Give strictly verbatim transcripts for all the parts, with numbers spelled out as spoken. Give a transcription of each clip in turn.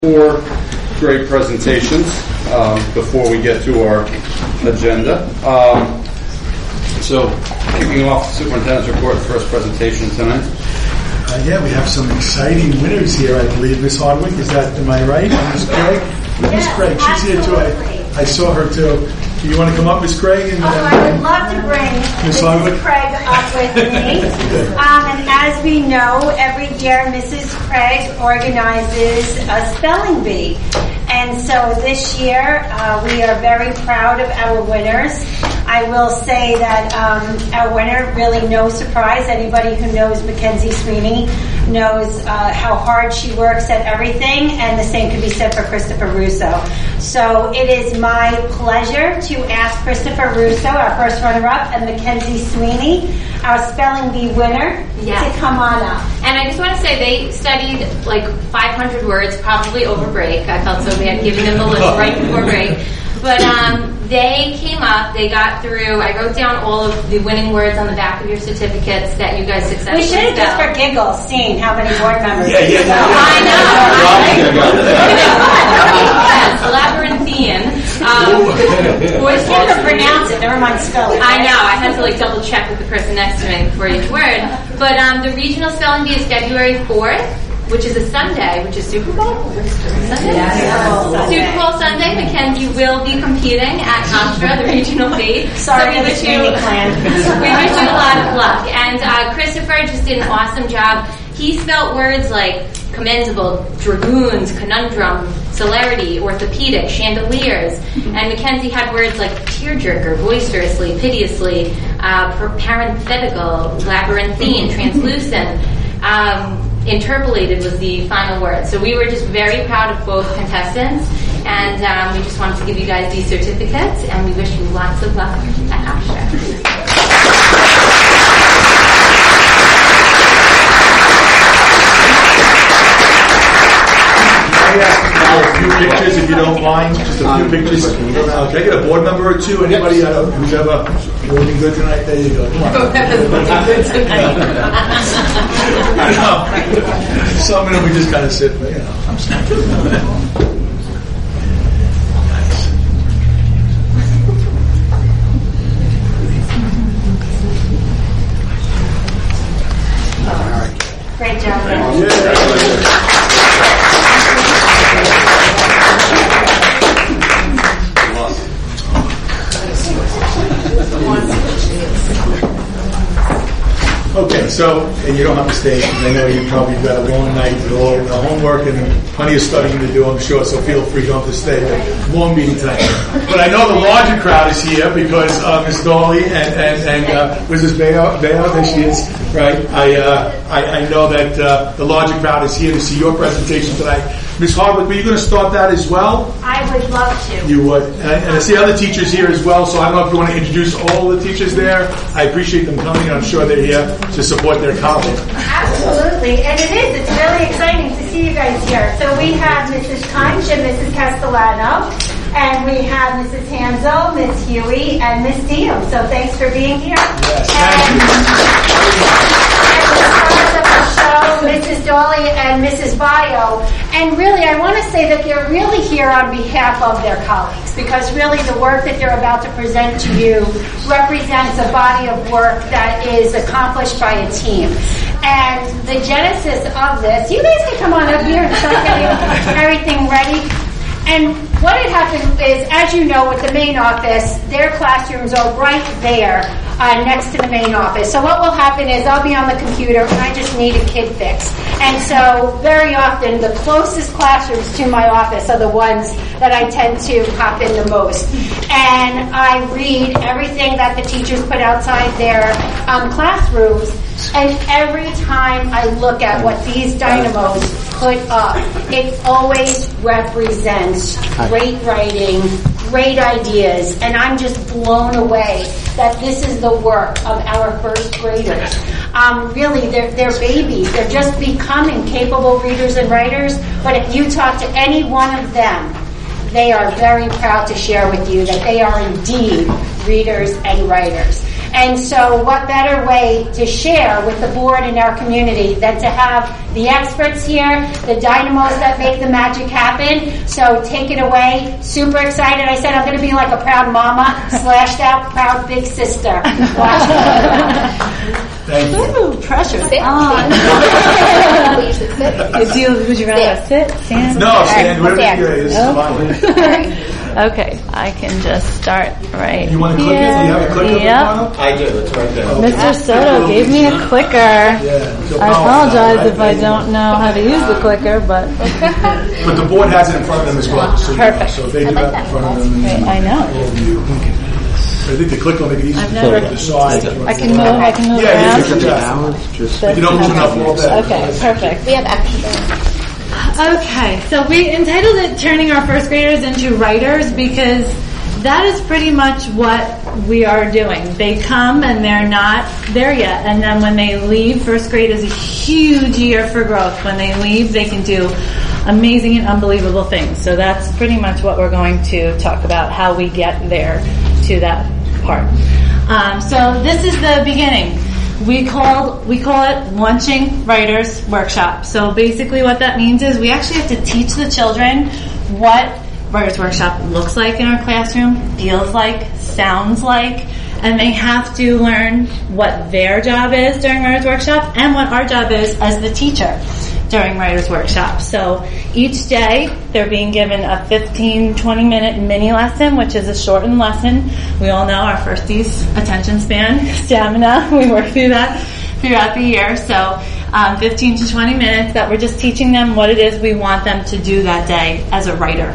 Four great presentations um, before we get to our agenda. Um, so, kicking off the superintendent's report, first presentation tonight. Uh, yeah, we have some exciting winners here, I believe. Miss Hardwick, is that, am I right? Miss Craig? Yes, Miss Craig, she's here too. I, I saw her too. Do you want to come up, Miss Craig? And, oh, I would love to bring Missus Craig up with me. Um, and as we know, every year Missus Craig organizes a spelling bee. And so this year, uh, we are very proud of our winners. I will say that um, our winner, really no surprise, anybody who knows Mackenzie Sweeney knows uh, how hard she works at everything, and the same can be said for Christopher Russo. So it is my pleasure to ask Christopher Russo, our first runner-up, and Mackenzie Sweeney, our spelling bee winner, yes, to come on up. And I just want to say they studied like five hundred words, probably over break. I felt so bad giving them the list right before break. But um, they came up, they got through, I wrote down all of the winning words on the back of your certificates that you guys successfully We should have just for giggles seen how many board members. Yeah, yeah, yeah. I know. Labyrinthian. Um, I can't even pronounce it, never mind spell it. I know, I had to like double check with the person next to me before each word. But um, the regional spelling bee is February fourth. Which is a Sunday, which is Super Bowl? Sunday? Yeah, Super Bowl Sunday. Mackenzie will be competing at Hofstra, the regional bee. Sorry, so we the wish you, training plan. we wish you a lot of luck. And uh, Christopher just did an awesome job. He spelled words like commendable, dragoons, conundrum, celerity, orthopedic, chandeliers. And Mackenzie had words like tearjerker, boisterously, piteously, uh, parenthetical, labyrinthine, translucent. Um, Interpolated was the final word. So we were just very proud of both contestants, and um, we just wanted to give you guys these certificates, and we wish you lots of luck at Hofstra. I ask for a few pictures, if you don't mind, just a few pictures. Uh, can I get a board member or two? Anybody uh, who's ever looking good tonight? There you go. Come on. I know. Some of them we just kind of sit, but you know, I'm snapping. Nice. Great job, man. Yeah. Okay, so, and you don't have to stay, because I know you probably got a long night with all the homework and plenty of studying to do, I'm sure, so feel free, you don't have to stay. But long meeting tonight. But I know the larger crowd is here because uh, Miz Dolly and, and, and uh, Missus Bayo, Bayo, there she is, right? I, uh, I, I know that uh, the larger crowd is here to see your presentation tonight. Miz Hardwick, were you going to start that as well? I would love to. You would. And I, and I see other teachers here as well, so I don't know if you want to introduce all the teachers there. I appreciate them coming, and I'm sure they're here to support their college. Absolutely. And it is. It's really exciting to see you guys here. So we have Missus Tunch and Missus Castellano, and we have Missus Hansel, Miss Huey, and Miss Diem. So thanks for being here. Yes, and, and the stars of the show, Missus Dolly and Missus Bayo. And really, I want to say that they're really here on behalf of their colleagues, because really the work that they're about to present to you represents a body of work that is accomplished by a team. And the genesis of this, you guys can come on up here and start getting everything ready. And what had happened is, as you know, with the main office, their classrooms are right there uh, next to the main office. So what will happen is I'll be on the computer and I just need a kid fix. And so very often the closest classrooms to my office are the ones that I tend to hop in the most. And I read everything that the teachers put outside their um, classrooms. And every time I look at what these dynamos put up, it always represents great writing, great ideas, and I'm just blown away that this is the work of our first graders. Um, really, they're, they're babies. They're just becoming capable readers and writers, but if you talk to any one of them, they are very proud to share with you that they are indeed readers and writers. And so what better way to share with the board and our community than to have the experts here, the dynamos that make the magic happen. So take it away. Super excited. I said I'm going to be like a proud mama, slashed out, proud big sister. Watch Thank you. Ooh, pressure. Sit. On. You should sit. Would you, would you rather sit, stand? No, stand. All right, Whatever you do. This is Oh. fine. Okay, I can just start right You want to click it? Do you have a clicker? Yep. Ronald? I do, it's right there. Mister Soto gave me a clicker. Yeah. so I powerful, apologize right? if I don't know how to use the clicker, but But the board has it in front of them as well. So, Perfect. So they do that in front of them. Wait, I know. I think the click will make it easy I've to never- decide. I can move, I can move Yeah, around. you can just, Just you don't move enough all day. Okay, perfect. We have extra. Okay, so we entitled it Turning Our First Graders into Writers because that is pretty much what we are doing. They come and they're not there yet, and then when they leave, first grade is a huge year for growth. When they leave, they can do amazing and unbelievable things. So that's pretty much what we're going to talk about, how we get there to that part. Um, so this is the beginning. We called we call it Launching Writers Workshop. So basically what that means is we actually have to teach the children what Writers Workshop looks like in our classroom, feels like, sounds like, and they have to learn what their job is during Writers Workshop and what our job is as the teacher during Writers Workshop. So each day they're being given a fifteen, twenty minute mini lesson, which is a shortened lesson. We all know our firsties attention span, stamina, we work through that throughout the year. So um, fifteen to twenty minutes that we're just teaching them what it is we want them to do that day as a writer.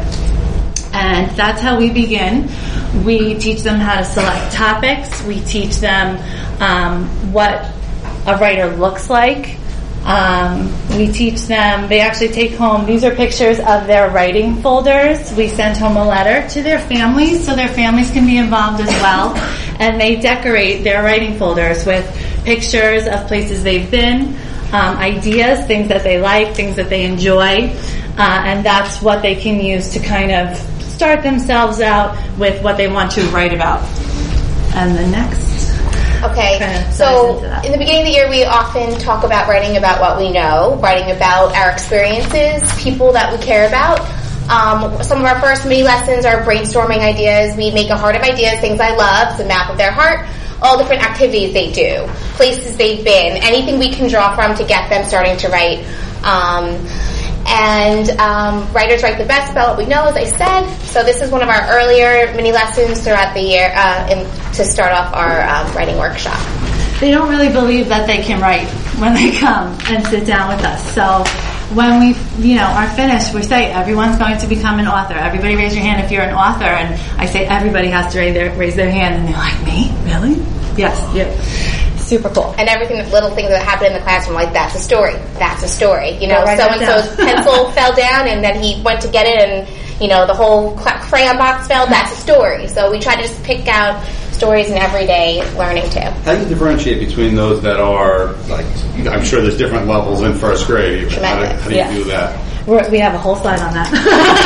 And that's how we begin. We teach them how to select topics. We teach them um, what a writer looks like. Um, we teach them, they actually take home, these are pictures of their writing folders. We send home a letter to their families so their families can be involved as well. And they decorate their writing folders with pictures of places they've been, um, ideas, things that they like, things that they enjoy. Uh, and that's what they can use to kind of start themselves out with what they want to write about. And the next. Okay, Kind of so dives into that. in the beginning of the year, we often talk about writing about what we know, writing about our experiences, people that we care about. Um, some of our first mini lessons are brainstorming ideas. We make a heart of ideas, things I love, it's a map of their heart, all different activities they do, places they've been, anything we can draw from to get them starting to write. Um, and um, Writers Write the Best about what we know, as I said. So this is one of our earlier mini lessons throughout the year uh, in, to start off our um, writing workshop. They don't really believe that they can write when they come and sit down with us. So when we, you know, are finished, we say everyone's going to become an author. Everybody raise your hand if you're an author. And I say everybody has to raise their, raise their hand. And they're like, me? Really? Yes, you. Super cool. And everything, little things that happen in the classroom, like that's a story, that's a story. You know, Go write so that and so's down. pencil fell down, and then he went to get it, and you know the whole cl- crayon box fell. That's a story. So we try to just pick out stories in everyday learning too. How do you differentiate between those that are, like, I'm sure there's different levels in first grade. Even. How do, Tremendous. how do you Yeah. do that? We're, we have a whole slide on that.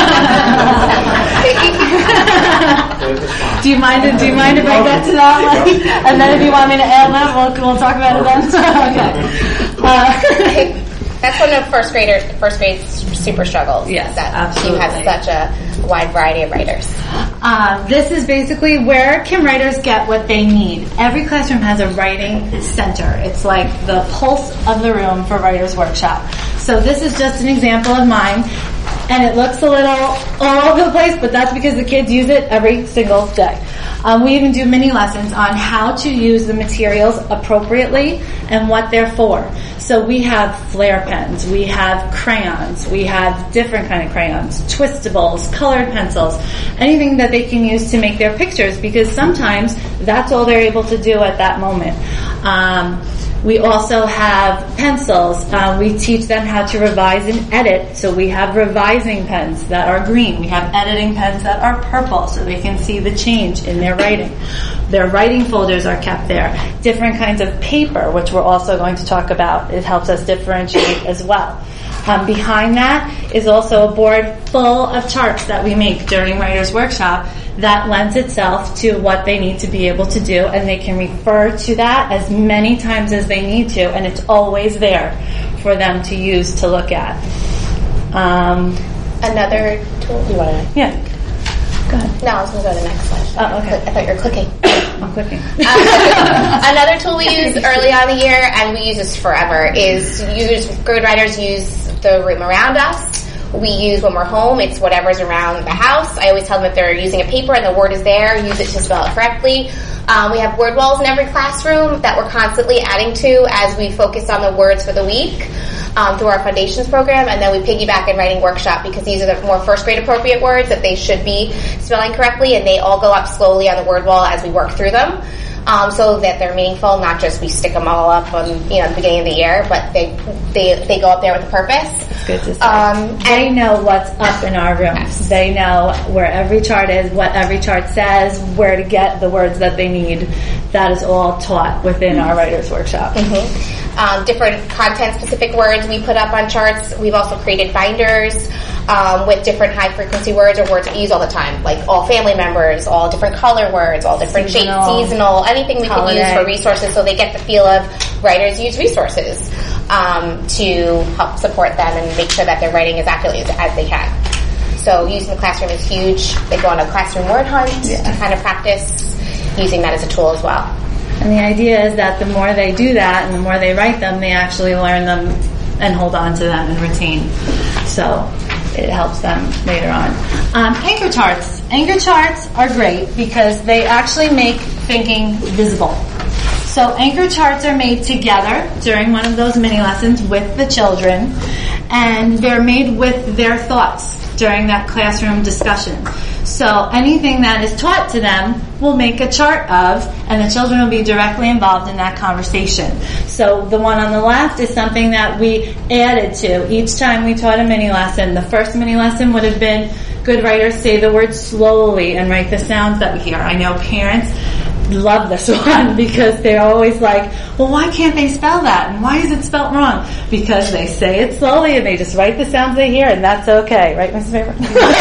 do you mind? Do you mind if I get to that one? And then if you want me to add that, we'll we'll talk about it then. okay. Uh, That's one of first graders, first grade super struggles. Yes, that absolutely. you have such a wide variety of writers. Um, this is basically where can writers get what they need. Every classroom has a writing center. It's like the pulse of the room for Writers Workshop. So this is just an example of mine. And it looks a little all over the place, but that's because the kids use it every single day. Um, we even do mini lessons on how to use the materials appropriately and what they're for. So we have flare pens, we have crayons, we have different kind of crayons, twistables, colored pencils, anything that they can use to make their pictures, because sometimes that's all they're able to do at that moment. Um, we also have pencils. Uh, we teach them how to revise and edit. So we have revising pens that are green. We have editing pens that are purple so they can see the change in their writing. Their writing folders are kept there. Different kinds of paper, which we're also going to talk about. It helps us differentiate as well. Um, behind that is also a board full of charts that we make during Writers Workshop that lends itself to what they need to be able to do, and they can refer to that as many times as they need to, and it's always there for them to use to look at. Um, Another tool. You want to? yeah. Go ahead. No, I was going to go to the next slide. Oh, okay. I thought you were clicking. I'm clicking. Uh, another tool we use early on in the year, and we use this forever, is use grade writers use the room around us. We use when we're home, it's whatever's around the house. I always tell them if they're using a paper and the word is there, use it to spell it correctly. Um, we have word walls in every classroom that we're constantly adding to as we focus on the words for the week um, through our Foundations program, and then we piggyback in writing workshop because these are the more first grade appropriate words that they should be spelling correctly, and they all go up slowly on the word wall as we work through them. Um, so that they're meaningful, not just we stick them all up on, you know, at the beginning of the year, but they they they go up there with a purpose. It's good to see. Um, They and know what's up in our rooms. Yes. They know where every chart is, what every chart says, where to get the words that they need. That is all taught within our writers' workshop. Mm-hmm. Um, different content-specific words we put up on charts. We've also created binders um, with different high-frequency words or words we use all the time, like all family members, all different color words, all different Seasonal. shapes, seasonal, anything we Holiday. can use for resources so they get the feel of writers use resources um, to help support them and make sure that their writing is accurately as, as they can. So using the classroom is huge. They go on a classroom word hunt Yeah. to kind of practice using that as a tool as well. And the idea is that the more they do that and the more they write them, they actually learn them and hold on to them and retain. So it helps them later on. Um, anchor charts. Anchor charts are great because they actually make thinking visible. So anchor charts are made together during one of those mini lessons with the children, and they're made with their thoughts during that classroom discussion. So anything that is taught to them will make a chart of, and the children will be directly involved in that conversation. So the one on the left is something that we added to each time we taught a mini lesson. The first mini lesson would have been, good writers say the word slowly and write the sounds that we hear. I know parents love this one because they're always like, well, why can't they spell that? And why is it spelled wrong? Because they say it slowly and they just write the sounds they hear, and that's okay. Right, Missus Faber?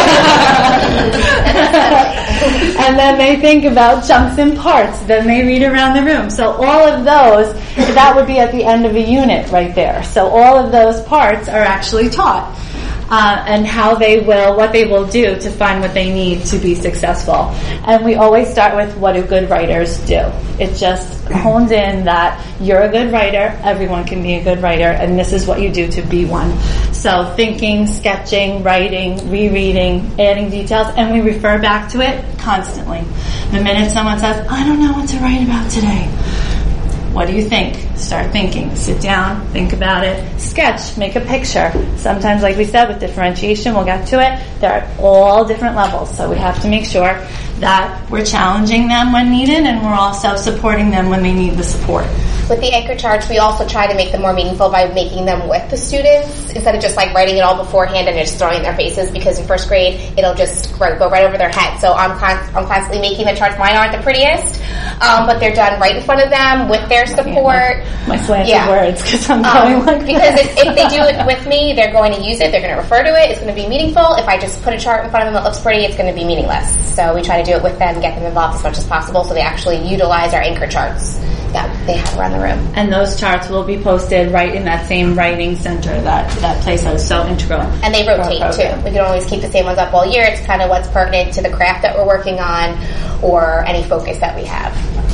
And then they think about chunks and parts. Then they read around the room. So all of those, that would be at the end of a unit right there. So all of those parts are actually taught. Uh, and how they will, what they will do to find what they need to be successful. And we always start with what do good writers do. It just hones in that you're a good writer, everyone can be a good writer, and this is what you do to be one. So thinking, sketching, writing, rereading, adding details, and we refer back to it constantly. The minute someone says, I don't know what to write about today, what do you think? Start thinking. Sit down, think about it. Sketch, make a picture. Sometimes, like we said, with differentiation, we'll get to it, there are all different levels. So we have to make sure that we're challenging them when needed, and we're also supporting them when they need the support. With the anchor charts, we also try to make them more meaningful by making them with the students instead of just like writing it all beforehand and just throwing it in their faces, because in first grade, it'll just go right over their head. So I'm, con- I'm constantly making the charts. Mine aren't the prettiest, um, but they're done right in front of them with their support. My slanted Yeah. words, because I'm Um, going like because that. if, if they do it with me, they're going to use it, they're going to refer to it, it's going to be meaningful. If I just put a chart in front of them that looks pretty, it's going to be meaningless. So we try to do it with them, get them involved as much as possible so they actually utilize our anchor charts that they have around the room. And those charts will be posted right in that same writing center, that, that place that is so integral. And they to our rotate program. too. We can always keep the same ones up all year. It's kind of what's pertinent to the craft that we're working on or any focus that we have.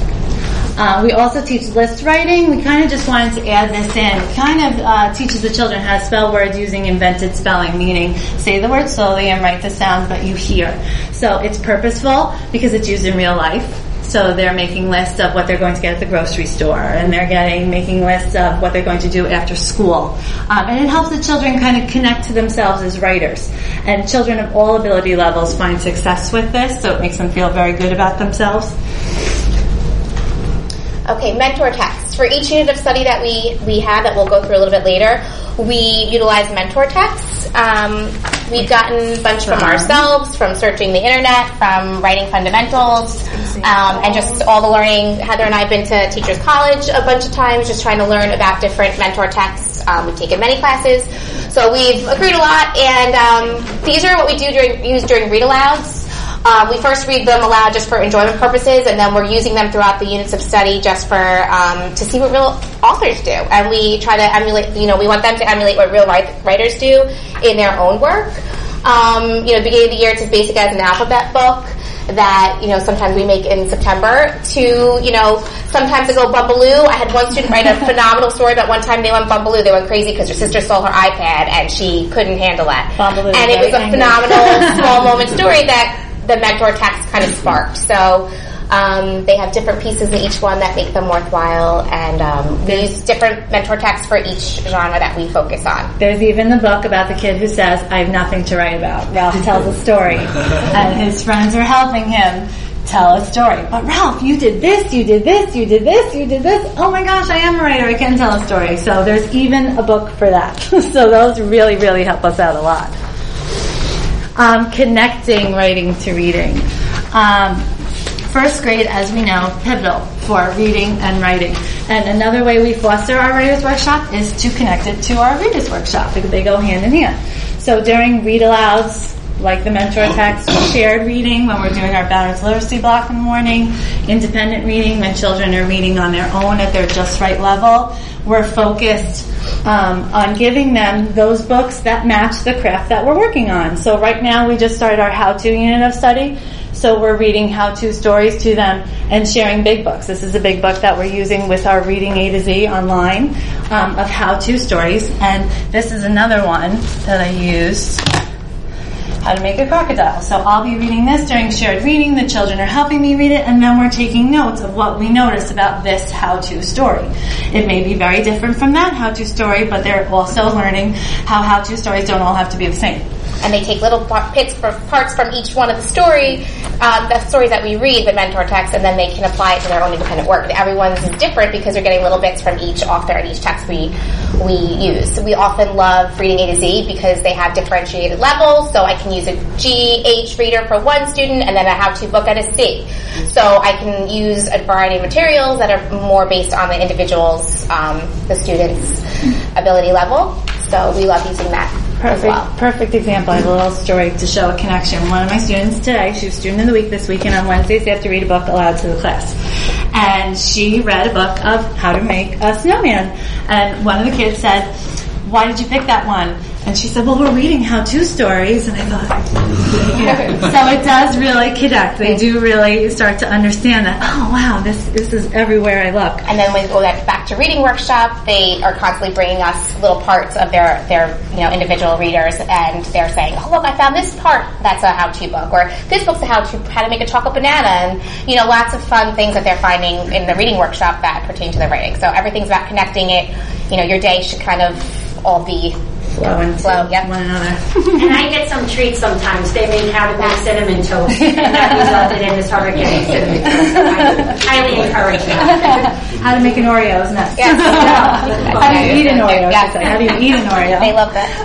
Uh, we also teach list writing. We kind of just wanted to add this in. It kind of uh, teaches the children how to spell words using invented spelling, meaning say the word slowly and write the sounds that you hear. So it's purposeful because it's used in real life. So they're making lists of what they're going to get at the grocery store, and they're getting making lists of what they're going to do after school. Um, and it helps the children kind of connect to themselves as writers. And children of all ability levels find success with this, so it makes them feel very good about themselves. Okay, mentor texts. For each unit of study that we, we have that we'll go through a little bit later, we utilize mentor texts. Um, we've gotten a bunch from ourselves, from searching the internet, from writing fundamentals, um, and just all the learning. Heather and I have been to Teachers College a bunch of times just trying to learn about different mentor texts. Um, we've taken many classes, so we've agreed a lot, and um, these are what we do during use during read-alouds. Um, we first read them aloud just for enjoyment purposes, and then we're using them throughout the units of study just for um, to see what real authors do. And we try to emulate, you know, we want them to emulate what real write- writers do in their own work. Um, you know, beginning of the year, it's as basic as an alphabet book that, you know, sometimes we make in September to, you know, sometimes they go Bumbaloo. I had one student write a phenomenal story about one time they went Bumbaloo. They went crazy because her sister stole her iPad and she couldn't handle that. Bumbaloo and it was a angry. phenomenal small moment story that the mentor text kind of sparked. So um, they have different pieces in each one that make them worthwhile, and um, we use different mentor texts for each genre that we focus on. There's even the book about the kid who says, I have nothing to write about. Ralph tells a story, and his friends are helping him tell a story. But Ralph, you did this, you did this, you did this, you did this. Oh my gosh, I am a writer, I can tell a story. So there's even a book for that. So those really, really help us out a lot. Um, connecting writing to reading. Um, first grade, as we know, pivotal for reading and writing. And another way we foster our Writers' Workshop is to connect it to our Readers' Workshop, because they go hand in hand. So during read-alouds, like the mentor text, shared reading when we're doing our balanced literacy block in the morning, independent reading when children are reading on their own at their just right level, we're focused um, on giving them those books that match the craft that we're working on. So right now we just started our how-to unit of study. So we're reading how-to stories to them and sharing big books. This is a big book that we're using with our Reading A to Z online um, of how-to stories. And this is another one that I used, How to Make a Crocodile. So I'll be reading this during shared reading. The children are helping me read it, and then we're taking notes of what we notice about this how-to story. It may be very different from that how-to story, but they're also learning how how-to stories don't all have to be the same. And they take little bits for parts from each one of the story, um, the stories that we read, the mentor text, and then they can apply it to their own independent work. Everyone's is different because they're getting little bits from each author and each text we we use. So we often love Reading A to Z because they have differentiated levels. So I can use a G H reader for one student and then a how-to book at a C. So I can use a variety of materials that are more based on the individual's, um, the student's ability level. So we love using that. Perfect, well. perfect example. I have a little story to show a connection. One of my students today, she was student of the week this week, and on Wednesdays they have to read a book aloud to the class. And she read a book of how to make a snowman. And one of the kids said, why did you pick that one? And she said, well, we're reading how-to stories. And I thought, yeah. So it does really connect. They do really start to understand that, oh, wow, this this is everywhere I look. And then when we go back to Reading Workshop, they are constantly bringing us little parts of their, their you know, individual readers, and they're saying, oh, look, I found this part that's a how-to book, or this book's a how-to, how to make a chocolate banana, and, you know, lots of fun things that they're finding in the Reading Workshop that pertain to their writing. So everything's about connecting it. You know, your day should kind of all be Flow into Flow, yep. one another. And I get some treats sometimes. They make how to make cinnamon toast, and that resulted in this other getting cinnamon toast. So I highly encourage that. How to make an Oreo is next. Yes. How do you eat an Oreo? Yes. How do you eat an Oreo? They love that.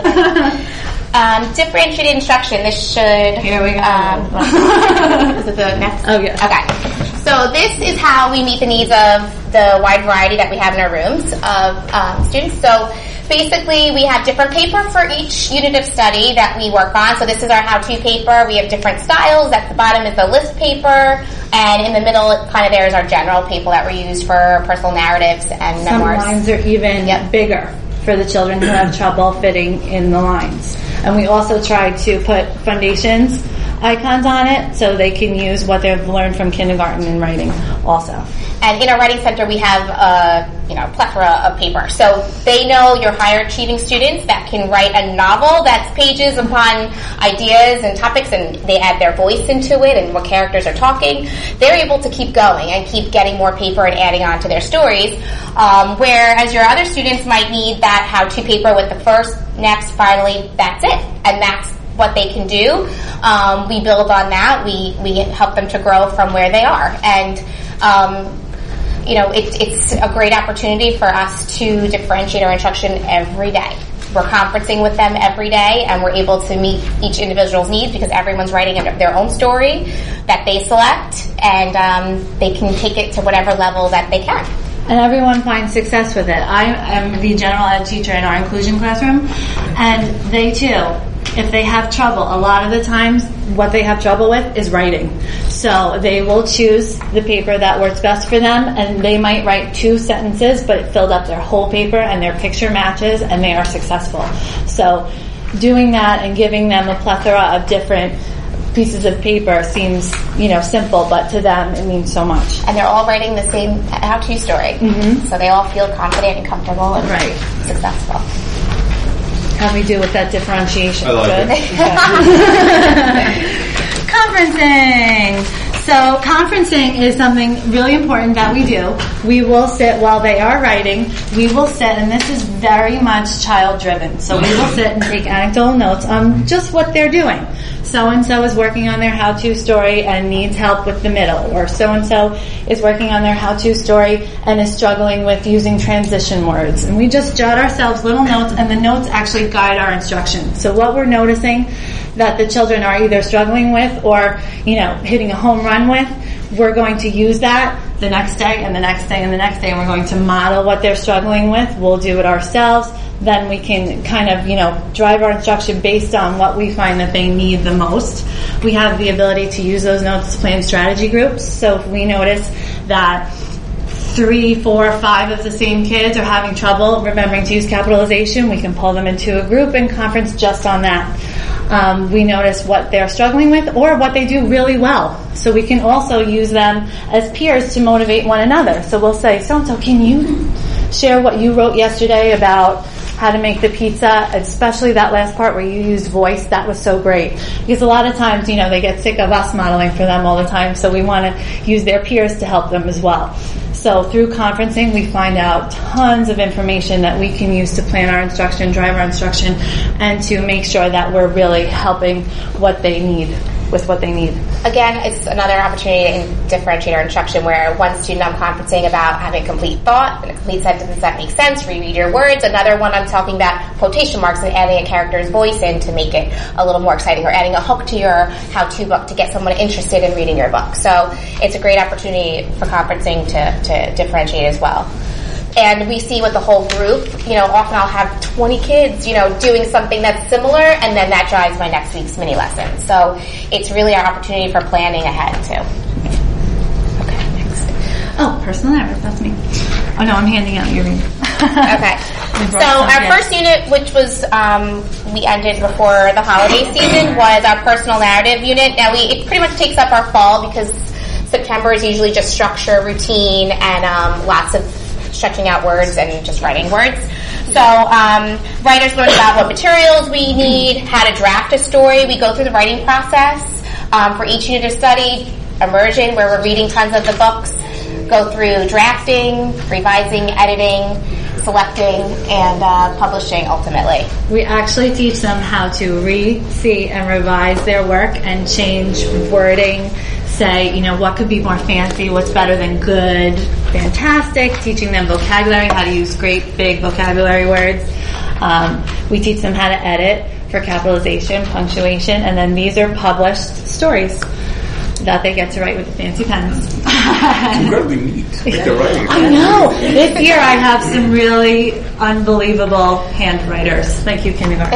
Um, differentiated instruction. This should. Here we go. Um, is it the next? Oh, yes. Okay. So this is how we meet the needs of the wide variety that we have in our rooms of um, students. So basically, we have different paper for each unit of study that we work on. So this is our how-to paper. We have different styles. At the bottom is the list paper, and in the middle, kind of there is our general paper that we use for personal narratives and Some memoirs. lines are even Yep. bigger for the children who have trouble fitting in the lines. And we also try to put foundations icons on it so they can use what they've learned from kindergarten in writing also. And in our writing center, we have a you know plethora of paper. So they know your higher achieving students that can write a novel that's pages upon ideas and topics, and they add their voice into it and what characters are talking. They're able to keep going and keep getting more paper and adding on to their stories. Um, whereas your other students might need that how-to paper with the first, next, finally, that's it. And that's what they can do. Um, we build on that. We, we help them to grow from where they are. And um, you know, it, it's a great opportunity for us to differentiate our instruction every day. We're conferencing with them every day, and we're able to meet each individual's needs because everyone's writing their own story that they select, and um, they can take it to whatever level that they can. And everyone finds success with it. I am the general ed teacher in our inclusion classroom, and they too if they have trouble, a lot of the times what they have trouble with is writing. So they will choose the paper that works best for them, and they might write two sentences, but it filled up their whole paper and their picture matches, and they are successful. So doing that and giving them a plethora of different pieces of paper seems, you know, simple, but to them it means so much. And they're all writing the same how-to story. Mm-hmm. So they all feel confident and comfortable and right. successful. How do we do with that differentiation? I like Good? it. Conferencing. So conferencing is something really important that we do. We will sit while they are writing. We will sit, and this is very much child-driven. So we will sit and take anecdotal notes on just what they're doing. So-and-so is working on their how-to story and needs help with the middle, or so-and-so is working on their how-to story and is struggling with using transition words. And we just jot ourselves little notes, and the notes actually guide our instruction. So what we're noticing that the children are either struggling with or, you know, hitting a home run with, we're going to use that the next day and the next day and the next day, and we're going to model what they're struggling with. We'll do it ourselves. Then we can kind of, you know, drive our instruction based on what we find that they need the most. We have the ability to use those notes to plan strategy groups. So if we notice that three, four, five of the same kids are having trouble remembering to use capitalization, we can pull them into a group and conference just on that. Um, we notice what they're struggling with or what they do really well. So we can also use them as peers to motivate one another. So we'll say, so-and-so, can you share what you wrote yesterday about how to make the pizza, especially that last part where you used voice? That was so great. Because a lot of times, you know, they get sick of us modeling for them all the time, so we want to use their peers to help them as well. So through conferencing, we find out tons of information that we can use to plan our instruction, drive our instruction, and to make sure that we're really helping what they need with what they need. Again, it's another opportunity to differentiate our instruction where one student I'm conferencing about having a complete thought and a complete sentence that makes sense, reread your words. Another one I'm talking about quotation marks and adding a character's voice in to make it a little more exciting, or adding a hook to your how-to book to get someone interested in reading your book. So it's a great opportunity for conferencing to, to differentiate as well. And we see with the whole group, you know, often I'll have twenty kids, you know, doing something that's similar, and then that drives my next week's mini lesson. So it's really our opportunity for planning ahead, too. Okay, next. Oh, personal narrative, that's me. Oh, no, I'm handing out your reading. Okay. So our first unit, which was, um, we ended before the holiday season, was our personal narrative unit. Now, we it pretty much takes up our fall because September is usually just structure, routine, and um, lots of stretching out words and just writing words. So um, writers learn about what materials we need, how to draft a story. We go through the writing process um, for each unit of study. Immersion, where we're reading tons of the books. Go through drafting, revising, editing, selecting, and uh, publishing ultimately. We actually teach them how to read, see, and revise their work and change wording. Say, you know, what could be more fancy, what's better than good, fantastic, teaching them vocabulary, how to use great big vocabulary words. Um, we teach them how to edit for capitalization, punctuation, and then these are published stories that they get to write with the fancy pens. It's incredibly neat. Like they're writing. I know. This year I have some really unbelievable handwriters. Thank you, kindergarten.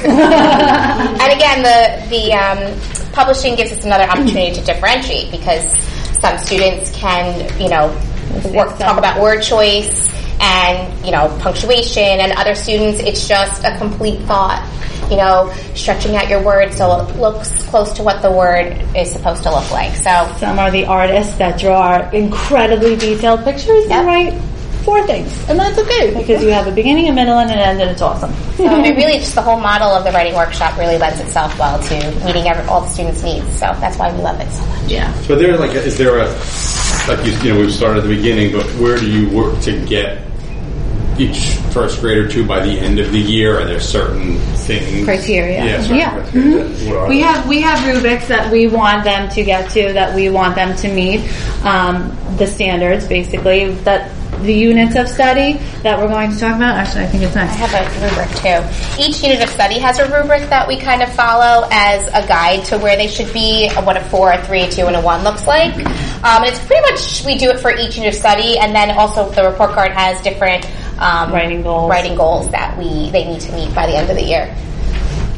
And again, the the um, publishing gives us another opportunity to differentiate because some students can, you know, work, talk about word choice and, you know, punctuation, and other students it's just a complete thought. You know, stretching out your word so it looks close to what the word is supposed to look like. So some are the artists that draw incredibly detailed pictures yep. and write four things, and that's okay because you have a beginning, a middle, and an end, and it's awesome. So it really just the whole model of the writing workshop really lends itself well to meeting every, all the students' needs. So that's why we love it so much. Yeah. So there, like, is there a like you, you know we've started at the beginning, but where do you work to get each first grader to by the end of the year? Are there certain things? Criteria. Yeah. Certain yeah. criteria. Mm-hmm. What are we they? have we have rubrics that we want them to get to, that we want them to meet. Um, the standards, basically, that the units of study that we're going to talk about. Actually, I think it's next. I have a rubric too. Each unit of study has a rubric that we kind of follow as a guide to where they should be, what a four, a three, a two, and a one looks like. Um, it's pretty much, we do it for each unit of study, and then also the report card has different um, writing goals writing goals that we they need to meet by the end of the year.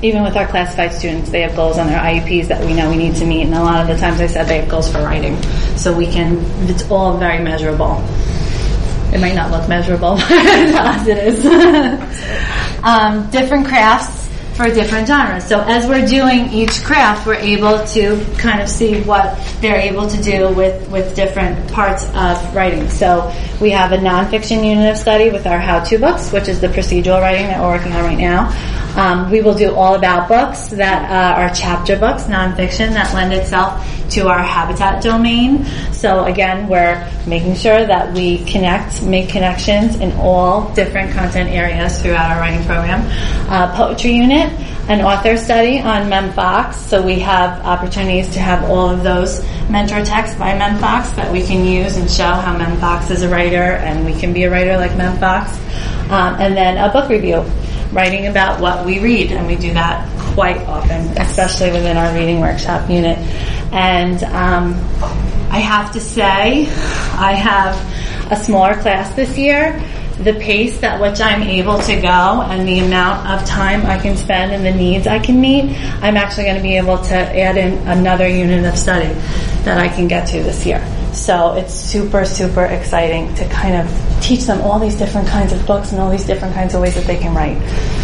even with our classified students, they have goals on their I E Ps that we know we need to meet, and a lot of the times I said they have goals for writing. So we can, it's all very measurable. It might not look measurable, but to us it is. um, different crafts for different genres. So as we're doing each craft, we're able to kind of see what they're able to do with, with different parts of writing. So we have a nonfiction unit of study with our how-to books, which is the procedural writing that we're working on right now. Um, we will do all about books that uh, are chapter books, nonfiction, that lend itself to our habitat domain. So again, we're making sure that we connect, make connections in all different content areas throughout our writing program. Uh, poetry unit, an author study on Mem Fox. So we have opportunities to have all of those mentor texts by Mem Fox that we can use and show how Mem Fox is a writer and we can be a writer like Mem Fox. Um, and then a book review, writing about what we read, and we do that quite often, especially within our reading workshop unit. And um, I have to say, I have a smaller class this year. The pace at which I'm able to go and the amount of time I can spend and the needs I can meet, I'm actually going to be able to add in another unit of study that I can get to this year. So it's super, super exciting to kind of teach them all these different kinds of books and all these different kinds of ways that they can write.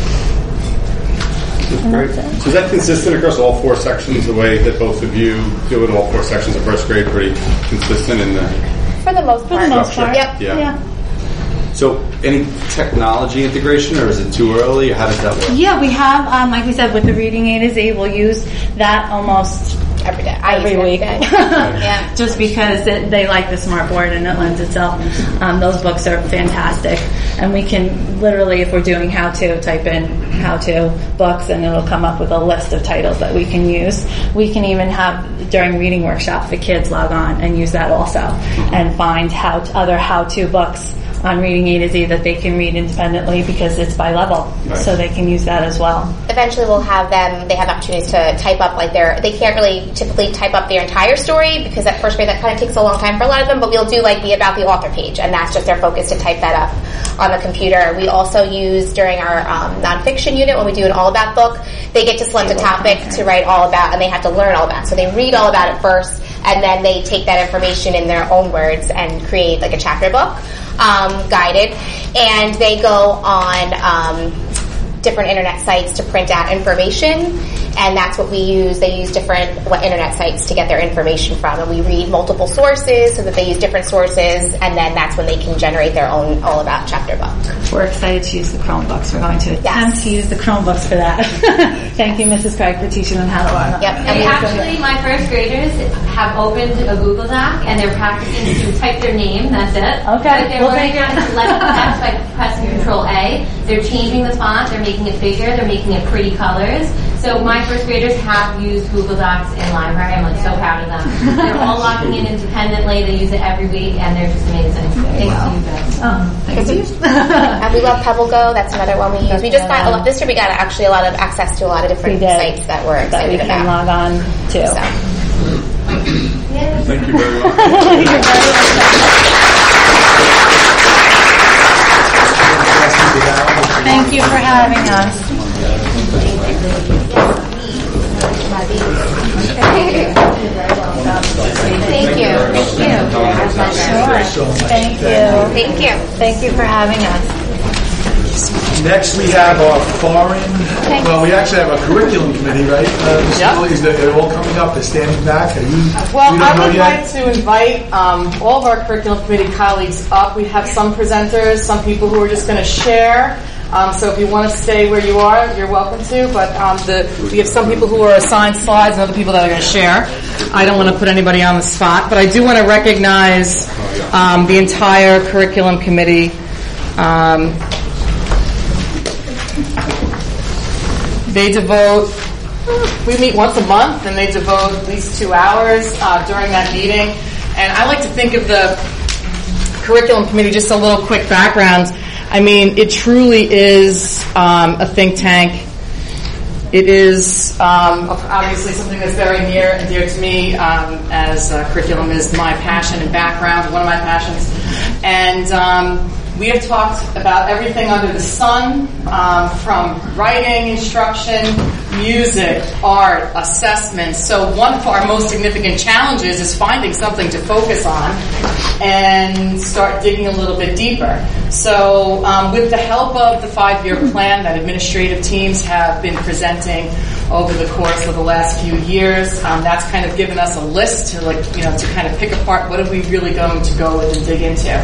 Great. So is that consistent across all four sections, the way that both of you do it, all four sections of first grade, pretty consistent in the... For the most part. For the most part. Yep. Yeah. yeah. So any technology integration, or is it too early? How does that work? Yeah, we have, um, like we said, with the Reading A to Z, we'll use that almost every day. I every use it week. every day. Yeah. Just because it, they like the smart board and it lends itself. Um, those books are fantastic. And we can literally, if we're doing how to, type in how to books and it'll come up with a list of titles that we can use. We can even have, during reading workshops, the kids log on and use that also and find how to, other how-to books on Reading A to Z that they can read independently because it's by level, right. So they can use that as well. Eventually we'll have them, they have opportunities to type up like their, they can't really typically type up their entire story because at first grade that kind of takes a long time for a lot of them, but we'll do like the About the Author page, and that's just their focus to type that up on the computer. We also use during our um, nonfiction unit, when we do an all about book, they get to select a topic to write all about, and they have to learn all about. So they read all about it first, and then they take that information in their own words and create like a chapter book. Um, guided, and they go on um, different internet sites to print out information, and that's what we use. They use different what, internet sites to get their information from, and we read multiple sources so that they use different sources, and then that's when they can generate their own all about chapter book. We're excited to use the Chromebooks. We're going to attempt Yes. to use the Chromebooks for that. Thank you, Missus Craig, for teaching them how to learn. Yep. And actually, my first graders have opened a Google Doc and they're practicing to type their name. That's it. Okay. But they're We'll learning take how to select the text by pressing Control A. They're changing the font. They're making it bigger. They're making it pretty colors. So my first graders have used Google Docs in library. I'm like so proud of them. They're all logging in independently. They use it every week, and they're just amazing. Thanks Wow. to you guys. Oh, thank you. And we love Pebble Go. That's another one we use. We just got a lot, this year we got actually a lot of access to a lot of different We did. sites that we're That excited we can about. log on to. So. Thank you very much. Thank you very much. Thank you for having us. Thank you. Thank you. Sure. Thank you. Thank you. Thank you for having us. Next, we have our foreign, well, we actually have a curriculum committee, right? Uh, Miz Yep. Dooley, is that they're all coming up, they're standing back? Are you, Well, you don't I know would yet? like to invite um, all of our curriculum committee colleagues up. We have some presenters, some people who are just going to share. Um, so if you want to stay where you are, you're welcome to. But um, the, we have some people who are assigned slides and other people that are going to share. I don't want to put anybody on the spot, but I do want to recognize um, the entire curriculum committee. Um, they devote, we meet once a month, and they devote at least two hours uh, during that meeting. And I like to think of the curriculum committee, just a little quick background. I mean, it truly is um, a think tank. It is um, obviously something that's very near and dear to me, um, as uh, curriculum is my passion and background, one of my passions. And um, we have talked about everything under the sun, um, from writing instruction, music, art, assessments. So one of our most significant challenges is finding something to focus on and start digging a little bit deeper. So um, with the help of the five-year plan that administrative teams have been presenting over the course of the last few years, um, that's kind of given us a list to like, you know, to kind of pick apart what are we really going to go with and dig into.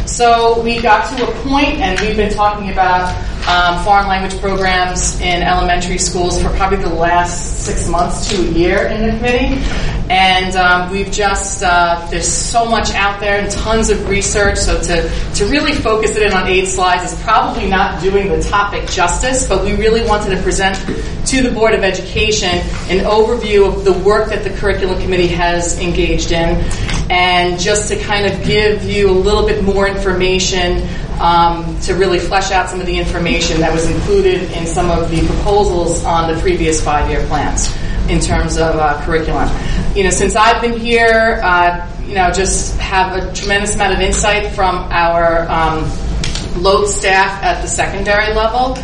So we got to a point, and we've been talking about um, foreign language programs in elementary schools for probably the last six months to a year in the committee. And um, we've just, uh, there's so much out there and tons of research, so to, to really focus it in on eight slides is probably not doing the topic justice, but we really wanted to present to the Board of Education an overview of the work that the Curriculum Committee has engaged in, and just to kind of give you a little bit more information um, to really flesh out some of the information that was included in some of the proposals on the previous five-year plans in terms of uh, curriculum. You know, since I've been here, uh, you know, just have a tremendous amount of insight from our um, L O A T staff at the secondary level.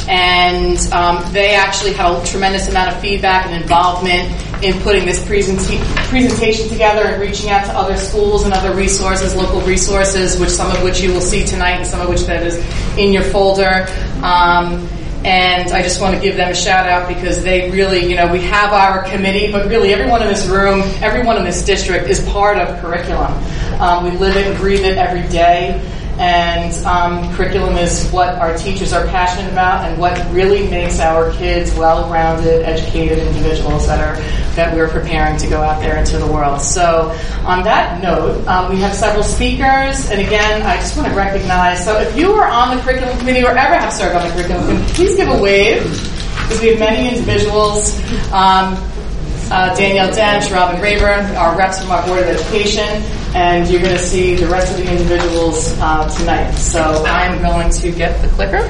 And um, they actually had a tremendous amount of feedback and involvement in putting this presenta- presentation together and reaching out to other schools and other resources, local resources, which some of which you will see tonight and some of which that is in your folder. Um, and I just want to give them a shout out because they really, you know, we have our committee, but really everyone in this room, everyone in this district is part of curriculum. Um, we live it and breathe it every day. And um, curriculum is what our teachers are passionate about and what really makes our kids well-rounded, educated individuals that are that we're preparing to go out there into the world. So on that note, um, we have several speakers. And again, I just want to recognize, so if you are on the curriculum committee or ever have served on the curriculum committee, please give a wave, because we have many individuals. Um, Uh, Danielle Dench, Robin Rayburn, our reps from our Board of Education, and you're going to see the rest of the individuals uh, tonight. So I'm going to get the clicker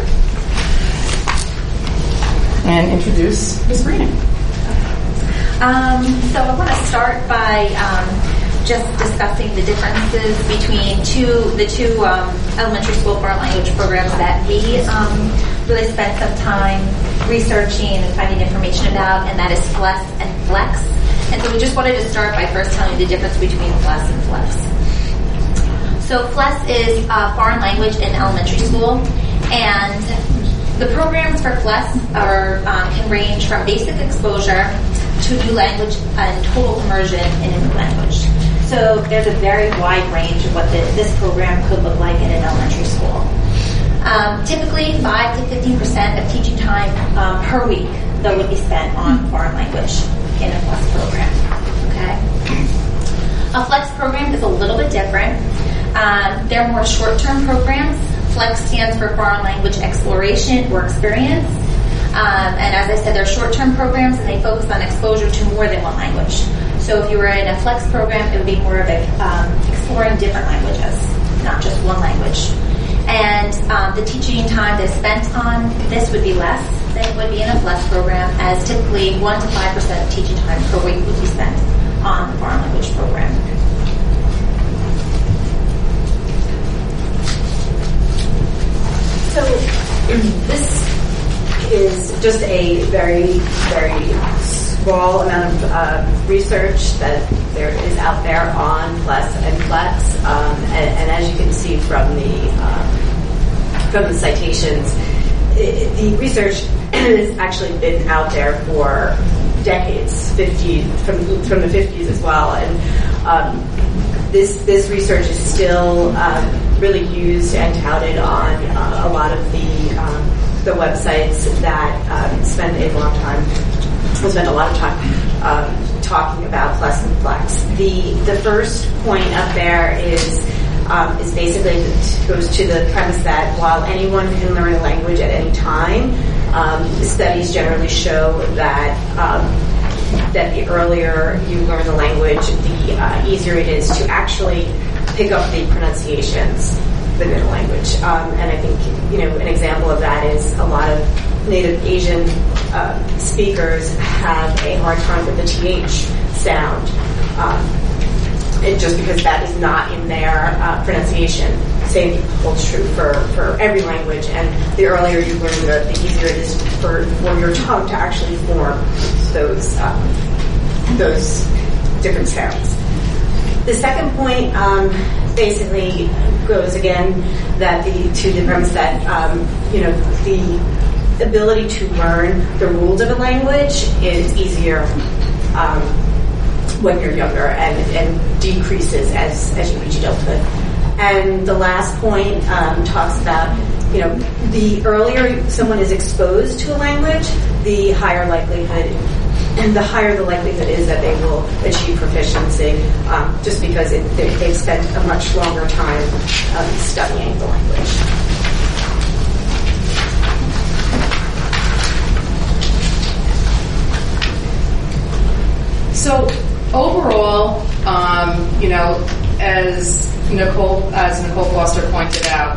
and introduce Miz Greening. Um, so I want to start by um, just discussing the differences between two the two um, elementary school foreign language programs that we um, really spent some time researching and finding information about, and that is FLES and FLEX. And so we just wanted to start by first telling you the difference between FLES and FLEX. So FLES is uh, foreign language in elementary school, and the programs for FLES are um, can range from basic exposure to new language and total immersion in a new language. So there's a very wide range of what the, this program could look like in an elementary school. Um, typically, five to fifteen percent of teaching time um, per week, though, would be spent on foreign language in a FLEX program. Okay. A FLEX program is a little bit different. Um, they're more short-term programs. FLEX stands for Foreign Language Exploration or Experience. Um, and as I said, they're short-term programs, and they focus on exposure to more than one language. So if you were in a FLEX program, it would be more of a, um, exploring different languages, not just one language. And um, the teaching time that's spent on this would be less than it would be in a FLEX program, as typically one to five percent of teaching time per week would be spent on the foreign language program. So this is just a very, very small amount of uh, research that there is out there on FLES and FLEX, um, and, and as you can see from the um, from the citations, it, the research has actually been out there for decades, fifty from from the fifties as well, and um, this this research is still um, really used and touted on uh, a lot of the um, the websites that um, spend a long time. We spend a lot of time um, talking about FLES and FLEX. The the first point up there is um, is basically goes to the premise that while anyone can learn a language at any time, um, studies generally show that um, that the earlier you learn the language, the uh, easier it is to actually pick up the pronunciations within a language. Um, and I think, you know, an example of that is a lot of Native Asian uh, speakers have a hard time with the T H sound. Um, it, just because that is not in their uh, pronunciation. Same holds true for, for every language, and the earlier you learn, the, the easier it is for, for your tongue to actually form those um, those different sounds. The second point um, basically goes again that the to the premise that um, you know the ability to learn the rules of a language is easier um, when you're younger and, and decreases as as you reach adulthood. And the last point um, talks about, you know, the earlier someone is exposed to a language, the higher likelihood, and the higher the likelihood is that they will achieve proficiency, um, just because it, they, they've spent a much longer time um, studying the language. So overall, um, you know, as Nicole, as Nicole Foster pointed out,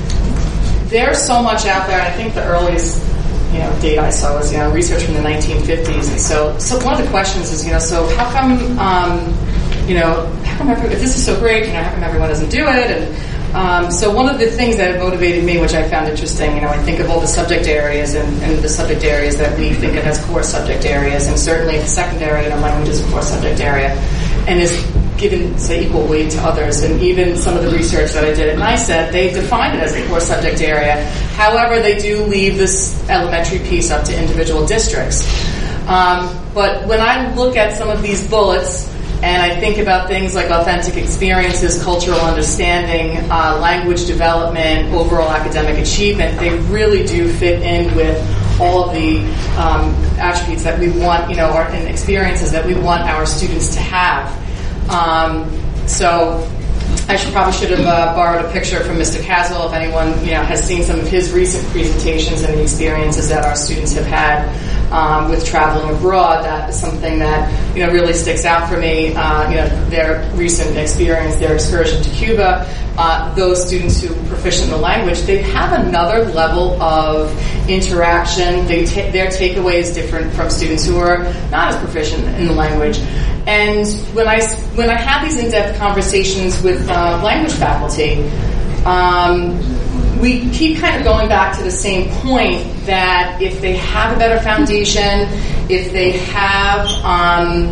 there's so much out there. I think the earliest, you know, data I saw was, you know, research from the nineteen fifties. And so, so one of the questions is, you know, so how come, um, you know, how come every, if this is so great, you know, how come everyone doesn't do it? And um, so one of the things that motivated me, which I found interesting, you know, I think of all the subject areas and, and the subject areas that we think of as core subject areas, and certainly the secondary, you know, language is a core subject area, and is given, say, equal weight to others. And even some of the research that I did at NICET, they defined it as a core subject area. However, they do leave this elementary piece up to individual districts. Um, but when I look at some of these bullets, and I think about things like authentic experiences, cultural understanding, uh, language development, overall academic achievement, they really do fit in with all of the um, attributes that we want, you know, or, and experiences that we want our students to have. Um, so I should probably should have uh, borrowed a picture from Mister Caswell if anyone, you know, has seen some of his recent presentations and the experiences that our students have had um, with traveling abroad. That is something that, you know, really sticks out for me. Uh, you know, their recent experience, their excursion to Cuba. Uh, those students who are proficient in the language, they have another level of interaction. They ta- their takeaway is different from students who are not as proficient in the language. And when I when I have these in-depth conversations with uh, language faculty, um, we keep kind of going back to the same point that if they have a better foundation, if they have um,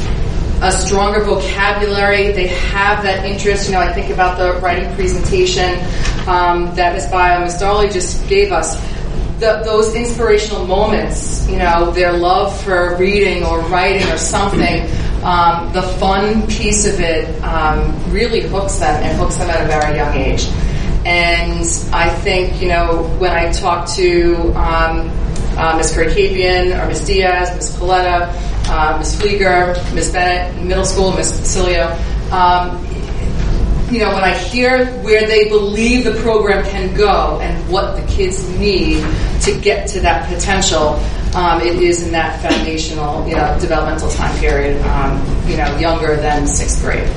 a stronger vocabulary, they have that interest. You know, I think about the writing presentation um, that Miz Bio, Miz Darley just gave us. The, those inspirational moments, you know, their love for reading or writing or something, um, the fun piece of it um, really hooks them and hooks them at a very young age. And I think, you know, when I talk to um, uh, Miz Curry-Capian or Miz Diaz, Miz Coletta, uh, Miz Flieger, Miz Bennett, middle school, Miz Cilio, um, you know, when I hear where they believe the program can go and what the kids need to get to that potential, um, it is in that foundational, you know, developmental time period, um, you know, younger than sixth grade.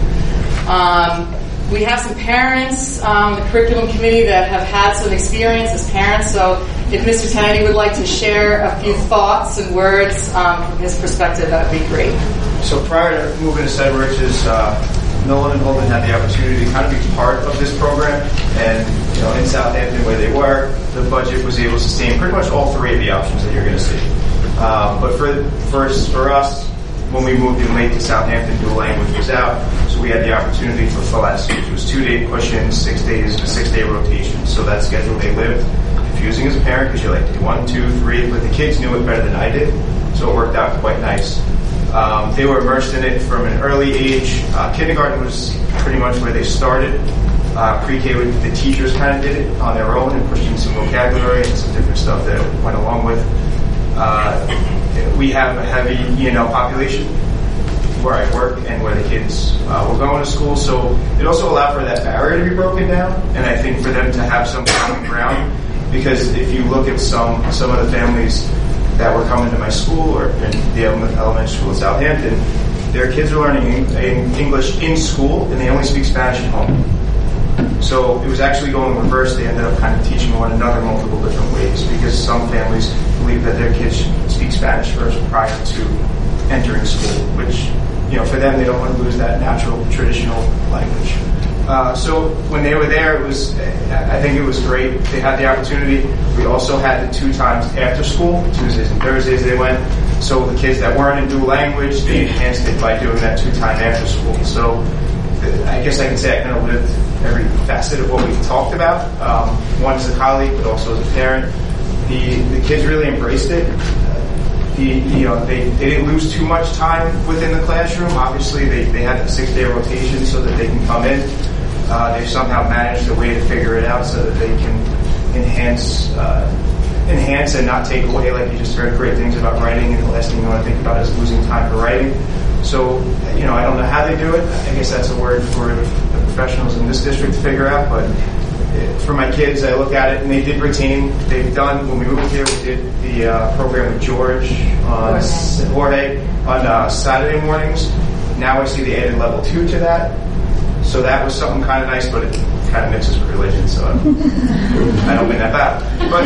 Um, we have some parents, um, the curriculum committee that have had some experience as parents, so if Mister Tennedy would like to share a few thoughts and words um, from his perspective, that would be great. So prior to moving to Sedgwick's, uh, Nolan and Holden had the opportunity to kind of be part of this program, and you know, in Southampton where they were, the budget was able to sustain pretty much all three of the options that you're going to see. Um, but for first for us, when we moved in late to Southampton, dual language was out, so we had the opportunity for FLAS, which was two-day push-ins, six days, a six-day rotation. So that schedule they lived, confusing as a parent because you're like one, two, three, but the kids knew it better than I did, so it worked out quite nice. Um, they were immersed in it from an early age. Uh, kindergarten was pretty much where they started. Uh, pre-K, the teachers kind of did it on their own and pushed in some vocabulary and some different stuff that went along with. Uh, we have a heavy E and L population where I work and where the kids uh, were going to school, so it also allowed for that barrier to be broken down, and I think for them to have some common ground, because if you look at some some of the families that were coming to my school or in the elementary school in Southampton, their kids are learning English in school and they only speak Spanish at home. So it was actually going reverse. They ended up kind of teaching one another multiple different ways because some families believe that their kids should speak Spanish first prior to entering school, which, you know, for them, they don't want to lose that natural, traditional language. Uh, so when they were there, it was, I think it was great. They had the opportunity. We also had the two times after school, Tuesdays and Thursdays they went. So the kids that weren't in dual language, they enhanced it by doing that two time after school. So I guess I can say I kind of lived every facet of what we've talked about. Um, one as a colleague, but also as a parent. The the kids really embraced it. The, you know, they, they didn't lose too much time within the classroom. Obviously, they, they had the six-day rotation so that they can come in. Uh, they've somehow managed a way to figure it out so that they can enhance uh, enhance and not take away. Like you just heard great things about writing, and the last thing you want to think about is losing time for writing. So, you know, I don't know how they do it. I guess that's a word for the professionals in this district to figure out, but for my kids, I look at it, and they did retain. They've done, when we moved here, we did the uh, program with George on Jorge on uh, Saturday mornings. Now I see they added level two to that. So that was something kind of nice, but it kind of mixes with religion, so I don't mean that bad. But,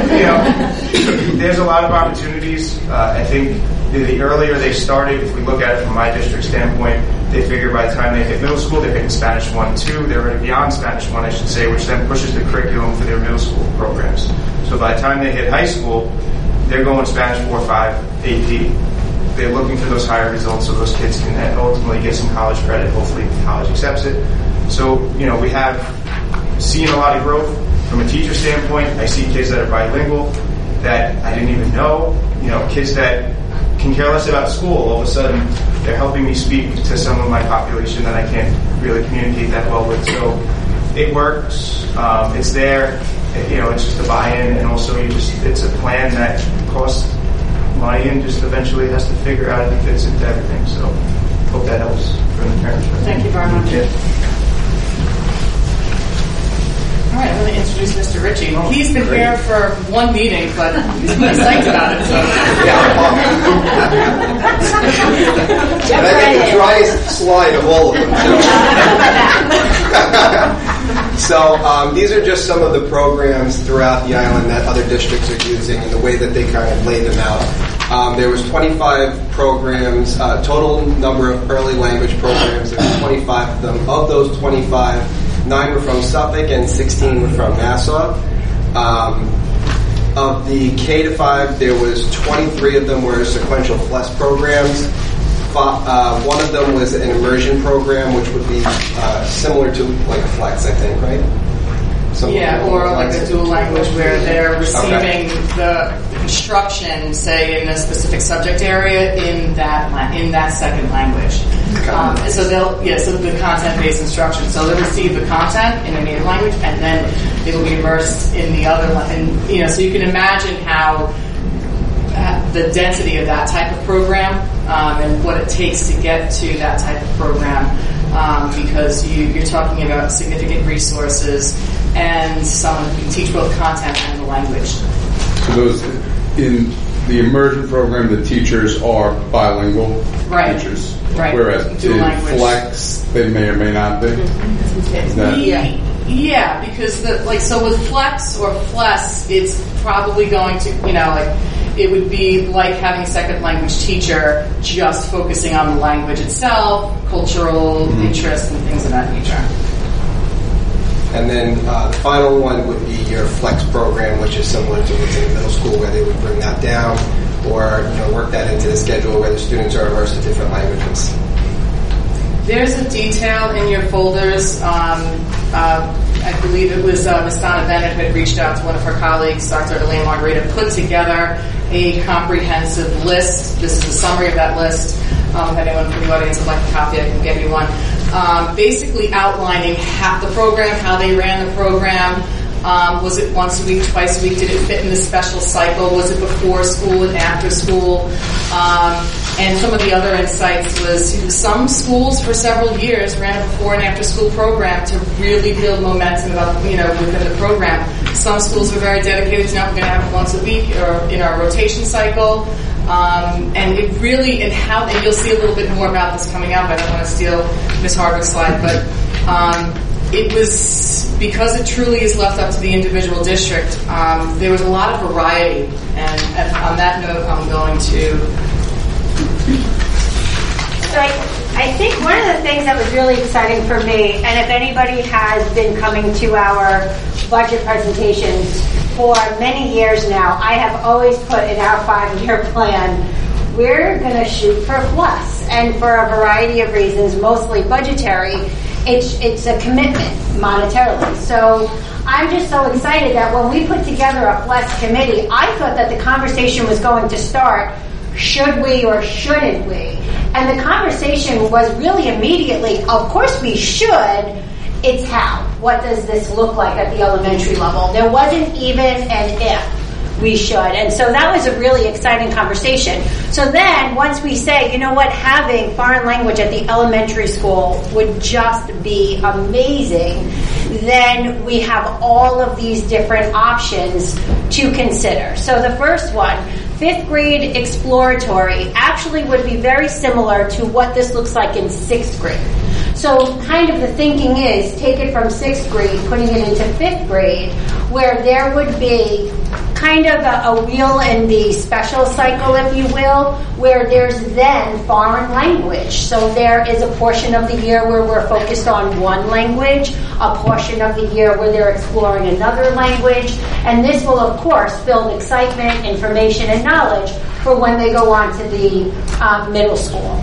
you know, there's a lot of opportunities. Uh, I think the earlier they started, if we look at it from my district standpoint, they figure by the time they hit middle school, they're hitting Spanish one, two, they're already beyond Spanish one, I should say, which then pushes the curriculum for their middle school programs. So by the time they hit high school, they're going Spanish four, five, A P. They're looking for those higher results so those kids can ultimately get some college credit. Hopefully college accepts it. So, you know, we have seen a lot of growth from a teacher standpoint. I see kids that are bilingual that I didn't even know. You know, kids that can care less about school. All of a sudden, they're helping me speak to some of my population that I can't really communicate that well with. So it works. Um, it's there. You know, it's just a buy-in, and also you just it's a plan that costs money and just eventually has to figure out if it fits into everything. So hope that helps from the parents. Thank you very much. Yeah. All right, I'm going to introduce Mister Ritchie. Well, he's been Great. here for one meeting, but he's pretty psyched about it. So. And I get the driest slide of all of them. So um, these are just some of the programs throughout the island that other districts are using and the way that they kind of lay them out. Um, there was twenty-five programs, uh, total number of early language programs. There were twenty-five of them. Of those twenty-five, nine were from Suffolk and sixteen were from Nassau. Um, of the K to five, there was twenty-three of them were sequential F L E S programs. Uh, one of them was an immersion program, which would be uh, similar to like a Flex, I think, right? Something yeah, like or like a dual language where they're receiving okay. the instruction, say, in a specific subject area in that la- in that second language. Um, so they'll yeah, so the content-based instruction. So they'll receive the content in their native language, and then they will be immersed in the other one. And you know, so you can imagine how uh, the density of that type of program um, and what it takes to get to that type of program, um, because you, you're talking about significant resources and someone who can teach both content and the language. So those in the immersion program, the teachers are bilingual right. teachers, right. whereas Dual in language. Flex they may or may not be. Is that yeah. Yeah, because the like so with Flex or F L E S, it's probably going to you know like it would be like having a second language teacher just focusing on the language itself, cultural mm-hmm. interests and things of that nature. And then uh, the final one would be your Flex program, which is similar to what's in middle school, where they would bring that down or you know work that into the schedule where the students are immersed in different languages. There's a detail in your folders. Um, uh, I believe it was uh, Miz Donna Bennett had reached out to one of her colleagues, Doctor Elaine Margarita, put together a comprehensive list. This is a summary of that list. Um, if anyone from the audience would like a copy, I can get you one. Um, basically outlining half the program, how they ran the program. Um, was it once a week, twice a week? Did it fit in the special cycle? Was it before school and after school? Um, and some of the other insights was some schools for several years ran a before and after school program to really build momentum about, you know, within the program. Some schools were very dedicated to now we're going to have it once a week or in our rotation cycle. Um, and it really, and how, and you'll see a little bit more about this coming up. I don't want to steal Miz Harvick's slide, but um, it was, because it truly is left up to the individual district, um, there was a lot of variety. And, and on that note, I'm going to... So I, I think one of the things that was really exciting for me, and if anybody has been coming to our budget presentations for many years now, I have always put in our five-year plan, we're going to shoot for plus. And for a variety of reasons, mostly budgetary, it's, it's a commitment monetarily. So I'm just so excited that when we put together a plus committee, I thought that the conversation was going to start, should we or shouldn't we? And the conversation was really immediately, of course we should, it's how. What does this look like at the elementary level? There wasn't even an if we should. And so that was a really exciting conversation. So then once we say, you know what, having foreign language at the elementary school would just be amazing, then we have all of these different options to consider. So the first one, fifth grade exploratory, actually would be very similar to what this looks like in sixth grade. So kind of the thinking is take it from sixth grade, putting it into fifth grade, where there would be kind of a, a wheel in the special cycle, if you will, where there's then foreign language. So there is a portion of the year where we're focused on one language, a portion of the year where they're exploring another language, and this will, of course, build excitement, information, and knowledge for when they go on to the um, middle school.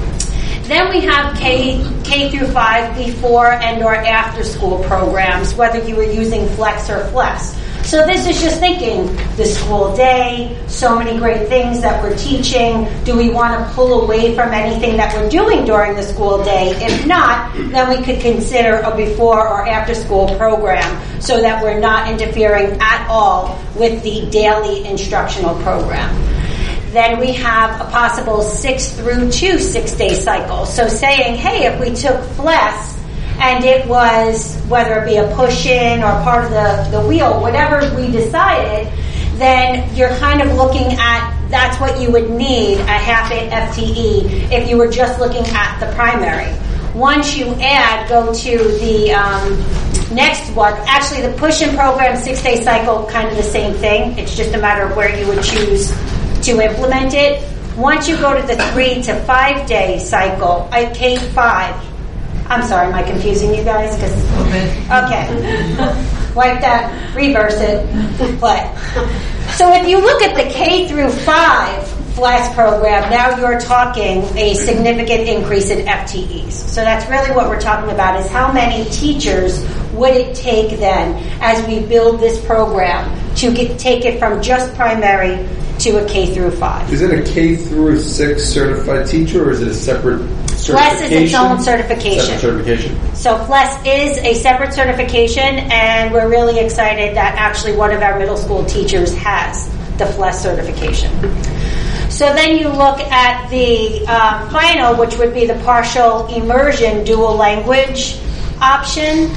Then we have K, K through five before and or after school programs, whether you were using Flex or Flex. So this is just thinking, the school day, so many great things that we're teaching. Do we want to pull away from anything that we're doing during the school day? If not, then we could consider a before or after school program so that we're not interfering at all with the daily instructional program. Then we have a possible six through two six-day cycle. So saying, hey, if we took Flex and it was, whether it be a push-in or part of the, the wheel, whatever we decided, then you're kind of looking at, that's what you would need, a half F T E, if you were just looking at the primary. Once you add, go to the um, next one. Actually, the push-in program, six-day cycle, kind of the same thing. It's just a matter of where you would choose to implement it. Once you go to the three to five day cycle, I K five. I'm sorry, am I confusing you guys? Cause, okay. Wipe that, reverse it. But so if you look at the K through five FLAS program, now you're talking a significant increase in F T Es. So that's really what we're talking about, is how many teachers would it take then as we build this program to get, take it from just primary to a K through five. Is it a K through six certified teacher, or is it a separate certification? FLES is its own certification. Separate certification. So FLES is a separate certification, and we're really excited that actually one of our middle school teachers has the FLES certification. So then you look at the um, final, which would be the partial immersion dual language option.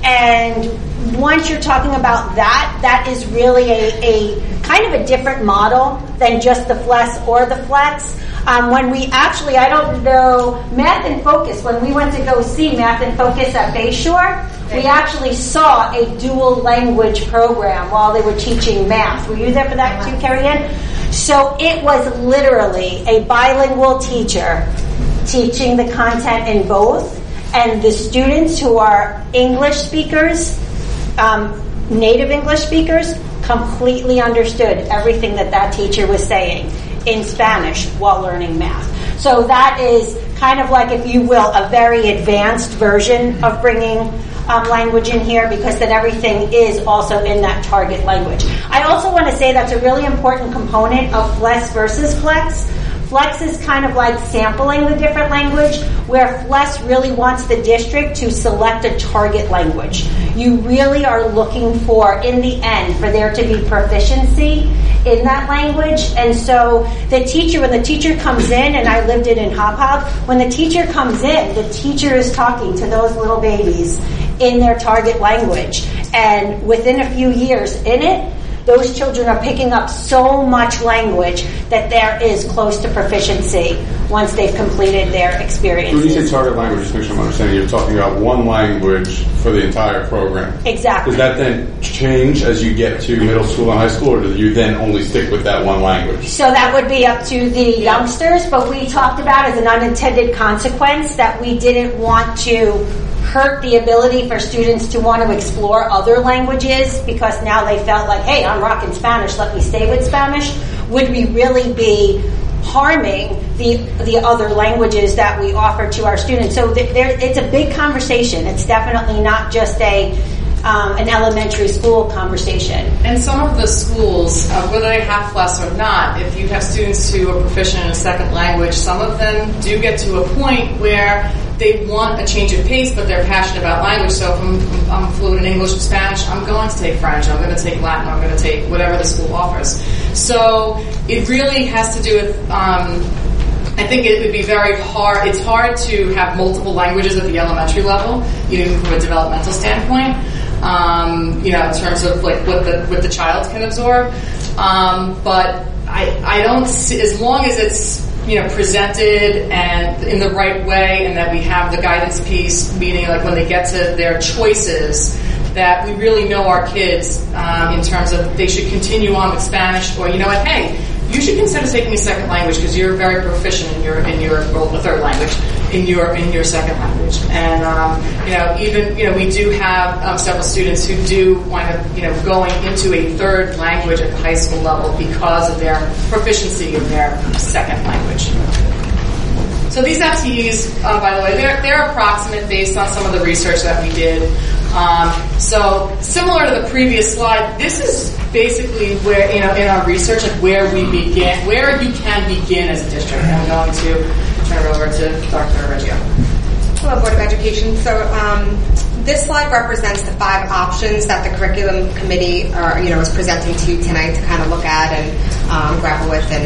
And once you're talking about that, that is really a, a kind of a different model than just the FLES or the FLEX. Um, when we actually, I don't know, Math and Focus, when we went to go see Math and Focus at Bayshore, we actually saw a dual language program while they were teaching math. Were you there for that too, Carrie Ann? So it was literally a bilingual teacher teaching the content in both, and the students who are English speakers, um, native English speakers, completely understood everything that that teacher was saying in Spanish while learning math. So that is kind of like, if you will, a very advanced version of bringing um, language in here, because then everything is also in that target language. I also want to say that's a really important component of FLES versus FLEX. FLEX is kind of like sampling the different language, where FLES really wants the district to select a target language. You really are looking for, in the end, for there to be proficiency in that language. And so the teacher, when the teacher comes in, and I lived it in Hop Hop, when the teacher comes in, the teacher is talking to those little babies in their target language. And within a few years in it, those children are picking up so much language that there is close to proficiency once they've completed their experiences. When you say target language, just make sure I'm understanding, you're talking about one language for the entire program. Exactly. Does that then change as you get to middle school and high school, or do you then only stick with that one language? So that would be up to the youngsters, but we talked about as an unintended consequence that we didn't want to hurt the ability for students to want to explore other languages because now they felt like, hey, I'm rocking Spanish, let me stay with Spanish. Would we really be harming the the other languages that we offer to our students? So th- there, it's a big conversation. It's definitely not just a um, an elementary school conversation. And some of the schools, uh, whether they have plus or not, if you have students who are proficient in a second language, some of them do get to a point where they want a change of pace, but they're passionate about language. So if I'm, I'm fluent in English and Spanish, I'm going to take French, I'm going to take Latin, I'm going to take whatever the school offers. So it really has to do with, um, I think it would be very hard, it's hard to have multiple languages at the elementary level, even from a developmental standpoint, um, you know, in terms of like what the, what the child can absorb. Um, but I, I don't see, as long as it's, you know, presented and in the right way, and that we have the guidance piece, meaning like when they get to their choices, that we really know our kids um, in terms of they should continue on with Spanish, or you know what, hey, you should consider taking a second language because you're very proficient in your in your well, the third language in your in your second language. And um, you know, even you know, we do have um, several students who do wind up you know going into a third language at the high school level because of their proficiency in their second language. So these F T Es, uh, by the way, they're they're approximate based on some of the research that we did. Um, so similar to the previous slide, this is basically where, you know, in our research, like where we begin, where you can begin as a district. And I'm going to turn it over to Doctor Reggio. Hello, Board of Education. So um, this slide represents the five options that the curriculum committee, uh, you know, is presenting to you tonight to kind of look at and um, grapple with. And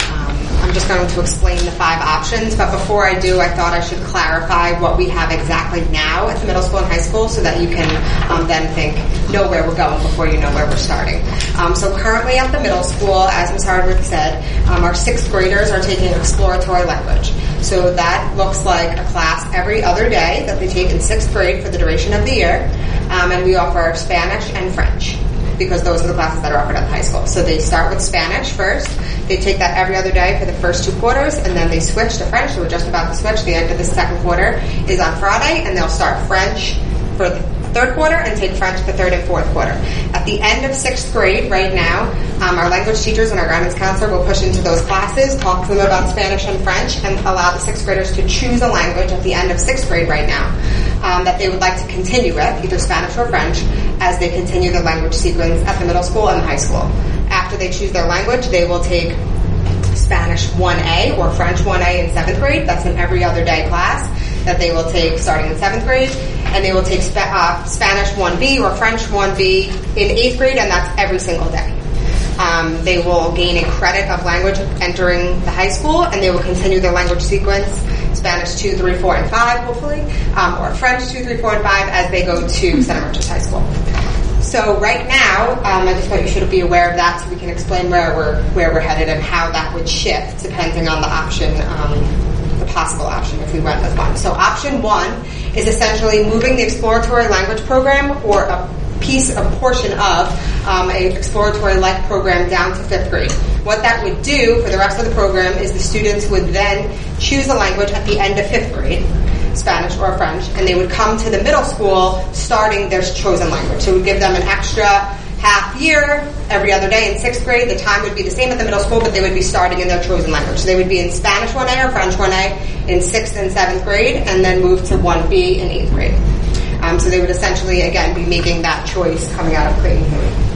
I'm just going to explain the five options, but before I do, I thought I should clarify what we have exactly now at the middle school and high school so that you can um, then think, know where we're going before you know where we're starting. Um, so currently at the middle school, as Miz Hardwick said, um, our sixth graders are taking exploratory language. So that looks like a class every other day that they take in sixth grade for the duration of the year, um, and we offer Spanish and French, because those are the classes that are offered at the high school. So they start with Spanish first. They take that every other day for the first two quarters, and then they switch to French. So we're just about to switch. The end of the second quarter is on Friday, and they'll start French for the third quarter and take French the third and fourth quarter. At the end of sixth grade, right now, um, our language teachers and our guidance counselor will push into those classes, talk to them about Spanish and French, and allow the sixth graders to choose a language at the end of sixth grade right now um, that they would like to continue with, either Spanish or French, as they continue their language sequence at the middle school and the high school. After they choose their language, they will take Spanish one A or French one A in seventh grade. That's an every other day class that they will take starting in seventh grade. And they will take Sp- uh, Spanish one B or French one B in eighth grade, and that's every single day. Um, they will gain a credit of language entering the high school, and they will continue their language sequence, Spanish two, three, four, and five, hopefully, um, or French two, three, four, and five as they go to Center Merchants High School. So right now, um, I just thought you should be aware of that so we can explain where we're where we're headed and how that would shift depending on the option, um, the possible option if we went with one. So option one is essentially moving the exploratory language program or a piece, a portion of um, an exploratory-like program down to fifth grade. What that would do for the rest of the program is the students would then choose a language at the end of fifth grade, Spanish or French, and they would come to the middle school starting their chosen language. So it would give them an extra half year every other day in sixth grade. The time would be the same at the middle school, but they would be starting in their chosen language. So they would be in Spanish one A or French one A in sixth and seventh grade, and then move to one B in eighth grade. Um, so they would essentially, again, be making that choice coming out of Clayton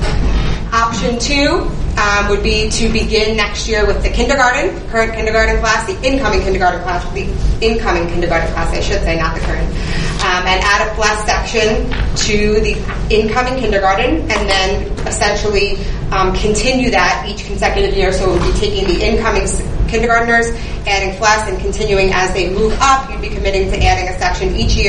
Huey. Option two um, would be to begin next year with the kindergarten, current kindergarten class, the incoming kindergarten class, the incoming kindergarten class, I should say, not the current, um, and add a plus section to the incoming kindergarten, and then essentially um, continue that each consecutive year. So it would be taking the incoming kindergartners, adding plus, and continuing as they move up. You'd be committing to adding a section each year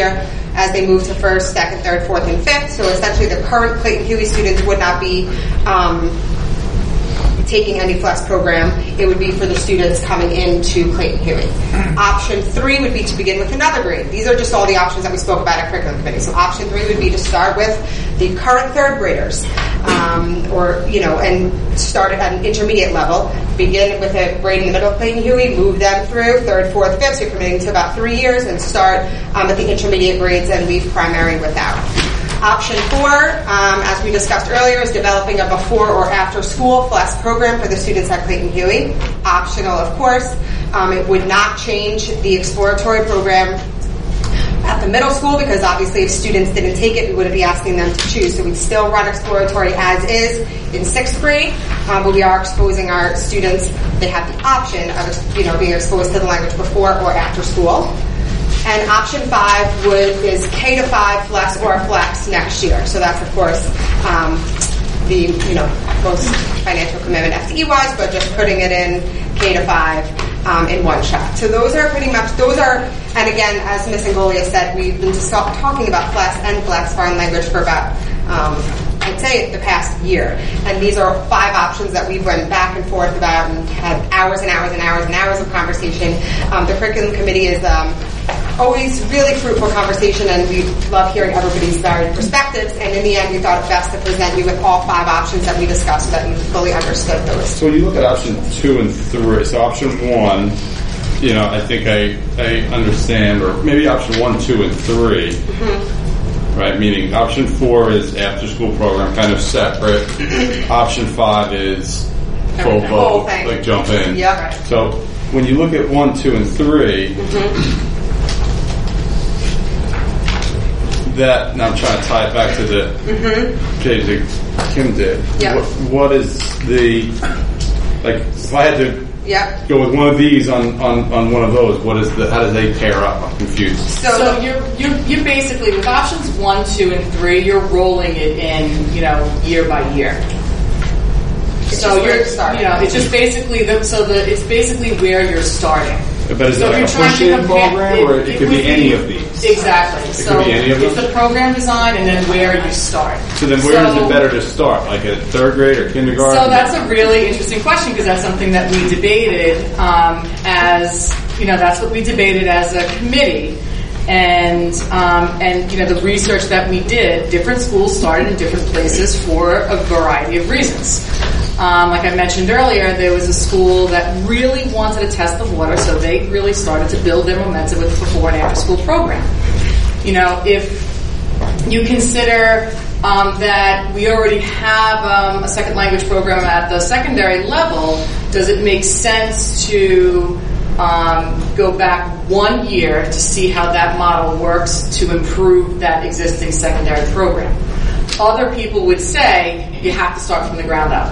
as they move to first, second, third, fourth, and fifth. So essentially the current Clayton Huey students would not be um, taking any flex program. It would be for the students coming into Clayton Huey. Option three would be to begin with another grade. These are just all the options that we spoke about at curriculum committee. So option three would be to start with the current third graders, um, or you know, and start at an intermediate level. Begin with a grade in the middle of Clayton Huey, move them through third, fourth, fifth. So you're committing to about three years, and start um, at the intermediate grades and leave primary without. Option four, um, as we discussed earlier, is developing a before or after school flex program for the students at Clayton Huey. Optional, of course. Um, it would not change the exploratory program at the middle school, because obviously if students didn't take it, we wouldn't be asking them to choose. So we'd still run exploratory as is in sixth grade, um, but we are exposing our students. They have the option of, you know, being exposed to the language before or after school. And option five would is K to five flex or flex next year. So that's of course um, the you know most financial commitment F T E-wise, but just putting it in K to five um, in one shot. So those are pretty much those are. And again, as Miz Angolia said, we've been just talking about flex and flex foreign language for about um, I'd say the past year. And these are five options that we've went back and forth about and had hours and hours and hours and hours of conversation. Um, the curriculum committee is. Um, Always really fruitful conversation, and we love hearing everybody's varied perspectives. And in the end, we thought it best to present you with all five options that we discussed so that you fully understood those. So when you look at option two and three, so option one, you know, I think I I understand, or maybe option one, two, and three, mm-hmm. right? Meaning option four is after school program, kind of separate. Option five is full vote, like jump in. Yep. So when you look at one, two, and three. Mm-hmm. That now I'm trying to tie it back to the mm-hmm. page that Kim did. Yeah. What, what is the like? If I had to yeah. go with one of these on, on, on one of those, what is the? How do they pair up? I'm confused. So, so you're you're you're basically with options one, two, and three. You're rolling it in, you know, year by year. It's so you're starting. You know, it's just basically the so the it's basically where you're starting. But is so it like a push-in program, or it, it could be any of these? Exactly. It so could be any of them? It's the program design and then where you start. So then where so, is it better to start? Like at third grade or kindergarten? So that's a really interesting question, because that's something that we debated um, as, you know, that's what we debated as a committee. And, um, and you know, the research that we did, different schools started in different places for a variety of reasons. Um, like I mentioned earlier, there was a school that really wanted to test the water, so they really started to build their momentum with the before and after school program. You know, if you consider um, that we already have um, a second language program at the secondary level, does it make sense to um, go back one year to see how that model works to improve that existing secondary program? Other people would say you have to start from the ground up.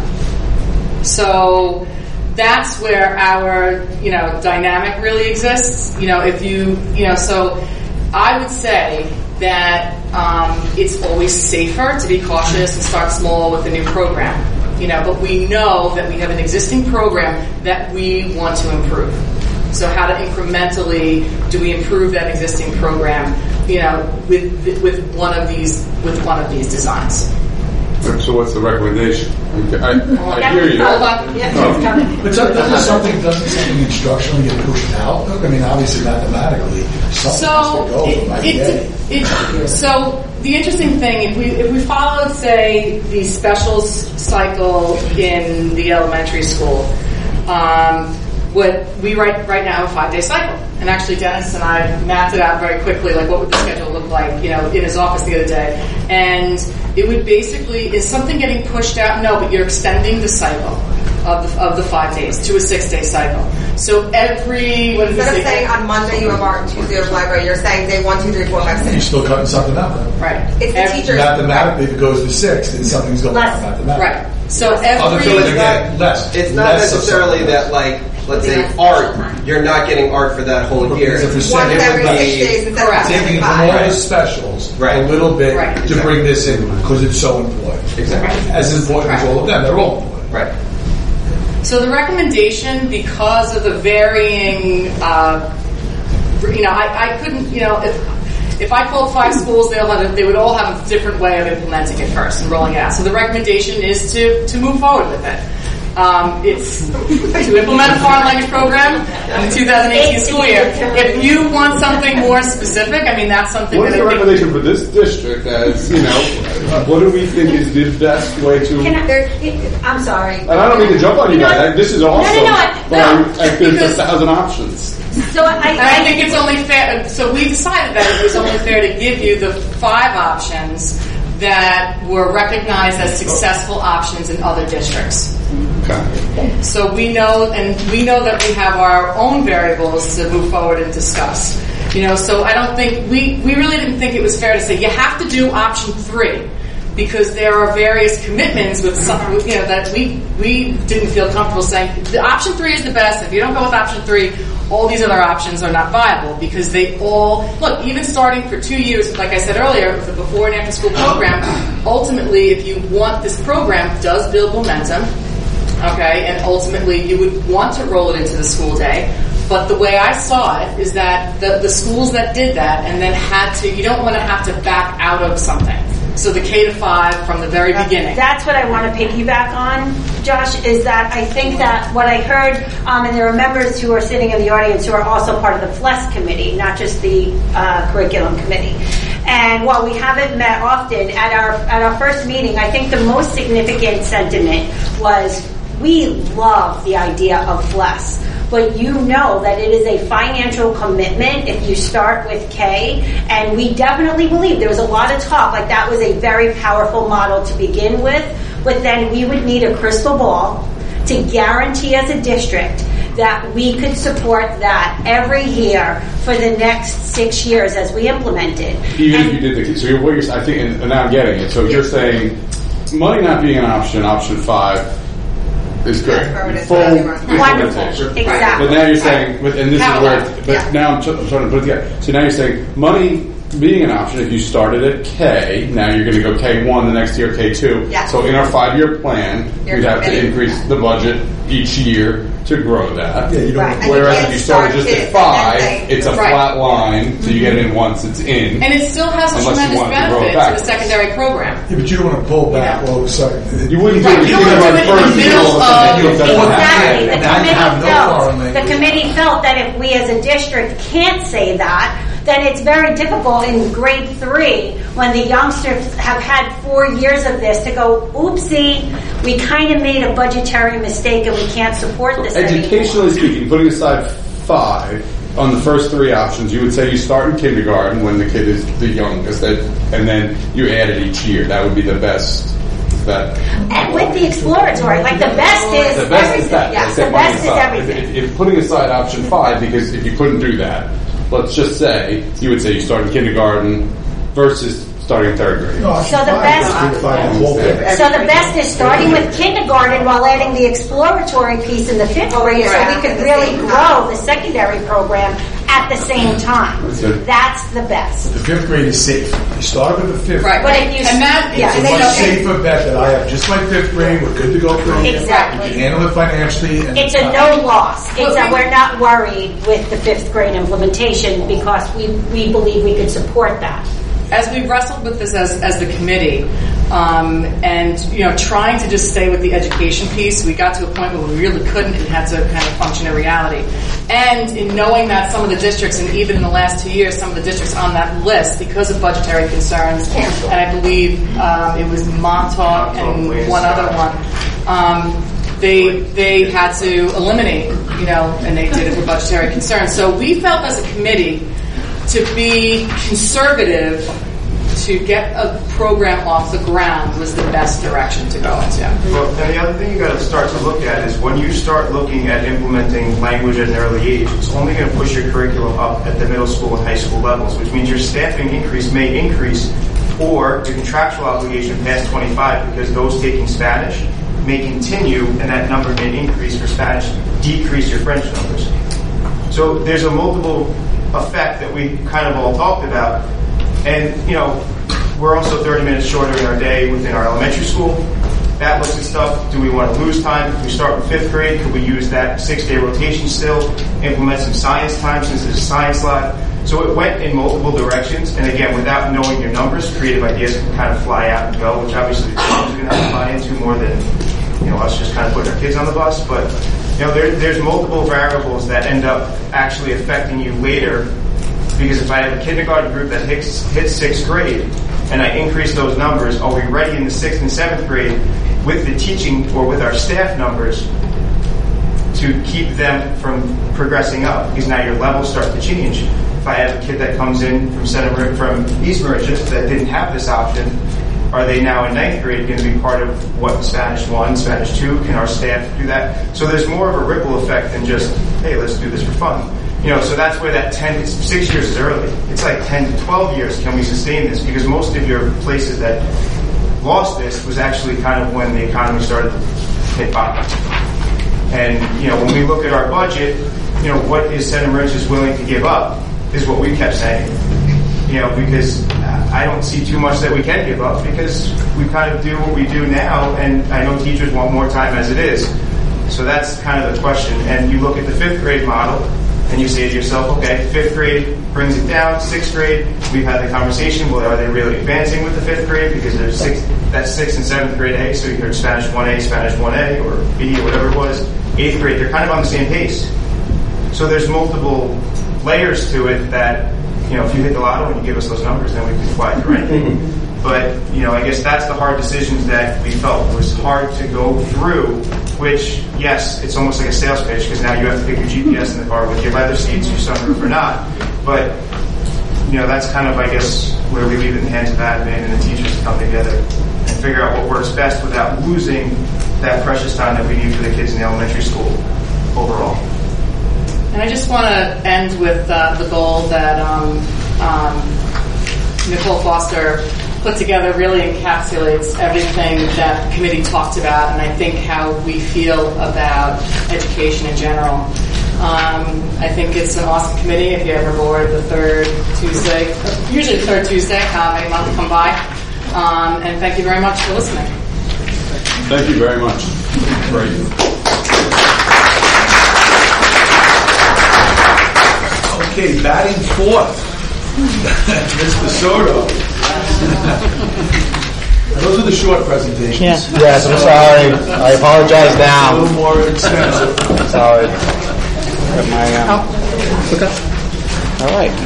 So that's where our, you know, dynamic really exists. You know, if you, you know, so I would say that um, it's always safer to be cautious and start small with a new program. You know, but we know that we have an existing program that we want to improve. So how to incrementally do we improve that existing program, you know, with with one of these with one of these designs? So what's the recommendation? I, I hear you. Hold on. Yeah, oh. But so, doesn't something doesn't something instructionally get pushed out? Look, I mean, obviously mathematically, something so has to go it, it, it, it, so the interesting thing, if we if we followed, say, the specials cycle in the elementary school, um, what we right right now have a five day cycle. And actually, Dennis and I mapped it out very quickly, like what would the schedule look like, you know, in his office the other day. And it would basically, is something getting pushed out? No, but you're extending the cycle of the, of the five days to a six day cycle. So every, what is Instead this? of saying on Monday you have art and Tuesday you have library, you're saying day one, two, three, four, five, six. You're still cutting something out, though. Right. It's the every, teachers. Mathematically, if it goes to six, then something's going on mathematically. Right. So every... Other things again, less. It's not less necessarily that, like, let's say art, you're not getting art for that whole year. If it's One it every would six be days instead of taking from five. all the specials Right. a little bit Right. to Exactly. bring this in because it's so important. Exactly. As important as all of them, they're all important. Right. So the recommendation, because of the varying, uh, you know, I, I couldn't, you know, if, if I called five schools, they'll have a, they would all have a different way of implementing it first and rolling it out. So the recommendation is to, to move forward with it. Um, it's to implement a foreign language program in the two thousand eighteen school year. If you want something more specific, I mean, that's something What's that the I think... recommendation for this district as, you know, what do we think is the best way to... Can I, there, I'm sorry. And I don't mean to jump on you guys. This is awesome. No, no, no. But no. I, I, there's a thousand options. So I, And I think it's only fair, so we decided that it was only fair to give you the five options that were recognized as successful options in other districts. Okay. So we know, and we know that we have our own variables to move forward and discuss. You know, so I don't think, we, we really didn't think it was fair to say, you have to do option three, because there are various commitments with some, you know, that we, we didn't feel comfortable saying, the option three is the best, if you don't go with option three, all these other options are not viable, because they all, look, even starting for two years, like I said earlier, with the before and after school program, ultimately, if you want, this program does build momentum, okay, and ultimately you would want to roll it into the school day. But the way I saw it is that the, the schools that did that and then had to, you don't want to have to back out of something. So the K to five from the very beginning. That's what I want to piggyback on, Josh, is that I think that what I heard, um, and there are members who are sitting in the audience who are also part of the F L E S committee, not just the uh, curriculum committee. And while we haven't met often, at our at our first meeting, I think the most significant sentiment was we love the idea of F L E S. But you know that it is a financial commitment if you start with K, and we definitely believe there was a lot of talk, like that was a very powerful model to begin with, but then we would need a crystal ball to guarantee as a district that we could support that every year for the next six years as we implement it. Even and if you did the, so you're, what you're, I think, and now I'm getting it, so you're saying money not being an option, option five, is good. Full implementation. Exactly. But now you're saying, but, and this How is where, but yeah. now I'm, t- I'm trying to put it together. So now you're saying money being an option, if you started at K, now you're going to go K one the next year, K two. Yeah. So in our five-year plan, You're we'd have to committed. increase the budget each year to grow that. Yeah, you don't Right. Whereas And if you you started can't just start at it five, and then it's a Right. flat line, so you get it in once, it's in. And it still has a Unless you tremendous want to grow benefit it to the backwards. secondary program. Yeah, but you don't want to pull back all of a sudden. You wouldn't do Right, it. you don't wanna do it in the first, middle all of a sudden of- you don't have Exactly. to. The Now you committee have no felt foreign the language. committee felt that if we as a district can't say that, then it's very difficult in grade three when the youngsters have had four years of this to go, oopsie, we kind of made a budgetary mistake and we can't support this anymore. Educationally speaking, putting aside five, on the first three options, you would say you start in kindergarten when the kid is the youngest, and then you add it each year. That would be the best. That And with the exploratory, like the best is the best everything. is that. Yeah, Let's the take money best is aside. everything. If, if putting aside option five, because if you couldn't do that, let's just say you would say you start in kindergarten versus starting in third grade. No, So the five, best- five, five, the whole thing. So the best is starting with kindergarten while adding the exploratory piece in the fifth grade so we could really grow the secondary program at the same time. That's it. That's the best. The fifth grade is safe. You start with the fifth. Right. But if you, And that- yeah, It's and a then much you- safer bet that I have just like fifth grade. We're good to go for it. Exactly. We can handle it financially. And it's a no loss. It's a, we're not worried with the fifth grade implementation because we, we believe we could support that. As we wrestled with this as, as the committee, um, and you know, trying to just stay with the education piece, we got to a point where we really couldn't and had to kind of function in reality. And in knowing that some of the districts, and even in the last two years, some of the districts on that list, because of budgetary concerns, and I believe um, it was Montauk and one other one, um, they they had to eliminate, you know, and they did it for budgetary concerns. So we felt as a committee to be conservative, to get a program off the ground was the best direction to go into. Well, and the other thing you got to start to look at is when you start looking at implementing language at an early age, it's only going to push your curriculum up at the middle school and high school levels, which means your staffing increase may increase, or the contractual obligation past twenty-five, because those taking Spanish may continue, and that number may increase for Spanish, decrease your French numbers. So there's a multiple effect that we kind of all talked about. And, you know, we're also thirty minutes shorter in our day within our elementary school. That looks at stuff. Do we want to lose time? If we start with fifth grade, could we use that six-day rotation still? Implement some science time since it's a science lab. So it went in multiple directions, and again, without knowing your numbers, creative ideas can kind of fly out and go, which obviously the teachers are going to have to buy into more than, you know, us just kind of putting our kids on the bus. But, you know, there, there's multiple variables that end up actually affecting you later, because if I have a kindergarten group that hits, hits sixth grade, and I increase those numbers, are we ready in the sixth and seventh grade with the teaching or with our staff numbers to keep them from progressing up? Because now your levels start to change. If I have a kid that comes in from Center, from East Mauritius that didn't have this option, are they now in ninth grade going to be part of what Spanish one, Spanish two? Can our staff do that? So there's more of a ripple effect than just, hey, let's do this for fun. You know, so that's where that ten, six years is early. It's like ten to twelve years. Can we sustain this? Because most of your places that lost this was actually kind of when the economy started to hit bottom. And, you know, when we look at our budget, you know, what is Center Mauritius willing to give up is what we kept saying. You know, because I don't see too much that we can give up because we kind of do what we do now, and I know teachers want more time as it is. So that's kind of the question. And you look at the fifth grade model, and you say to yourself, okay, fifth grade brings it down, sixth grade, we've had the conversation, well, are they really advancing with the fifth grade? Because there's six, that's sixth and seventh grade A, so you heard Spanish one A, Spanish one A, or B, or whatever it was. Eighth grade, they're kind of on the same pace. So there's multiple layers to it that, you know, if you hit the lotto and you give us those numbers, then we can apply for anything. But, you know, I guess that's the hard decisions that we felt was hard to go through, which, yes, it's almost like a sales pitch because now you have to pick your G P S in the car with your leather seats, your sunroof or not. But, you know, that's kind of, I guess, where we leave it in the hands of admin and the teachers to come together and figure out what works best without losing that precious time that we need for the kids in the elementary school overall. And I just want to end with uh, the goal that um, um, Nicole Foster put together really encapsulates everything that the committee talked about, and I think how we feel about education in general. Um, I think it's an awesome committee. If you ever board the third Tuesday, usually the third Tuesday, uh, a month come by. Um, and thank you very much for listening. Thank you very much. Great. Okay, batting fourth, Mister Soto. Those are the short presentations. Yeah. Yes, I'm sorry. I apologize now. A little more expensive. Sorry. Got my, um, oh, okay. All right.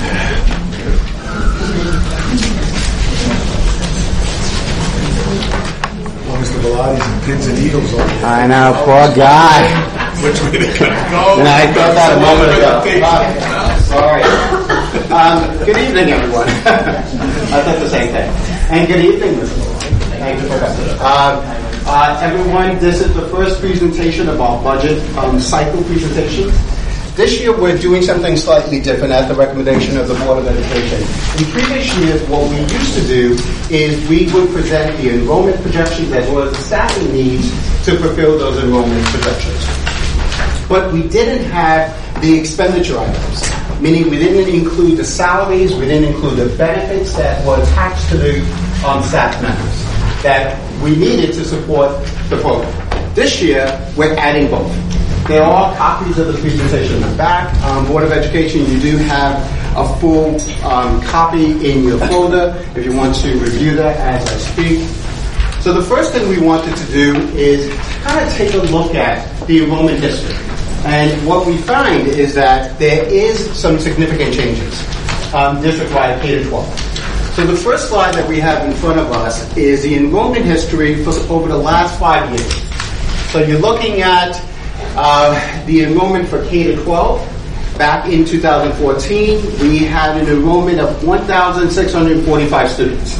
Well, Mister Bilatti's and pins and needles over here. I know, poor guy. Which way they gonna go? And I thought that a moment ago. Sorry. Um, good evening, everyone. I thought the same thing. And good evening, Mister Maloney. Thank you for coming. Uh, uh, everyone, this is the first presentation of our budget um, cycle presentations. This year, we're doing something slightly different at the recommendation of the Board of Education. In previous years, what we used to do is we would present the enrollment projections as well as the staffing needs to fulfill those enrollment projections. But we didn't have the expenditure items, meaning we didn't include the salaries, we didn't include the benefits that were attached to the um, staff members that we needed to support the program. This year, we're adding both. There are copies of the presentation in the back. Um, Board of Education, you do have a full um, copy in your folder if you want to review that as I speak. So the first thing we wanted to do is kind of take a look at the enrollment history. And what we find is that there is some significant changes um, district-wide K to twelve. So the first slide that we have in front of us is the enrollment history for over the last five years. So you're looking at uh, the enrollment for K to twelve. Back in two thousand fourteen, we had an enrollment of one thousand six hundred forty-five students.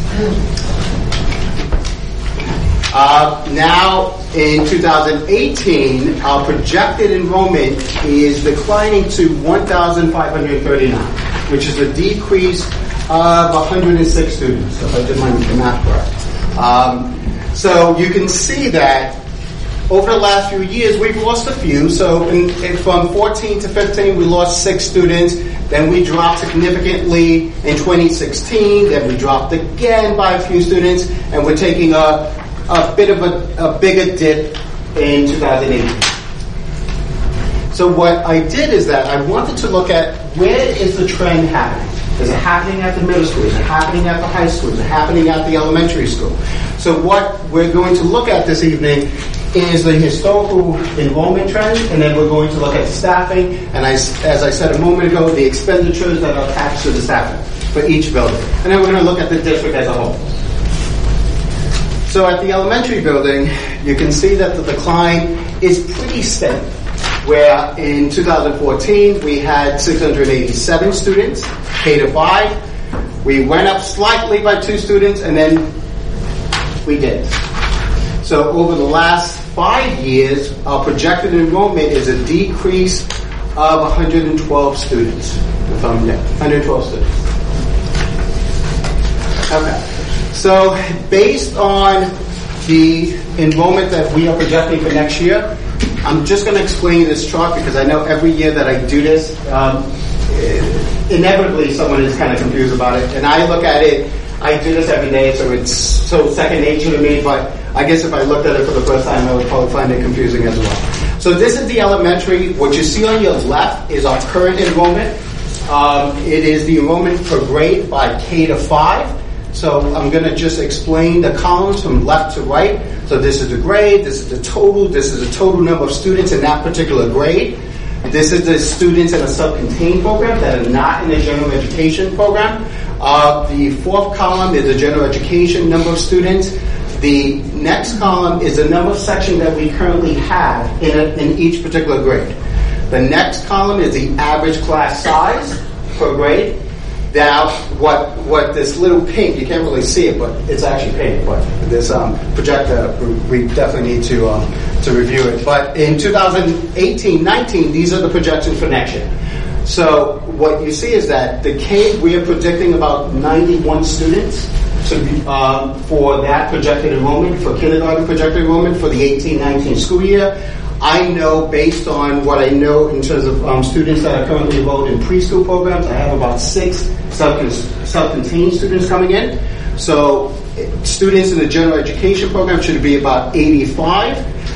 Uh, now, in two thousand eighteen, our projected enrollment is declining to one thousand five hundred thirty-nine, which is a decrease of one hundred six students, if I did my math correct. Um, so you can see that over the last few years, we've lost a few. So in, in, from fourteen to fifteen, we lost six students. Then we dropped significantly in twenty sixteen. Then we dropped again by a few students. And we're taking a a bit of a, a bigger dip in two thousand eighteen. So what I did is that I wanted to look at where is the trend happening. Is it happening at the middle school? Is it happening at the high school? Is it happening at the elementary school? So what we're going to look at this evening is the historical enrollment trend, and then we're going to look at the staffing, and I, as I said a moment ago, the expenditures that are attached to the staffing for each building. And then we're going to look at the district as a whole. So at the elementary building, you can see that the decline is pretty steady, where in two thousand fourteen we had six hundred eighty-seven students, K to five. We went up slightly by two students, and then we did. So over the last five years, our projected enrollment is a decrease of one hundred twelve students. If I'm yeah, one hundred twelve students. Okay. So based on the enrollment that we are projecting for next year, I'm just going to explain this chart because I know every year that I do this, um, inevitably someone is kind of confused about it. And I look at it, I do this every day, so it's so second nature to me, but I guess if I looked at it for the first time, I would probably find it confusing as well. So this is the elementary. What you see on your left is our current enrollment. Um, it is the enrollment per grade by K to five. So I'm going to just explain the columns from left to right. So this is the grade, this is the total, this is the total number of students in that particular grade. This is the students in a self-contained program that are not in the general education program. Uh, the fourth column is the general education number of students. The next column is the number of sections that we currently have in, a, in each particular grade. The next column is the average class size per grade. Now, what what this little pink, you can't really see it, but it's actually pink, but this um, projector, we definitely need to um, to review it. But in two thousand eighteen nineteen, these are the projections for next year. So what you see is that the K, we are predicting about ninety-one students to be, um, for that projected enrollment, for kindergarten projected enrollment for the eighteen nineteen school year. I know based on what I know in terms of um, students that are currently enrolled in preschool programs, I have about six self-contained students coming in. So students in the general education program should be about eighty-five.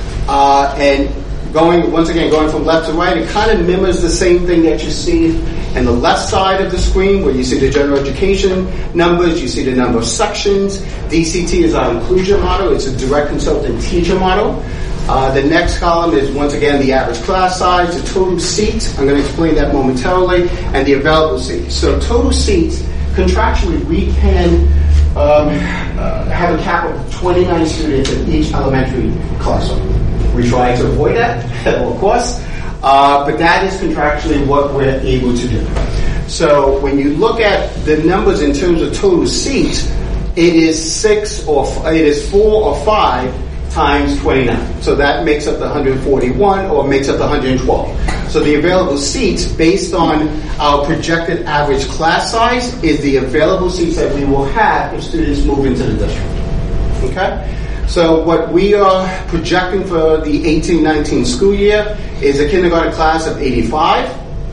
Uh, and going, once again, going from left to right, it kind of mimics the same thing that you see in the left side of the screen where you see the general education numbers, you see the number of sections. D C T is our inclusion model. It's a direct consultant teacher model. Uh, the next column is, once again, the average class size, the total seats. I'm going to explain that momentarily, and the available seats. So total seats, contractually, we can um, uh, have a cap of twenty-nine students in each elementary classroom. We try to avoid that, of course, uh, but that is contractually what we're able to do. So when you look at the numbers in terms of total seats, it is six or it is four or five times twenty-nine. So that makes up the one hundred forty-one or makes up the one hundred twelve. So the available seats based on our projected average class size is the available seats that we will have if students move into the district. Okay? So what we are projecting for the eighteen nineteen school year is a kindergarten class of eighty-five.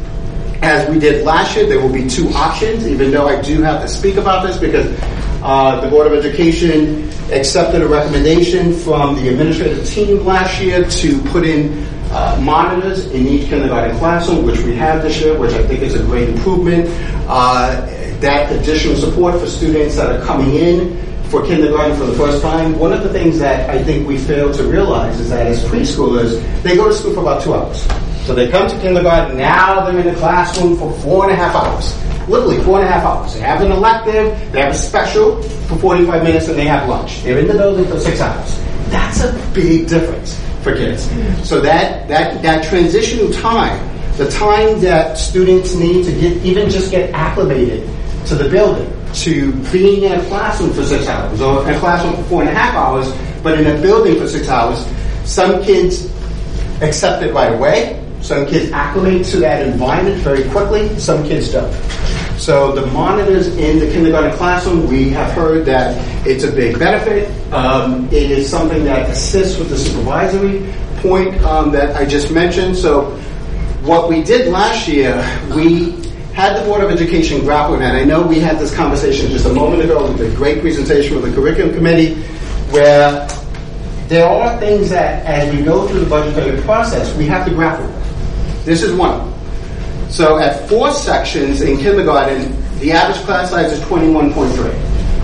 As we did last year, there will be two options, even though I do have to speak about this because uh, the Board of Education accepted a recommendation from the administrative team last year to put in uh, monitors in each kindergarten classroom, which we have this year, which I think is a great improvement. Uh, that additional support for students that are coming in for kindergarten for the first time. One of the things that I think we fail to realize is that as preschoolers, they go to school for about two hours. So they come to kindergarten, now they're in the classroom for four and a half hours. Literally four and a half hours. They have an elective, they have a special for forty-five minutes, and they have lunch. They're in the building for six hours. That's a big difference for kids. So that, that, that transitional time, the time that students need to get, even just get acclimated to the building, to being in a classroom for six hours, or in a classroom for four and a half hours, but in a building for six hours, some kids accept it right away. Some kids acclimate to that environment very quickly. Some kids don't. So the monitors in the kindergarten classroom, we have heard that it's a big benefit. Um, it is something that assists with the supervisory point um, that I just mentioned. So what we did last year, we had the Board of Education grapple with that. I know we had this conversation just a moment ago with a great presentation with the curriculum committee where there are things that as we go through the budgetary process, we have to grapple with. This is one. So at four sections in kindergarten, the average class size is twenty-one point three.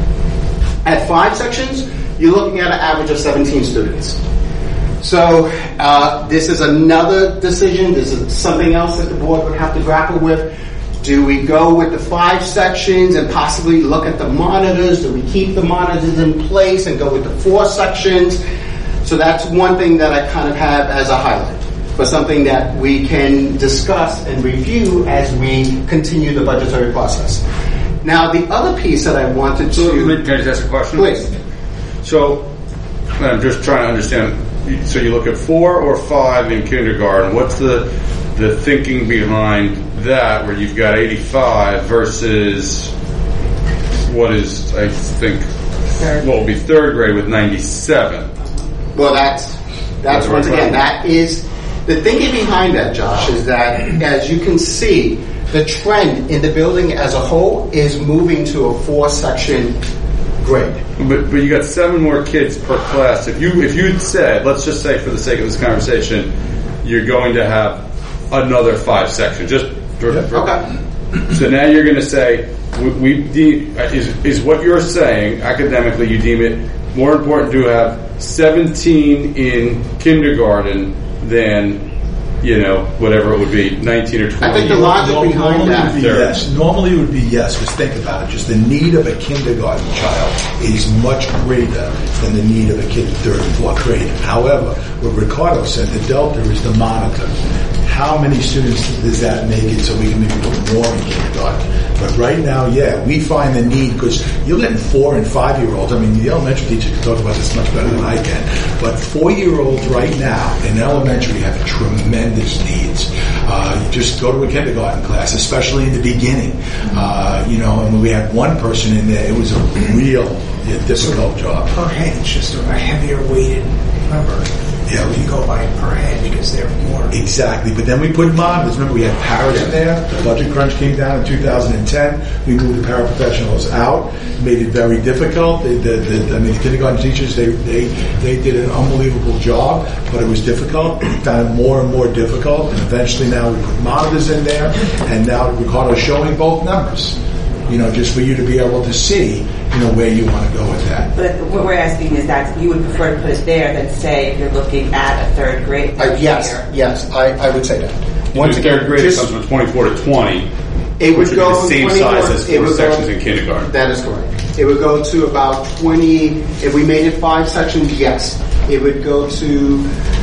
At five sections, you're looking at an average of seventeen students. So uh, this is another decision. This is something else that the board would have to grapple with. Do we go with the five sections and possibly look at the monitors? Do we keep the monitors in place and go with the four sections? So that's one thing that I kind of have as a highlight, but something that we can discuss and review as we continue the budgetary process. Now, the other piece that I wanted to... Can I just ask a question? Please. So, I'm just trying to understand. So you look at four or five in kindergarten. What's the the thinking behind that, where you've got eighty-five versus what is, I think, what will be third grade with ninety-seven? Well, that's, that's once again, that is, the thinking behind that, Josh, is that, as you can see, the trend in the building as a whole is moving to a four-section grade. But but you got seven more kids per class. If you if you'd said, let's just say for the sake of this conversation, you're going to have another five sections. Just for, yeah. for, okay. So now you're going to say we, we de- is is what you're saying academically? You deem it more important to have seventeen in kindergarten than, you know, whatever it would be, nineteen or twenty. I think the logic Normally behind that. Would be yes. Normally it would be yes, because think about it. Just the need of a kindergarten child is much greater than the need of a kid in third and fourth grade. However, what Ricardo said, the delta is the monitor. How many students does that make it so we can maybe put more in kindergarten? But right now, yeah, we find the need, because you're letting four and five-year-olds, I mean, the elementary teacher can talk about this much better than I can, but four-year-olds right now in elementary have tremendous needs. Uh, you just go to a kindergarten class, especially in the beginning. Uh, you know, and when we had one person in there, it was a real yeah, difficult so job. Per head, it's just a heavier weighted number. Yeah, we go by per head because they're more. Exactly, but then we put monitors. Remember, we had paras in there. The budget crunch came down in two thousand ten. We moved the paraprofessionals out, made it very difficult. The, the, the, I mean, the kindergarten teachers, they, they they did an unbelievable job, but it was difficult. We found it more and more difficult, and eventually now we put monitors in there, and now Ricardo's showing both numbers. You know, just for you to be able to see, you know, where you want to go with that. But what we're asking is that you would prefer to put it there than say if you're looking at a third grade. Uh, yes, year. yes, I, I would say that. Once again, third grade just, comes from twenty-four to twenty. It would, which would go be the same size as four sections go, in kindergarten. That is correct. It would go to about twenty. If we made it five sections, yes, it would go to,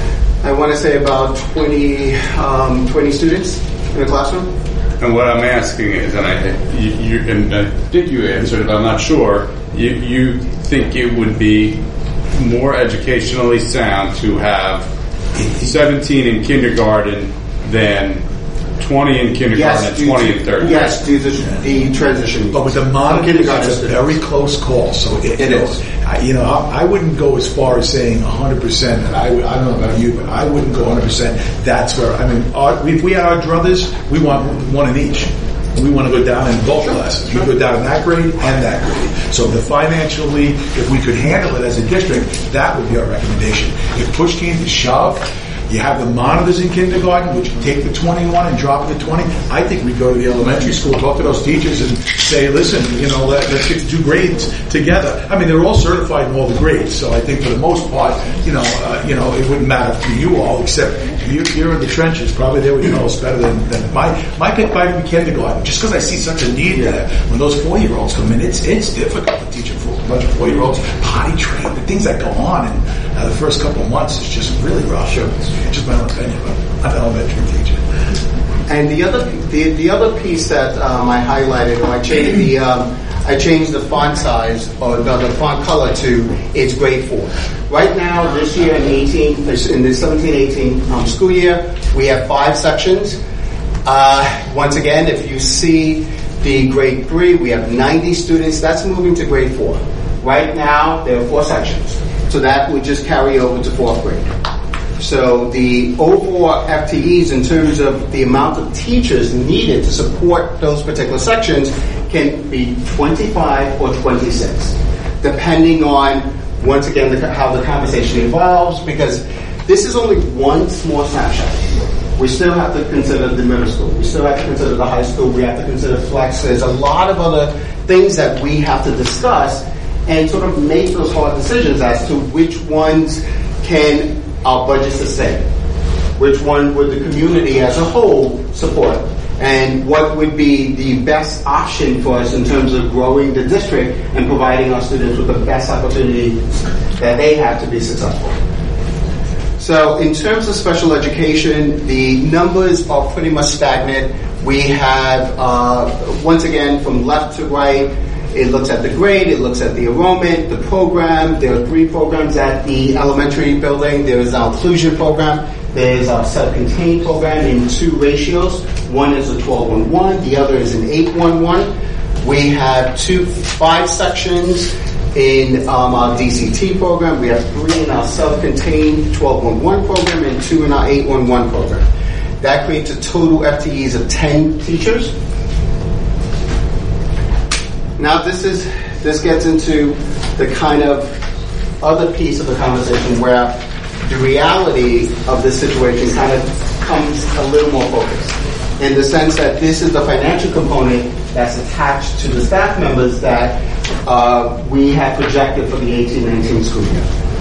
I want to say about twenty, um, twenty students in a classroom. And what I'm asking is, and I, you, you, and I think you answered it, but I'm not sure. You, you think it would be more educationally sound to have seventeen in kindergarten than twenty in kindergarten yes, and twenty in third grade? Yes, do the, the transition. But with the monitors, it's a very close call. So it, it you is. Know, I, you know, I, I wouldn't go as far as saying one hundred percent. And I, I don't know about you, but I wouldn't go one hundred percent. That's where, I mean, our, if we had our druthers, we want one in each. We want to go down in both classes. We go down in that grade and that grade. So the financially, if we could handle it as a district, that would be our recommendation. If push came to shove, you have the monitors in kindergarten, which take the twenty-one and drop it to twenty. I think we go to the elementary school, talk to those teachers, and say, "Listen, you know, let, let's get the two grades together." I mean, they're all certified in all the grades, so I think for the most part, you know, uh, you know, it wouldn't matter for you all, except you, you're in the trenches. Probably they would know us better than, than my my pick might be kindergarten, just because I see such a need there. When those four-year-olds come in, it's it's difficult to teach a full bunch of four-year-olds potty train, the things that go on, and uh, the first couple of months is just really rough. Sure. It's just my own opinion, but I'm an elementary teacher. And the other the the other piece that um, I highlighted, or I changed the um, I changed the font size or the, the font color to it's grade four. Right now, this year in eighteen in the seventeen eighteen um, school year, we have five sections. Uh, once again, if you see the grade three, we have ninety students. That's moving to grade four. Right now, there are four sections, so that would just carry over to fourth grade. So the overall F T Es in terms of the amount of teachers needed to support those particular sections can be twenty-five or twenty-six, depending on, once again, the, how the conversation evolves, because this is only one small snapshot. We still have to consider the middle school. We still have to consider the high school. We have to consider flex. There's a lot of other things that we have to discuss and sort of make those hard decisions as to which ones can our budget sustain. Which one would the community as a whole support? And what would be the best option for us in terms of growing the district and providing our students with the best opportunity that they have to be successful. So in terms of special education, the numbers are pretty much stagnant. We have, uh, once again, from left to right, it looks at the grade, it looks at the enrollment, the program. There are three programs at the elementary building. There is our inclusion program. There's our self-contained program in two ratios. One is a twelve one one, the other is an eight one one. We have two, five sections in um, our D C T program. We have three in our self-contained twelve one one program and two in our eight one one program. That creates a total F T Es of ten teachers. Now this is this gets into the kind of other piece of the conversation where the reality of this situation kind of comes a little more focused in the sense that this is the financial component that's attached to the staff members that uh, we have projected for the eighteen nineteen school year.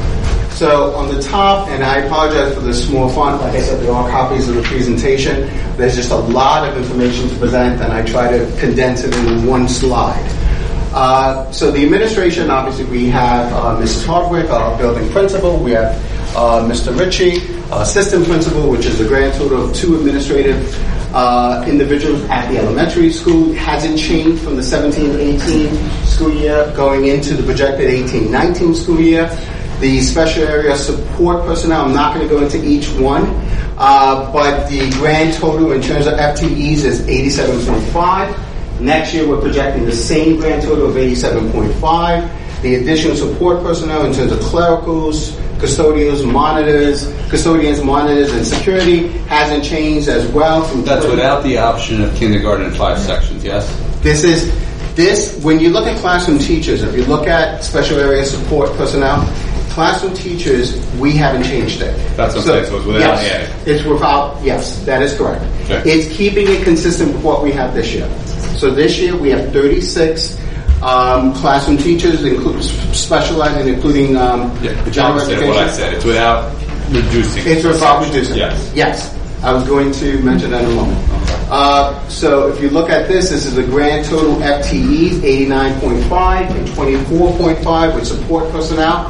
So on the top, and I apologize for the small font, like I said, there are copies of the presentation. There's just a lot of information to present, and I try to condense it in one slide. Uh, so the administration, obviously, we have uh, Missus Hardwick, our building principal. We have uh, Mister Ritchie, uh, assistant principal, which is a grand total of two administrative uh, individuals at the elementary school. It hasn't changed from the seventeen eighteen school year going into the projected eighteen nineteen school year. The special area support personnel, I'm not going to go into each one, uh, but the grand total in terms of F T Es is eighty-seven point five. Next year, we're projecting the same grand total of eighty-seven point five. The additional support personnel in terms of clericals, custodians, monitors, custodians, monitors, and security hasn't changed as well. From That's without the option of kindergarten in five sections, yes? This is, this, when you look at classroom teachers, if you look at special area support personnel, classroom teachers, we haven't changed it. That's what I'm saying, so it's without yes, adding. It's without, yes, that is correct. Okay. It's keeping it consistent with what we have this year. So this year we have thirty-six um, classroom teachers, include, specializing, including um, yeah, the general opposite education. of what I said. It's without reducing. It's without reducing. Yes. Yes. I was going to mention that in a moment. Okay. Uh, so if you look at this, this is the grand total F T Es, eighty-nine point five and twenty-four point five with support personnel.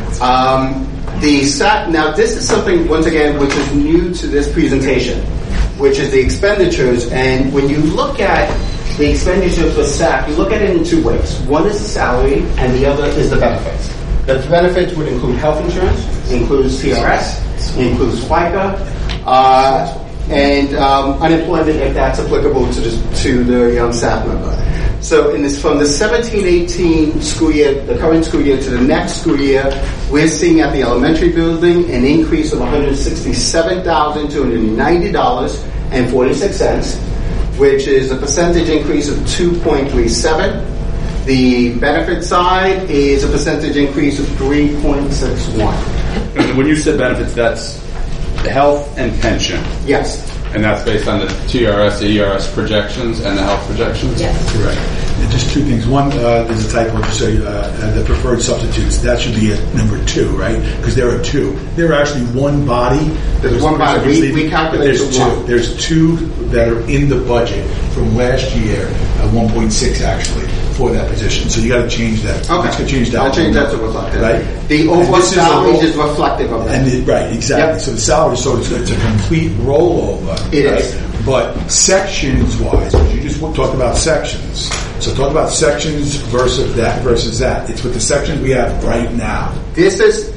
Um, the SAT, now this is something, once again, which is new to this presentation, which is the expenditures. And when you look at the expenditures for staff, you look at it in two ways. One is the salary, and the other is the benefits. The benefits would include health insurance, includes T R S, includes FICA, uh, and um, unemployment if that's applicable to the, to the young staff member. So in this, from the seventeen eighteen school year, the current school year, to the next school year, we're seeing at the elementary building an increase of one hundred sixty-seven thousand two hundred ninety dollars and forty-six cents, which is a percentage increase of two point three seven. The benefit side is a percentage increase of three point six one. When you said benefits, that's the health and pension. Yes. And that's based on the T R S, the E R S projections and the health projections? Yes. Correct. And just two things. One, uh, there's a typo to say uh, the preferred substitutes. That should be at number two, right? Because there are two. There are actually one body. There's one body. We, we calculated there's two. One. There's two that are in the budget from last year, uh, one point six actually, for that position. So you got to change that. Okay. Let's change that. I'll change that to reflect right? The overall salary is reflective of that. And the, right, exactly. Yep. So the salary, so it's, it's a complete rollover. It right? is. But sections-wise, because you just talked about sections. So talk about sections versus that versus that. It's with the sections we have right now. This is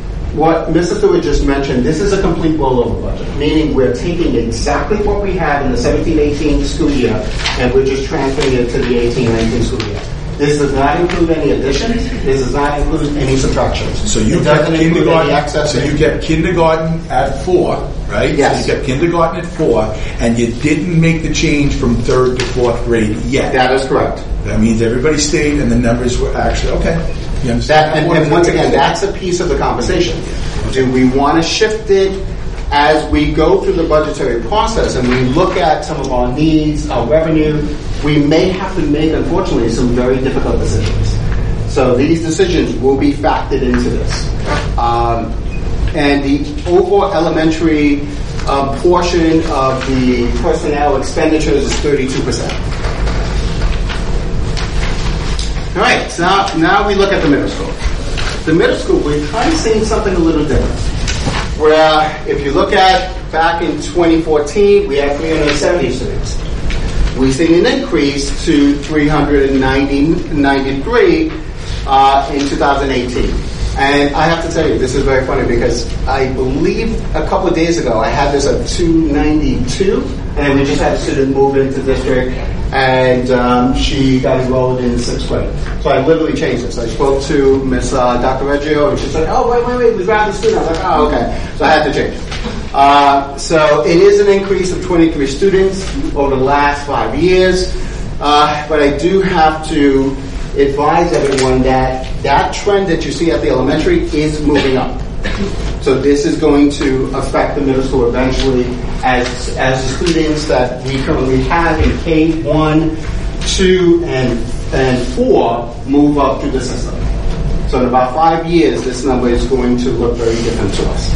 what Mister Stewart just mentioned. This is a complete rollover budget, meaning we're taking exactly what we had in the seventeen eighteen school year and we're just transferring it to the eighteen nineteen school year. This does not include any additions. This does not include any subtractions. So you it kept doesn't include kindergarten. any excess. So you kept kindergarten at four, right? Yes. So you kept kindergarten at four, and you didn't make the change from third to fourth grade yet. That is correct. That means everybody stayed, and the numbers were actually okay. You understand? That, and, and once again, that's a piece of the conversation. Do we want to shift it as we go through the budgetary process and we look at some of our needs, our revenue, we may have to make, unfortunately, some very difficult decisions. So these decisions will be factored into this. Um, and the overall elementary um, portion of the personnel expenditures is thirty-two percent. All right, so now, now we look at the middle school. The middle school, we're kind of seeing something a little different. Where if you look at back in twenty fourteen, we had three hundred seventy students. We've seen an increase to three hundred ninety-three uh, in two thousand eighteen. And I have to tell you, this is very funny because I believe a couple of days ago I had this at two ninety-two, and we just had a student move into district, and um, she got enrolled in sixth grade. So I literally changed this. I spoke to Miss uh, Doctor Reggio, and she said, "Oh, wait, wait, wait, we grabbed the student." I was like, "Oh, okay." So I had to change it. Uh, so it is an increase of twenty-three students over the last five years, uh, but I do have to advise everyone that that trend that you see at the elementary is moving up. So this is going to affect the middle school eventually as as the students that we currently have in K one, two, and, and four move up through the system. So in about five years, this number is going to look very different to us.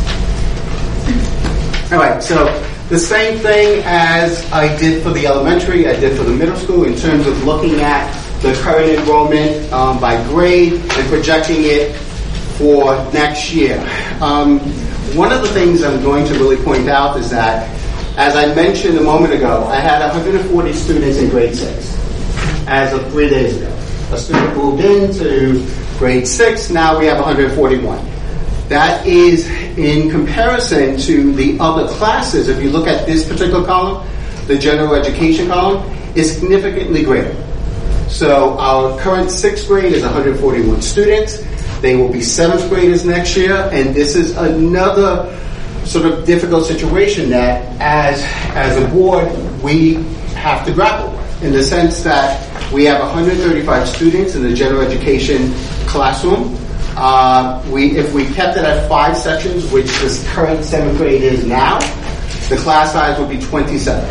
All right, so the same thing as I did for the elementary, I did for the middle school in terms of looking at the current enrollment um, by grade and projecting it for next year. Um, one of the things I'm going to really point out is that, as I mentioned a moment ago, I had one hundred forty students in grade six as of three days ago. A student moved into grade six, now we have one hundred forty-one. That is in comparison to the other classes. If you look at this particular column, the general education column, is significantly greater. So our current sixth grade is one hundred forty-one students. They will be seventh graders next year, and this is another sort of difficult situation that as as a board we have to grapple with, in the sense that we have one hundred thirty-five students in the general education classroom. Uh, we if we kept it at five sections, which this current seventh grade is now, the class size would be twenty-seven.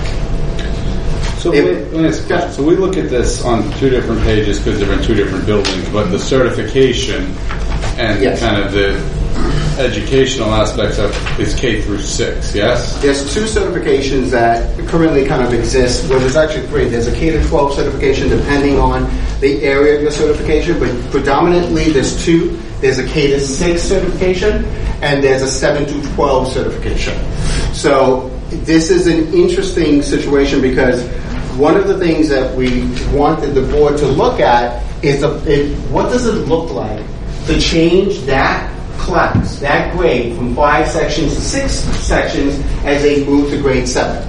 So, if, let me ask a question. So we look at this on two different pages because they're in two different buildings, but the certification and yes. kind of the educational aspects of is K through six, yes? There's two certifications that currently kind of exist. Well, there's actually three. There's a K through twelve certification depending on the area of your certification, but predominantly there's two. There's a K to six certification, and there's a seven to twelve certification. So this is an interesting situation because one of the things that we wanted the board to look at is a, it, what does it look like to change that class, that grade, from five sections to six sections as they move to grade seven.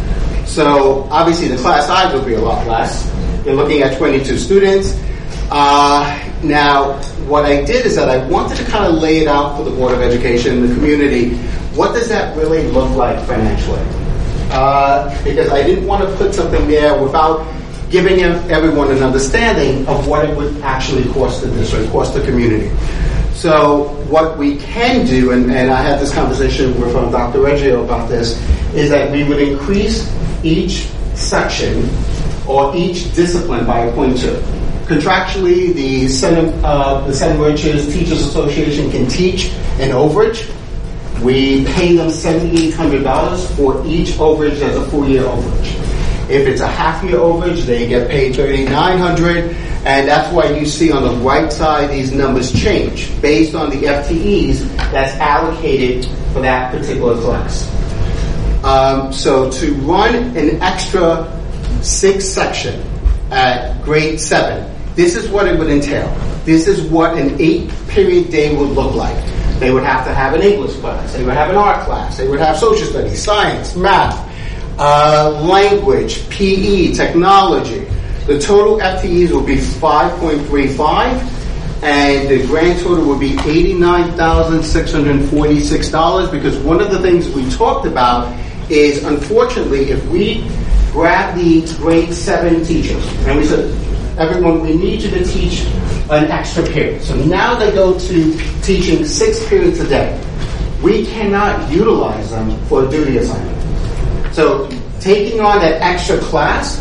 So obviously the class size will be a lot less. You're looking at twenty-two students. Uh, now, what I did is that I wanted to kind of lay it out for the Board of Education, the community. What does that really look like financially? Uh, because I didn't want to put something there without giving everyone an understanding of what it would actually cost the district, cost the community. So what we can do, and, and I had this conversation with um, Doctor Reggio about this, is that we would increase each section or each discipline by a point two. Contractually, the Senate, uh, the Saint Richards Teachers Association can teach an overage. We pay them seven thousand eight hundred dollars for each overage as a full year overage. If it's a half year overage, they get paid three thousand nine hundred dollars, and that's why you see on the right side these numbers change based on the F T Es that's allocated for that particular class. Um, so to run an extra six section at grade seven, this is what it would entail. This is what an eight period day would look like. They would have to have an English class. They would have an art class. They would have social studies, science, math, uh, language, P E, technology. The total F T Es will be five point three five, and the grand total will be eighty-nine thousand six hundred forty-six dollars, because one of the things we talked about is, unfortunately, if we grab the grade seven teachers and we said, everyone, we need you to teach an extra period. So now they go to teaching six periods a day. we cannot utilize them for a duty assignment. So taking on that extra class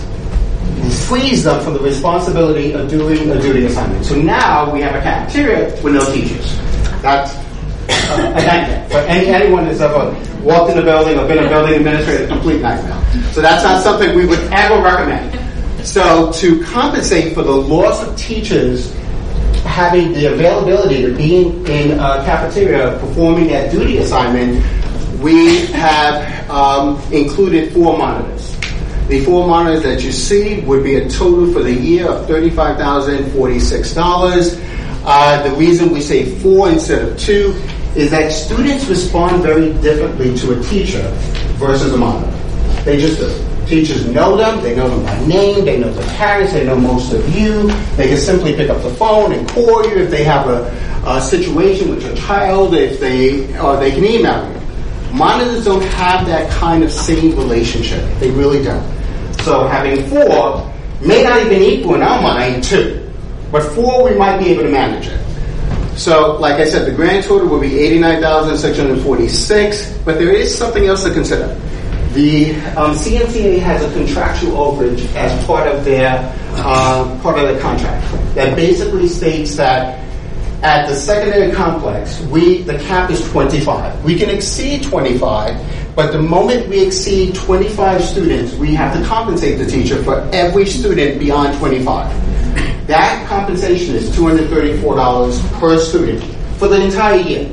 frees them from the responsibility of doing a duty assignment. So now we have a cafeteria with no teachers. That's uh, a nightmare. For any, anyone who's ever walked in a building or been a building administrator, a complete nightmare. So that's not something we would ever recommend. So to compensate for the loss of teachers having the availability to be in, in a cafeteria performing that duty assignment, we have um, included four monitors. The four monitors that you see would be a total for the year of thirty-five thousand forty-six dollars. Uh, the reason we say four instead of two is that students respond very differently to a teacher versus a monitor. They just do. Teachers know them, they know them by name, they know their parents, they know most of you. They can simply pick up the phone and call you if they have a, a situation with your child, if they, or they can email you. Monitors don't have that kind of same relationship. They really don't. So having four may not even equal in our mind two, but four we might be able to manage it. So, like I said, the grand total will be eighty-nine thousand six hundred forty-six dollars, but there is something else to consider. The um, C M C A has a contractual overage as part of their uh, part of their contract that basically states that at the secondary complex, we the cap is twenty-five. We can exceed twenty-five, but the moment we exceed twenty-five students, we have to compensate the teacher for every student beyond twenty-five. That compensation is two hundred thirty-four dollars per student for the entire year.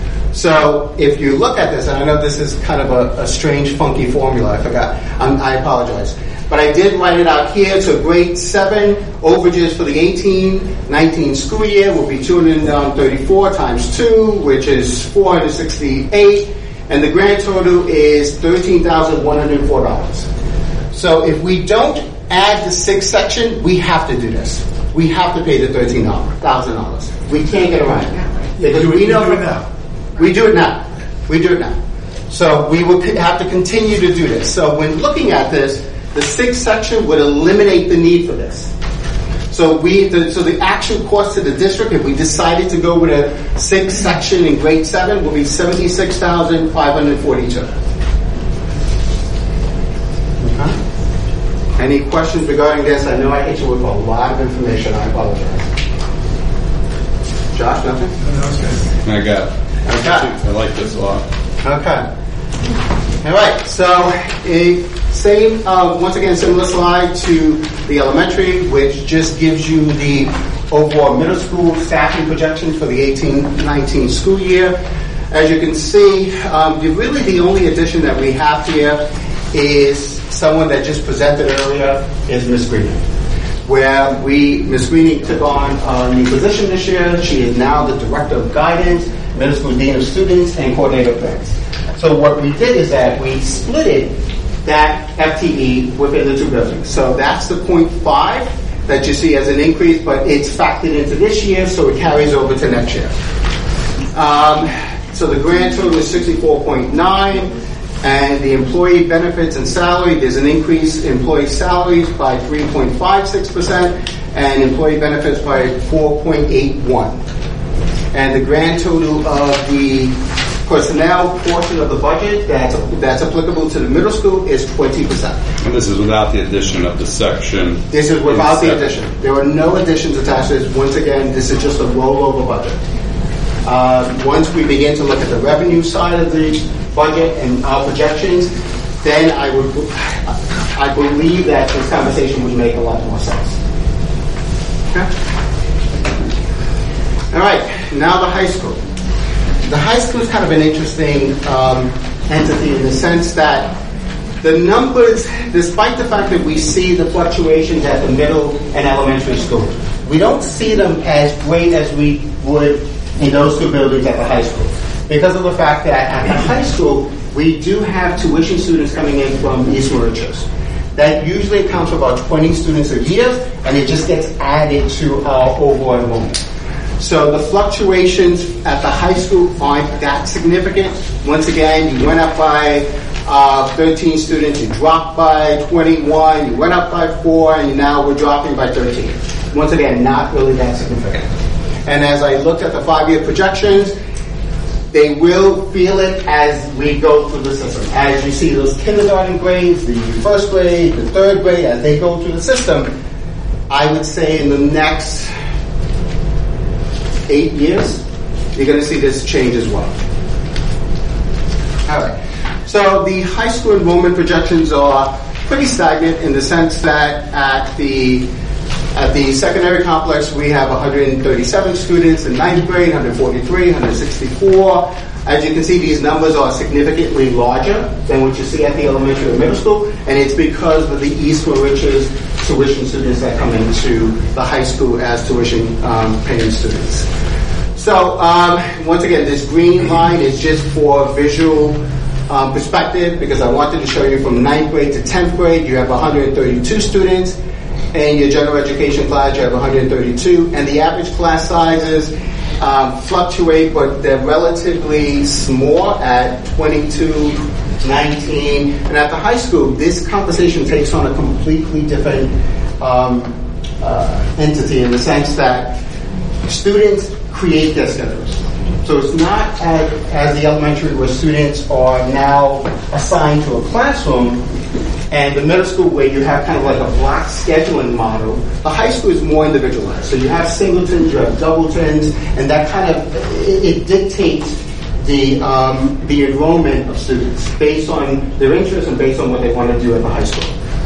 So if you look at this, and I know this is kind of a, a strange, funky formula, I forgot, I'm, I apologize. But I did write it out here. So grade seven overages for the eighteen nineteen school year will be two hundred thirty-four times two, which is four hundred sixty-eight. And the grand total is thirteen thousand one hundred four dollars. So if we don't add the sixth section, we have to do this. We have to pay the thirteen thousand dollars. We can't get around it. Because we know do it now. We do it now. We do it now. So we will have to continue to do this. So when looking at this, the sixth section would eliminate the need for this. So we, the, so the actual cost to the district, if we decided to go with a sixth section in grade seven, will be seventy-six thousand five hundred forty-two. Okay. Any questions regarding this? I know I hit you with a lot of information. I apologize. Josh, nothing? No, that's good. I got it. Okay. I like this a lot. Okay. All right. So, a same, uh, once again, similar slide to the elementary, which just gives you the overall middle school staffing projections for the eighteen nineteen school year. As you can see, um, the, really the only addition that we have here is someone that just presented earlier is Miz Greening, where we, Miz Greening took on a new position this year. She is now the Director of Guidance, Middle School Dean of Students, and Coordinator of Parents. So what we did is that we split that F T E within the two buildings. So that's the point five that you see as an increase, but it's factored into this year, so it carries over to next year. Um, so the grand total is sixty-four point nine, and the employee benefits and salary, there's an increase in employee salaries by three point five six percent, and employee benefits by four point eight one. And the grand total of the personnel portion of the budget that's that's applicable to the middle school is twenty percent. And this is without the addition of the section. This is without the addition. There are no additions attached to this. Once again, this is just a rollover budget. Uh, once we begin to look at the revenue side of the budget and our projections, then I would I believe that this conversation would make a lot more sense. Okay. All right, now the high school. The high school is kind of an interesting um, entity in the sense that the numbers, despite the fact that we see the fluctuations at the middle and elementary school, we don't see them as great as we would in those two buildings at the high school. Because of the fact that at the high school, we do have tuition students coming in from East Mauritius. That usually accounts for about twenty students a year, and it just gets added to our overall enrollment. So the fluctuations at the high school aren't that significant. Once again, you went up by uh, thirteen students, you dropped by twenty-one, you went up by four, and now we're dropping by thirteen. Once again, not really that significant. And as I looked at the five-year projections, they will feel it as we go through the system. As you see those kindergarten grades, the first grade, the third grade, as they go through the system, I would say in the next eight years, you're going to see this change as well. All right. So the high school enrollment projections are pretty stagnant in the sense that at the At the secondary complex, we have one hundred thirty-seven students in ninth grade, one hundred forty-three, one hundred sixty-four. As you can see, these numbers are significantly larger than what you see at the elementary and middle school, and it's because of the East for Riches tuition students that come into the high school as tuition um, paying students. So, um, once again, this green line is just for visual um, perspective, because I wanted to show you from ninth grade to tenth grade, you have one hundred thirty-two students. In your general education class, you have one hundred thirty-two, and the average class sizes um, fluctuate, but they're relatively small at twenty-two, nineteen, and at the high school, this conversation takes on a completely different um, uh, entity in the sense that students create their schedules. So it's not as, as the elementary where students are now assigned to a classroom, and the middle school where you have kind of like a block scheduling model. The high school is more individualized. So you have singletons, you have doubletons, and that kind of, it, it dictates the um, the enrollment of students based on their interests and based on what they want to do at the high school.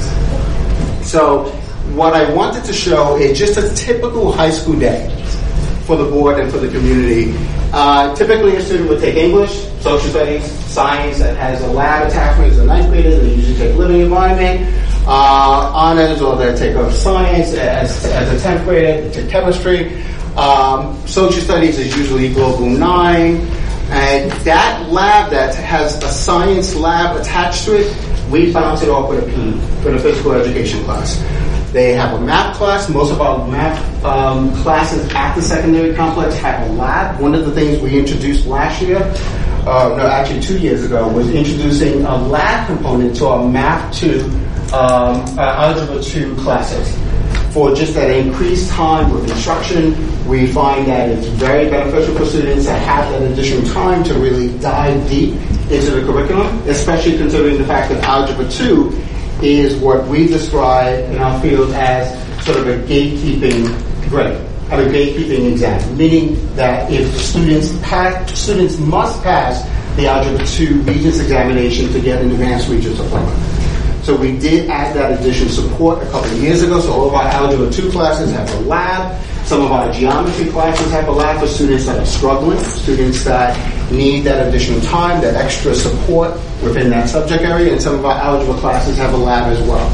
So what I wanted to show is just a typical high school day for the board and for the community. Uh, typically a student would take English, social studies, science that has a lab attachment as a ninth grader. They usually take living environment, uh, honors, or they take up science as, as a tenth grader, they take chemistry. Um, social studies is usually global nine. And that lab that has a science lab attached to it, we bounce it off with a P, with a physical education class. They have a math class. Most of our math um, classes at the secondary complex have a lab. One of the things we introduced last year, uh, no, actually two years ago, was introducing a lab component to our Math two, um, uh, Algebra two classes. For just that increased time with instruction, we find that it's very beneficial for students to have that additional time to really dive deep into the curriculum, especially considering the fact that Algebra two is what we describe in our field as sort of a gatekeeping grade, or a gatekeeping exam, meaning that if students pass, students must pass the Algebra two Regents examination to get an advanced Regents diploma. So we did add that additional support a couple of years ago, so all of our Algebra two classes have a lab. Some of our geometry classes have a lab for students that are struggling, students that need that additional time, that extra support within that subject area, and some of our algebra classes have a lab as well.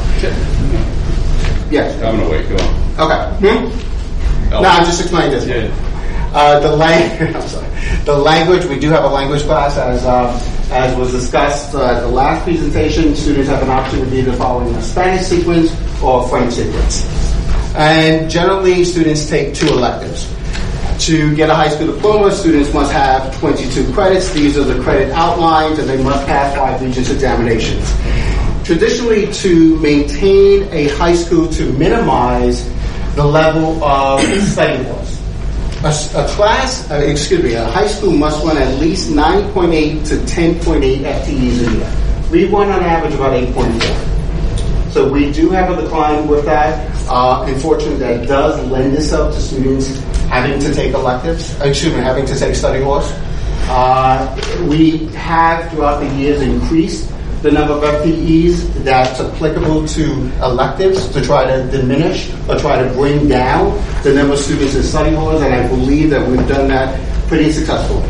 Yes? I'm going to wait, go on. Okay. Hmm? No, I'm just explaining this. Yeah. Uh, the, lang- I'm sorry. the language, we do have a language class, as um, as was discussed uh, at the last presentation. Students have an option of either following a Spanish sequence or a French sequence. And generally, students take two electives. To get a high school diploma, students must have twenty-two credits. These are the credit outlines, and they must pass five Regents examinations. Traditionally, to maintain a high school to minimize the level of study loss, a, a class, uh, excuse me, a high school must run at least nine point eight to ten point eight F T Es a year. We run on average about eight point four. So we do have a decline with that. Uh, unfortunately, that does lend itself to students having to take electives, excuse me, having to take study halls. Uh, we have, throughout the years, increased the number of F T Es that's applicable to electives to try to diminish or try to bring down the number of students in study halls, and I believe that we've done that pretty successfully.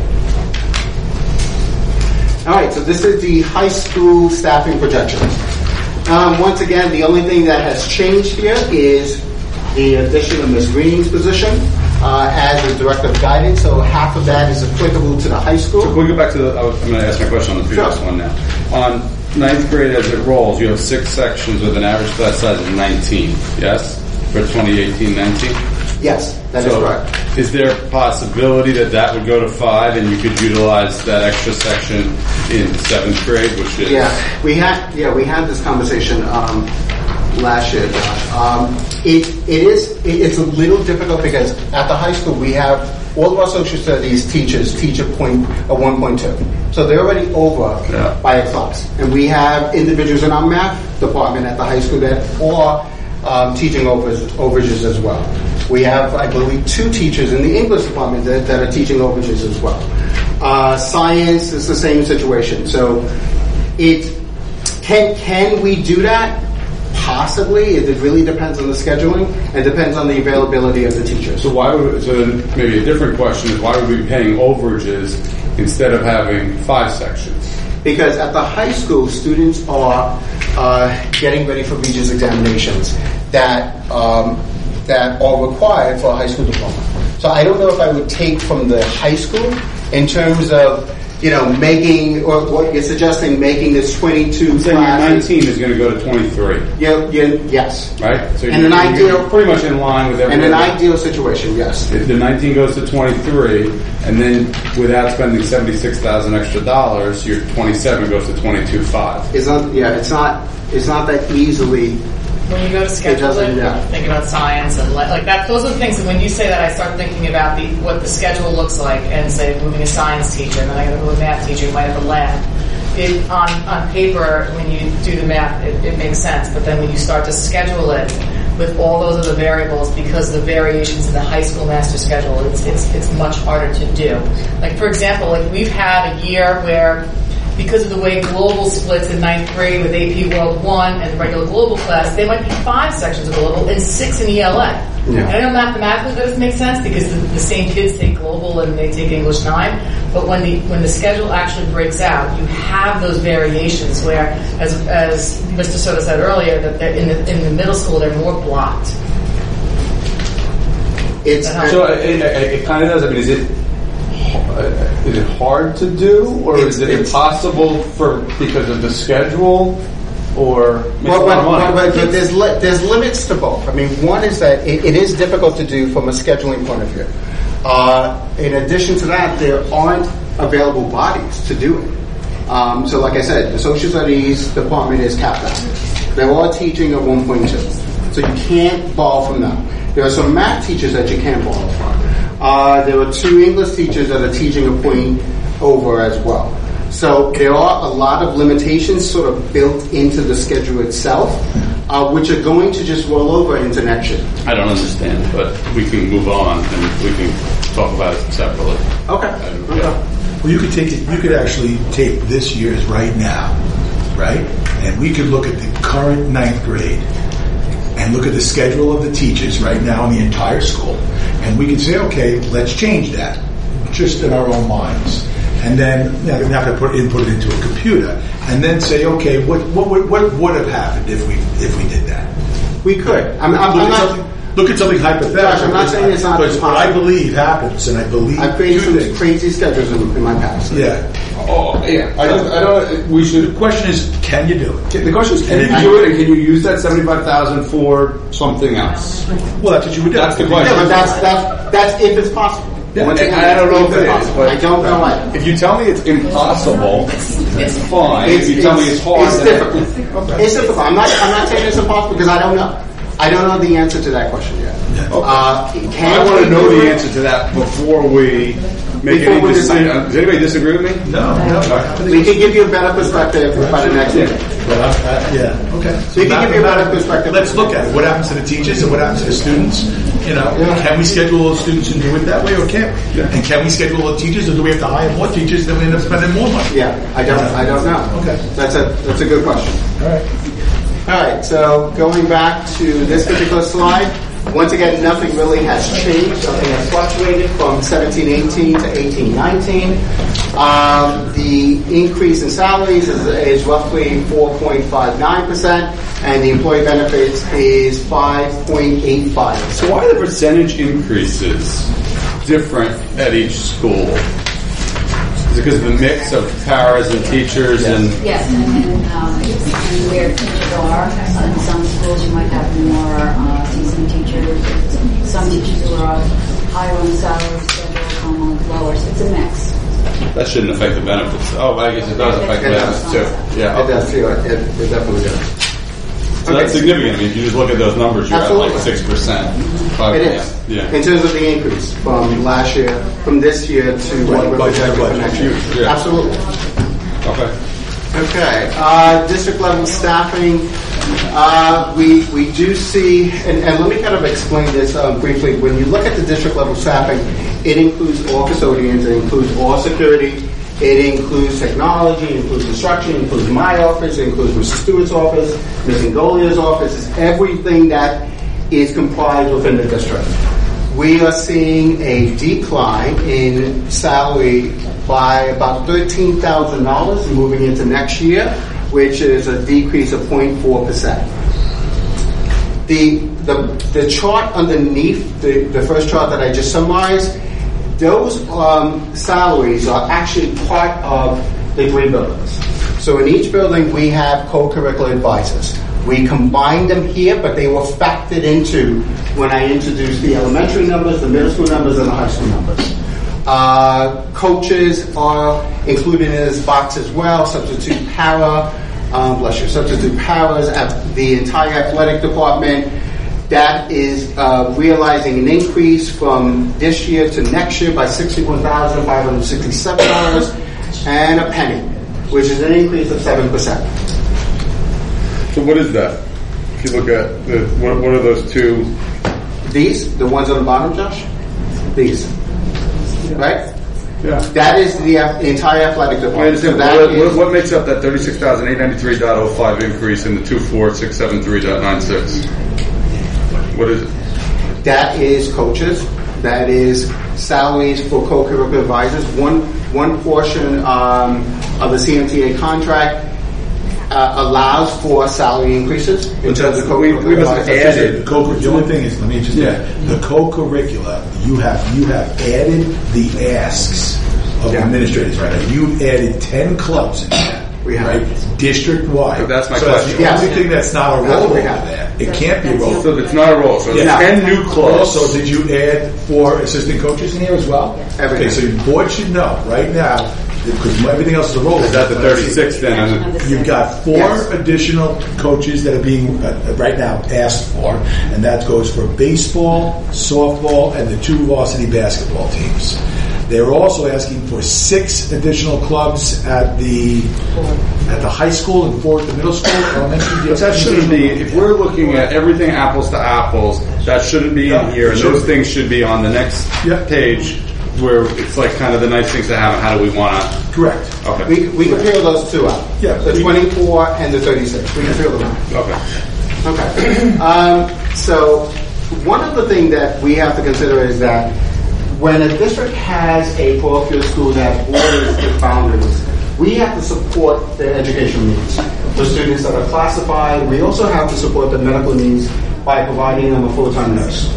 All right, so this is the high school staffing projections. Um, once again, the only thing that has changed here is the addition of Miz Greening's position uh, as the director of guidance. So half of that is applicable to the high school. So can we go back to the, I was, I'm going to ask my question on the previous Sure. one now. On ninth grade as it rolls, you have six sections with an average class size of nineteen, yes? For twenty eighteen nineteen? Yes, that so is correct. Is there a possibility that that would go to five and you could utilize that extra section in seventh grade, which is... Yeah, we had, yeah, we had this conversation um, last year, Josh. Um, it, it is, it, it's a little difficult because at the high school we have all of our social studies teachers teach a point a one point two. So they're already over Yeah. by a class. And we have individuals in our math department at the high school that are um, teaching overs, overages as well. We have, I believe, two teachers in the English department that, that are teaching overages as well. Uh, science is the same situation. So it can can we do that? Possibly. It really depends on the scheduling and depends on the availability of the teachers. So why would, so then maybe a different question is why would we be paying overages instead of having five sections? Because at the high school, students are uh, getting ready for Regents examinations that um, that are required for a high school diploma. So I don't know if I would take from the high school in terms of, you know, making, or what you're suggesting, making this twenty-two Saying classes. nineteen is going to go to twenty-three. Yeah, yeah, yes. Right? So In you're, an you're ideal- pretty much in line with In everything. an ideal situation, yes. If the nineteen goes to twenty-three, and then without spending seventy-six thousand extra dollars, your twenty-seven goes to twenty-two five. It's not, yeah, it's not, it's not that easily. When you go to schedule doesn't, it, yeah. think about science and le- like that. Those are the things. And when you say that, I start thinking about the what the schedule looks like, and say moving a science teacher, and then I got to move a math teacher who might have a lab. It on on paper, when you do the math, it, it makes sense. But then when you start to schedule it with all those other variables, because of the variations in the high school master schedule, it's it's it's much harder to do. Like for example, like we've had a year where, because of the way global splits in ninth grade with A P World one and the regular global class, there might be five sections of global and six in E L A. Yeah. And I know mathematically that doesn't make sense because the, the same kids take global and they take English nine, but when the when the schedule actually breaks out, you have those variations where, as as Mister Soto said earlier, that they're in the in the middle school they're more blocked. It's So it, it, it kind of does. I mean, is it uh, is it hard to do, or It's- is it it's- impossible for because of the schedule, or makes Well, a lot but, of money? but, but there's li- there's limits to both. I mean, one is that it, it is difficult to do from a scheduling point of view. Uh, in addition to that, there aren't available bodies to do it. Um, so, like I said, the social studies department is capped out. They're all teaching at one point two, so you can't borrow from them. There are some math teachers that you can borrow from. Uh, there are two English teachers that are teaching a point over as well. So there are a lot of limitations sort of built into the schedule itself, uh, which are going to just roll over into next year. I don't understand, but we can move on and we can talk about it separately. Okay. Uh, yeah. Well, you could take it. You could actually take this year's right now, right? And we could look at the current ninth grade and look at the schedule of the teachers right now in the entire school, and we could say, okay, let's change that, just in our own minds. And then, you know, we're not going to put input it into a computer, and then say, okay, what what would what would have happened if we if we did that? We could. I'm, I'm, look, I'm at not. something, look at something hypothetical. Gosh, I'm not saying it's not But what I possible. believe happens, and I believe I've created two some things. crazy schedules in, in my past. Yeah. Oh, yeah. I don't. I don't. We should. The question is, can you do it? The question is, can you do it, and can you use that seventy-five thousand for something else? Well, that's what you would do. That's the question. Yeah, but that's that's that's if it's possible. Yeah, Once and again, I don't know if it's it is, possible. but I don't know what. If you tell me it's impossible, it's fine. It's, if you tell me it's hard, it's then difficult. It's difficult. I'm not. I'm not saying it's impossible because I don't know. I don't know the answer to that question yet. Uh, can I want we to know do the it? answer to that before we make Before any we decision. decide. Does anybody disagree with me? No, no. We can give you a better perspective by the next meeting. Well, I- I- yeah, okay. So you can give you a better perspective. Let's look at it. What happens to the teachers and what happens to the students? You know, can we schedule those students and do it that way, or can't we? Yeah. And can we schedule the teachers, or do we have to hire more teachers, then we end up spending more money? Yeah, I don't. I don't know. Okay. That's a that's a good question. All right. All right. So going back to this particular slide, once again, nothing really has changed. Nothing has fluctuated from seventeen eighteen to eighteen nineteen. Um, the increase in salaries is, is roughly four point five nine percent, and the employee benefits is five point eight five percent. So why are the percentage increases different at each school? Is it because of the mix of paras and teachers and? Yes, and then um, and where teachers are. In some schools, you might have more uh, seasoned teachers. Some teachers who are higher on the salary schedule, some on lower. So it's a mix. That shouldn't affect the benefits. Oh, I guess it does affect the It benefits does. too. Yeah, It does too. It, it definitely does. So that's significant. I mean, if you just look at those numbers, you're Absolutely. at like six percent. It is. Yeah. In terms of the increase from last year, from this year to what we're projecting for next year. Yeah. Absolutely. Okay. Okay. Uh, district level staffing. Uh, we we do see, and, and let me kind of explain this um, briefly. When you look at the district level staffing, it includes all custodians, it includes all security, it includes technology, it includes instruction, it includes my office, it includes Mister Stewart's office, Miz Ngolia's office. It's everything that is comprised within the district. We are seeing a decline in salary by about thirteen thousand dollars moving into next year, which is a decrease of zero point four percent. The, the, the chart underneath, the, the first chart that I just summarized, those um, salaries are actually part of the three buildings. So in each building we have co-curricular advisors. We combined them here, but they were factored into when I introduced the elementary numbers, the middle school numbers, and the high school numbers. Uh, coaches are included in this box as well, substitute para, um, bless you, substitute paras at the entire athletic department. That is uh, realizing an increase from this year to next year by sixty-one thousand five hundred sixty-seven dollars and a penny, which is an increase of seven percent. So what is that? If you look at the, what, what are those two? These, the ones on the bottom, Josh? These. Right? Yeah. That is the uh, entire athletic I department. So understand. that What, what, is- what makes up that thirty-six thousand eight hundred ninety-three point oh five increase in the two four six seven three point nine six? What is it? That is coaches. That is salaries for co-curricular advisors. One one portion um, of the C M T A contract uh, allows for salary increases in terms of co-curricular advisors. The co- the only thing is, let me just Yeah. the co-curricula. You have you have added the asks of Yeah. administrators, right? You've added ten clubs in there. We have. Right, district wide. So that's my so question. That's the Yes. only thing that's not a That's roll what we over have. there. It can't be a roll. So it's not a roll. So it's Yeah. ten new clubs. Also, did you add four assistant coaches in here as well? Everything. Okay, so your board should know right now, because everything else is a roll. Is that the thirty-six then? You've got four Yes. additional coaches that are being uh, right now asked for, and that goes for baseball, softball, and the two varsity basketball teams. They're also asking for six additional clubs at the at the high school and four at the middle school, elementary. But that shouldn't be, if we're looking at everything apples to apples, that shouldn't be in here, and those things should be on the next Yeah. page where it's like kind of the nice things to have and how do we want to. Correct. Okay. We, we can peel those two out. Yeah. The twenty-four and the thirty-six. We can peel them out. Okay. Okay. Um, so one of the things that we have to consider is that when a district has a parochial school that borders the boundaries, we have to support their educational needs. The students that are classified, we also have to support the medical needs by providing them a full-time nurse.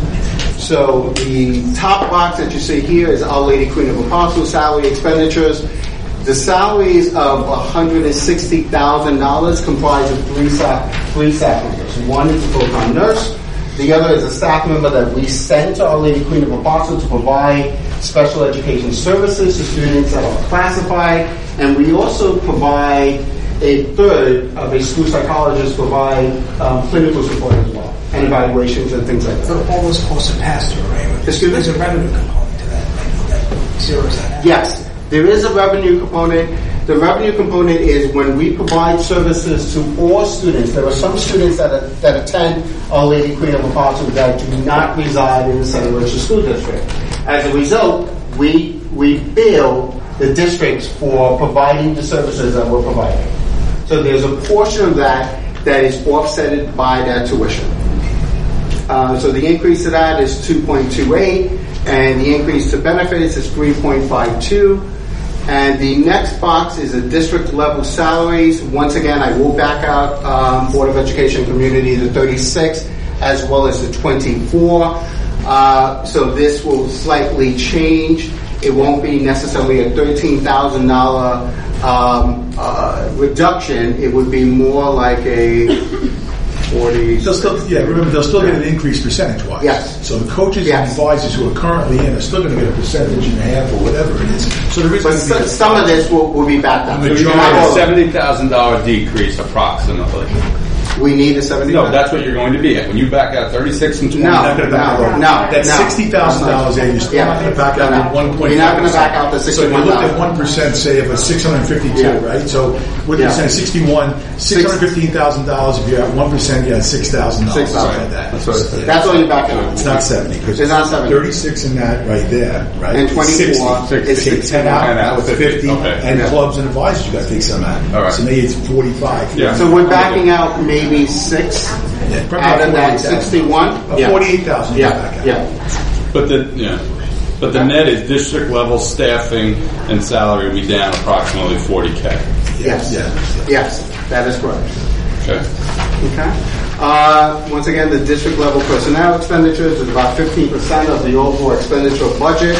So the top box that you see here is Our Lady Queen of Apostles salary expenditures. The salaries of one hundred sixty thousand dollars comprise of three staff, three staff members. One is a full-time nurse. The other is a staff member that we send to Our Lady Queen of Apostles to provide special education services to students that are classified. And we also provide a third of a school psychologist provide um, clinical support as well, and evaluations and things like that. So all those costs are passed through, right? Excuse me? There's a revenue component to that. Like, that zeros that out. Yes, there is a revenue component. The revenue component is when we provide services to all students. There are some students that are, that attend Our Lady Queen of Apostles that do not reside in the Saint Richard School District. As a result, we we bill the districts for providing the services that we're providing. So there's a portion of that that is offset by that tuition. Uh, so the increase to that is two point two eight, and the increase to benefits is three point five two. And the next box is the district level salaries. Once again, I will back out um, Board of Education Community, the thirty-six, as well as the twenty-four. Uh, so this will slightly change. It won't be necessarily a thirteen thousand dollars um, uh, reduction. It would be more like a forty. They'll still, yeah, remember, they'll still get an increase percentage-wise. Yes. So the coaches Yes. and advisors who are currently in are still going to get a percentage and a half or whatever it is. So there is But going to be some, some of this will, will be backed up. So you're going to have a seventy thousand dollars decrease approximately. We need a seventy. No, that's what you're going to be at. When you back out thirty-six and twenty, No, you're not going to back no, out. no. That's no. sixty thousand dollars there. You're still Yeah. not going to back out No, at no. one point five. You're not going to back out the So if you sixty-one looked at thousand. one percent, say if it's six hundred fifty-two, Yeah. right? So what Yeah. you're saying, sixty-one, six hundred fifteen thousand dollars. If you're at one percent, you're at six thousand dollars. Six thousand. Like that. That's what it says. That's all you're backing out. It's not seventy. Because It's not seventy. thirty-six in that right there, right? And twenty-four sixty. is Take ten out. ten out, Now it's fifty. fifty. Okay. And Yeah. clubs and advisors, you got to take some out. All right. So maybe it's forty-five. Yeah. So we're backing out maybe six Yeah, probably out of that forty-eight thousand. sixty-one. About Yeah. forty-eight thousand. Yeah, yeah. But the yeah, but the net is district level staffing and salary will be down approximately forty k. Yes. Yeah. Yes, that is correct. Okay. Okay. Uh, once again, the district level personnel expenditures is about fifteen percent of the overall expenditure budget.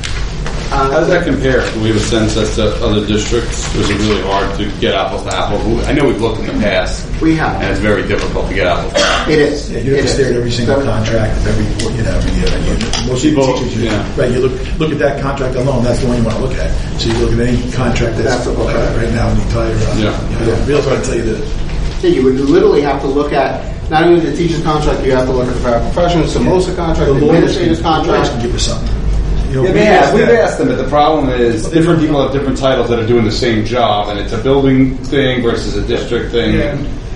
How does that compare? Do we have a sense as to other districts? Or is it really hard to get apples to apples? I know we've looked in the past. We have. And it's very difficult to get apples to apples. It is. Yeah, you have It to stare is. at every single So- contract of every, you know, every year. And you, most People- of the teachers, you, yeah. right? You look look at that contract alone. That's the one you want to look at. So you look at any contract that's That's the uh, okay. right now in the entire. Uh, Yeah. You know, Bill's going to tell you that. Yeah, you would literally have to look at not only the teacher's contract, you have to look at the paraprofessionals, Samosa contract, the The lawyers administrator's can, the lawyers contract. can give us something. You know, Yeah, we we've asked asked, we've them. asked them, but the problem is different people have different titles that are doing the same job, and it's a building thing versus a district thing. Yeah.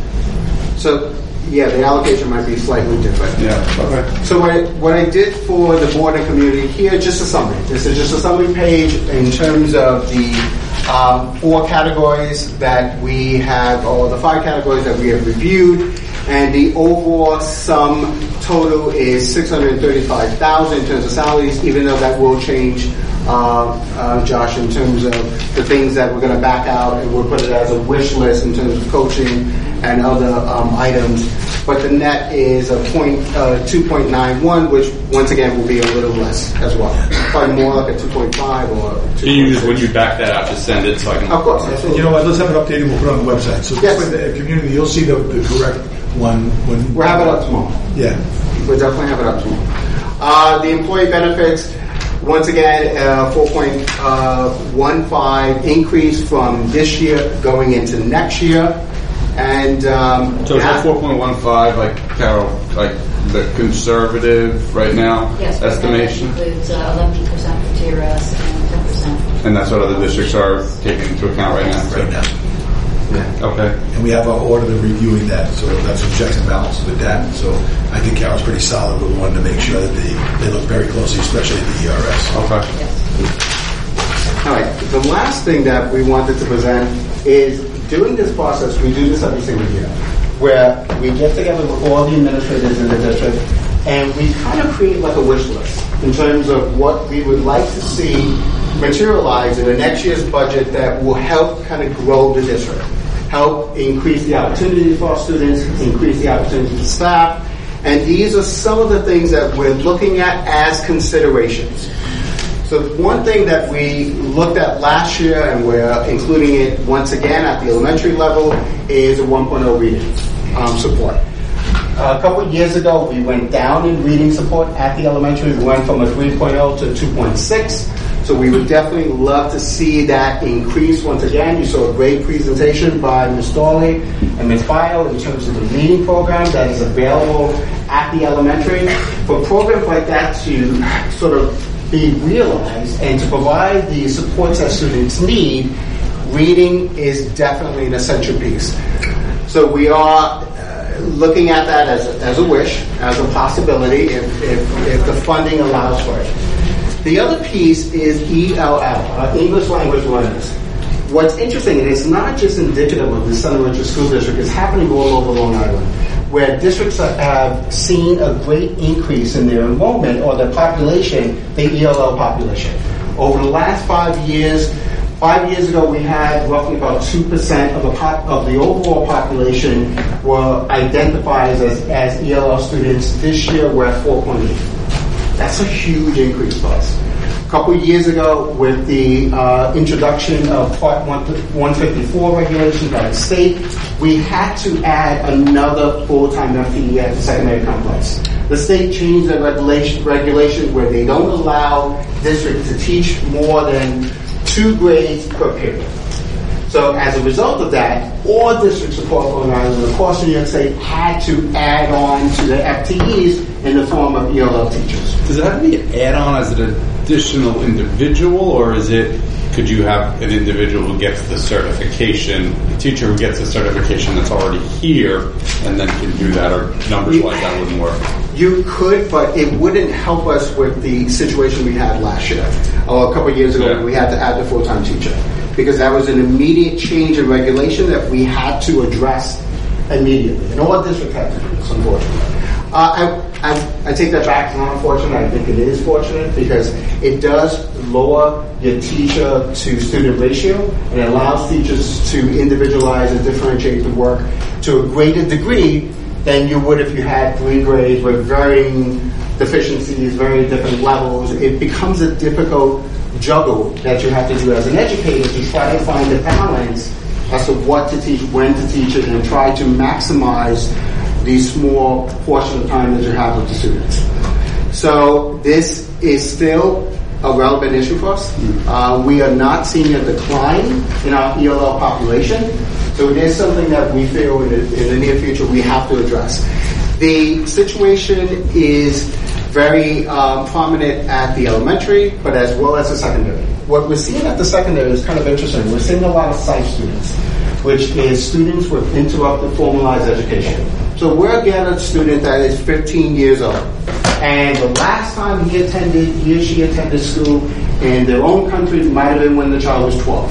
So, yeah, the allocation might be slightly different. Yeah. Okay. So what I, what I did for the board and community here, just a summary. This is just a summary page in terms of the um, four categories that we have, or the five categories that we have reviewed, and the overall sum total is six hundred thirty-five thousand dollars in terms of salaries, even though that will change, uh, uh, Josh, in terms of the things that we're going to back out, and we'll put it as a wish list in terms of coaching and other um, items. But the net is a point, uh, two point nine one, which once again will be a little less as well. Probably more like a two point five or two. Can you just, when you back that out, just send it so I can. Of course, And absolutely. you know what? Let's have it updated. We'll put it on the website. So Yes. this way, the community, you'll see the, the correct one when. We'll have it up tomorrow. Yeah. We'll definitely have it up tomorrow. Uh, the employee benefits, once again, uh, four point one five increase from this year going into next year. And um, So is that four point one five, like Carol, like the conservative right now Yes, estimation? That includes uh, eleven percent for T R S and ten percent. And that's what other districts are taking into account right now? Right now. Yeah. Okay. And we have our auditor reviewing that, so that's what checks and balances with that. So I think Carol's pretty solid, but we wanted to make sure that they, they look very closely, especially at the E R S. Okay. All right. The last thing that we wanted to present is during this process, we do this every single year, where we get together with all the administrators in the district, and we kind of create like a wish list in terms of what we would like to see materialize in the next year's budget that will help kind of grow the district, help increase the opportunity for our students, increase the opportunity for staff, and these are some of the things that we're looking at as considerations. So one thing that we looked at last year, and we're including it once again at the elementary level, is a one point oh reading um, support. A couple of years ago, we went down in reading support at the elementary. We went from a three point oh to two point six. So we would definitely love to see that increase once again. You saw a great presentation by Miz Storley and Miz Bio in terms of the reading program that is available at the elementary. For programs like that to sort of be realized and to provide the supports that students need, reading is definitely an essential piece. So we are uh, looking at that as a, as a wish, as a possibility, if, if, if the funding allows for it. The other piece is E L L, uh, English Language Learners. What's interesting, and it's not just indicative of the Center Richard School District, it's happening all over Long Island, where districts have seen a great increase in their enrollment or their population, the E L L population. Over the last five years, five years ago we had roughly about two percent of the pop, of the overall population were identified as, as E L L students. This year we're at four point eight. That's a huge increase for us. A couple of years ago, with the uh, introduction of Part one fifty-four regulations by the state, we had to add another full-time F T E at the secondary complex. The state changed their regulation, regulation where they don't allow districts to teach more than two grades per period. So as a result of that, all districts across Long Island and across New York State had to add on to the F T Es in the form of E L L teachers. Does it have to be an add-on as an additional individual, or is it, could you have an individual who gets the certification, a teacher who gets the certification that's already here, and then can do that, or numbers-wise that wouldn't work? You could, but it wouldn't help us with the situation we had last year, or a couple of years ago Yeah. when we had to add the full-time teacher. Because that was an immediate change in regulation that we had to address immediately. And all districts had to do this, unfortunately. Uh, I, I, I take that back. It's not unfortunate. I think it is fortunate because it does lower your teacher to student ratio and it allows teachers to individualize and differentiate the work to a greater degree than you would if you had three grades with varying deficiencies, very different levels. It becomes a difficult juggle that you have to do as an educator to try to find a balance as to what to teach, when to teach it, and try to maximize the small portion of time that you have with the students. So this is still a relevant issue for us. Uh, we are not seeing a decline in our E L L population, so it is something that we feel in the, in the near future we have to address. The situation is very uh, prominent at the elementary, but as well as the secondary. What we're seeing at the secondary is kind of interesting. We're seeing a lot of SIFE students, which is students with interrupted formalized education. So we're getting a student that is fifteen years old, and the last time he attended, he or she attended school in their own country might have been when the child was twelve.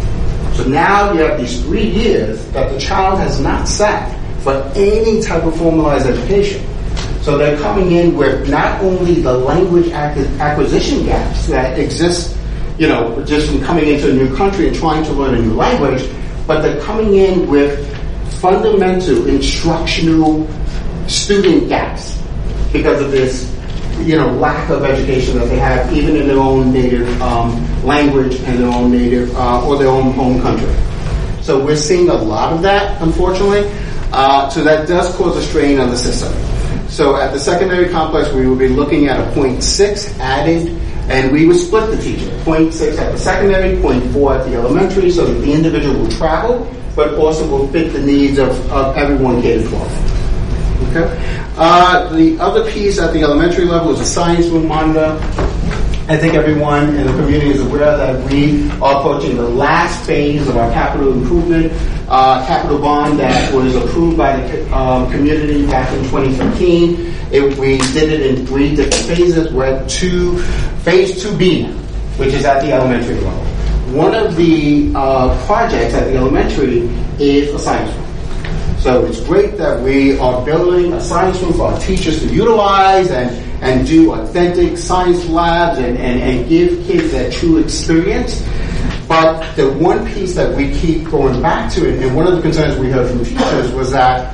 So now you have these three years that the child has not sat for any type of formalized education. So they're coming in with not only the language acquisition gaps that exist, you know, just from coming into a new country and trying to learn a new language, but they're coming in with fundamental instructional student gaps because of this, you know, lack of education that they have even in their own native um, language and their own native uh, or their own home country. So we're seeing a lot of that, unfortunately. Uh, so that does cause a strain on the system. So at the secondary complex, we will be looking at a point six added, and we would split the teacher. point six at the secondary, point four at the elementary, so that the individual will travel, but also will fit the needs of, of everyone K to twelve. Okay. Uh, the other piece at the elementary level is a science room monitor. I think everyone in the community is aware that we are approaching the last phase of our capital improvement uh, capital bond that was approved by the um, community back in twenty fifteen. It, we did it in three different phases. We're at two, phase two B now, which is at the elementary level. One of the uh, projects at the elementary is a science room. So it's great that we are building a science room for our teachers to utilize and, and do authentic science labs and, and, and give kids that true experience. But the one piece that we keep going back to, and one of the concerns we heard from teachers was that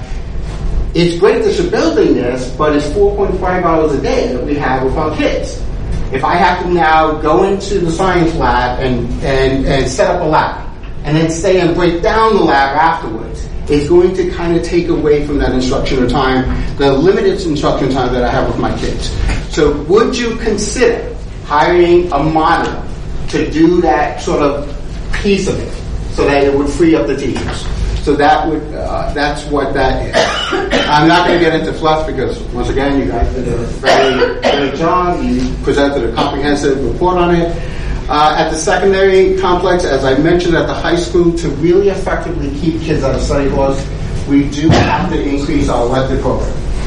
it's great that you're building this, but it's four point five hours a day that we have with our kids. If I have to now go into the science lab and, and, and set up a lab, and then stay and break down the lab afterwards, it's going to kind of take away from that instructional time, the limited instruction time that I have with my kids. So would you consider hiring a monitor to do that sort of piece of it so that it would free up the teachers? So that would, uh, that's what that is. I'm not going to get into fluff because, once again, you guys did a very good job. You presented a comprehensive report on it. Uh, at the secondary complex, as I mentioned at the high school, to really effectively keep kids out of study halls, we do have to increase our elective program.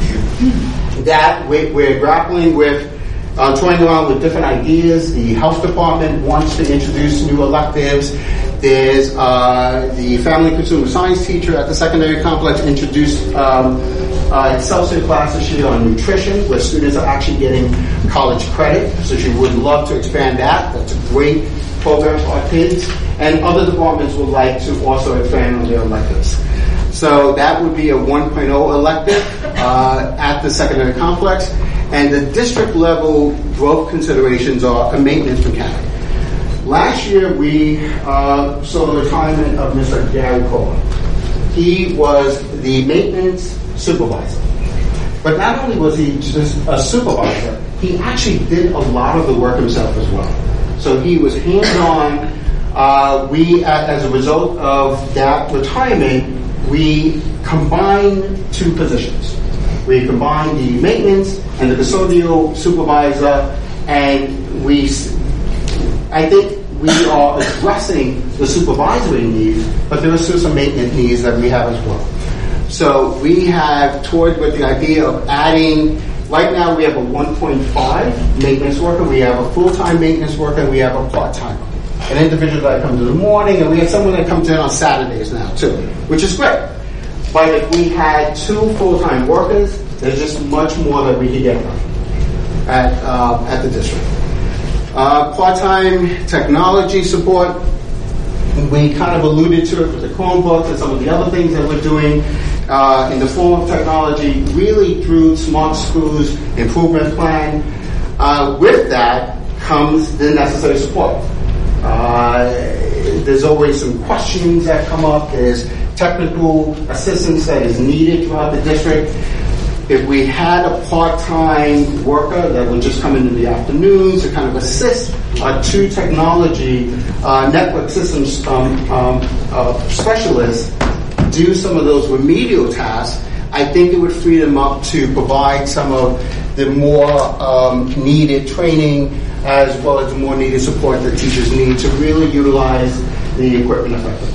That we, we're grappling with, uh, toying around with different ideas. The health department wants to introduce new electives. There's uh, the family and consumer science teacher at the secondary complex introduced um, uh, Excelsior class this year on nutrition, where students are actually getting college credit. So she would love to expand that. That's a great program for our kids. And other departments would like to also expand on their electives. So that would be a one point oh elective uh, at the secondary complex. And the district level growth considerations are a maintenance mechanic. Last year, we uh, saw the retirement of Mister Gary Cohen. He was the maintenance supervisor. But not only was he just a supervisor, he actually did a lot of the work himself as well. So he was hands-on Uh, we, as a result of that retirement, we combined two positions. We combined the maintenance and the custodial supervisor, and we, I think we are addressing the supervisory needs, but there are still some maintenance needs that we have as well. So we have toyed with the idea of adding, right now we have a one point five maintenance worker, we have a full-time maintenance worker, and we have a part-timer. An individual that comes in the morning, and we have someone that comes in on Saturdays now too, which is great. But if we had two full-time workers, there's just much more that we could get done at, uh, at the district. Uh, part-time technology support, we kind of alluded to it with the Chromebooks and some of the other things that we're doing uh, in the form of technology, really through Smart Schools Improvement Plan. Uh, with that comes the necessary support. Uh, there's always some questions that come up. There's technical assistance that is needed throughout the district. If we had a part-time worker that would just come in in the afternoons to kind of assist uh, two technology uh, network systems um, um, uh, specialists do some of those remedial tasks, I think it would free them up to provide some of the more um, needed training as well as the more needed support that teachers need to really utilize the equipment effectively.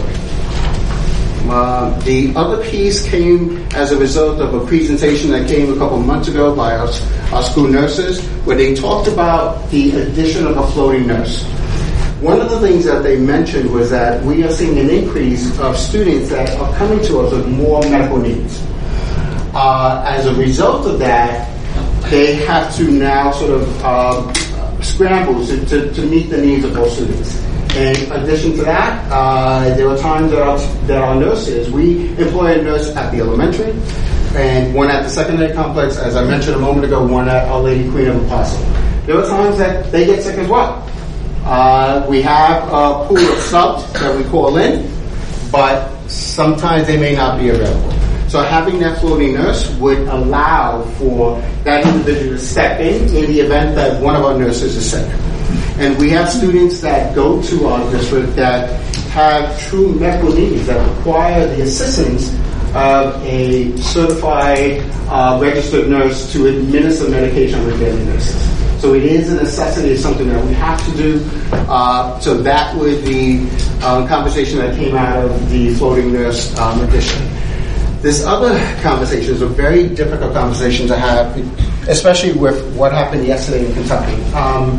Uh, the other piece came as a result of a presentation that came a couple of months ago by our, our school nurses, where they talked about the addition of a floating nurse. One of the things that they mentioned was that we are seeing an increase of students that are coming to us with more medical needs. Uh, as a result of that, they have to now sort of uh, scramble to, to, to meet the needs of those students. In addition to that, uh, there are times that our, that our nurses, we employ a nurse at the elementary and one at the secondary complex, as I mentioned a moment ago, one at Our Lady Queen of Apostle. There are times that they get sick as well. Uh, we have a pool of subs that we call in, but sometimes they may not be available. So having that floating nurse would allow for that individual to step in in the event that one of our nurses is sick. And we have students that go to our district that have true medical needs that require the assistance of a certified uh, registered nurse to administer medication on a daily basis. So it is a necessity, it's something that we have to do. Uh, so that was the uh, conversation that came out of the floating nurse um, addition. This other conversation is a very difficult conversation to have, especially with what happened yesterday in Kentucky. Um,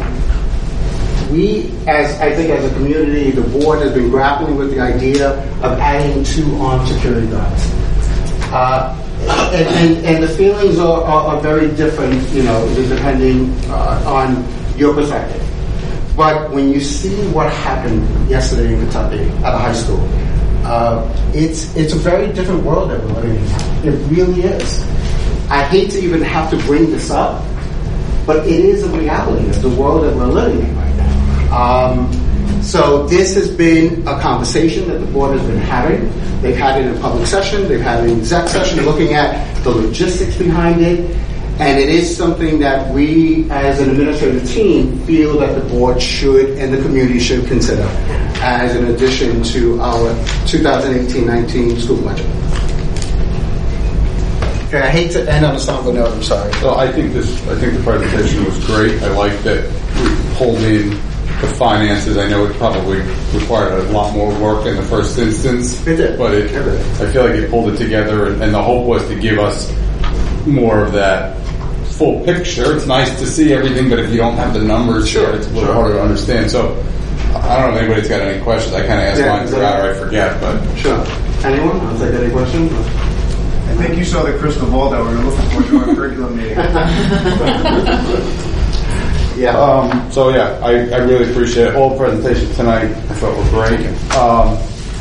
we, as I think as a community, the board has been grappling with the idea of adding two armed security guards. Uh, and, and, and the feelings are, are, are very different, you know, depending uh, on your perspective. But when you see what happened yesterday in Kentucky at a high school, Uh, it's it's a very different world that we're living in. It really is. I hate to even have to bring this up, but it is a reality of the world that we're living in right now. Um, so this has been a conversation that the board has been having. They've had it in public session. They've had an exec session looking at the logistics behind it. And it is something that we, as an administrative team, feel that the board should and the community should consider as an addition to our twenty eighteen nineteen school budget. Okay, I hate to end on a somber note. I'm sorry. So I think this. I think the presentation was great. I like that we pulled in the finances. I know it probably required a lot more work in the first instance, it did. But it, I feel like it pulled it together, and, and the hope was to give us more of that full picture. It's nice to see everything, but if you don't have the numbers, sure, it's a little sure. harder to understand. So I don't know if anybody's got any questions. I kind of asked yeah, mine throughout, or I forget, but sure. Anyone? I'll take any questions. I think you saw the crystal ball that we were looking for to our curriculum meeting. yeah. Um, so yeah, I, I really appreciate it. All the presentations tonight I thought were great. Um,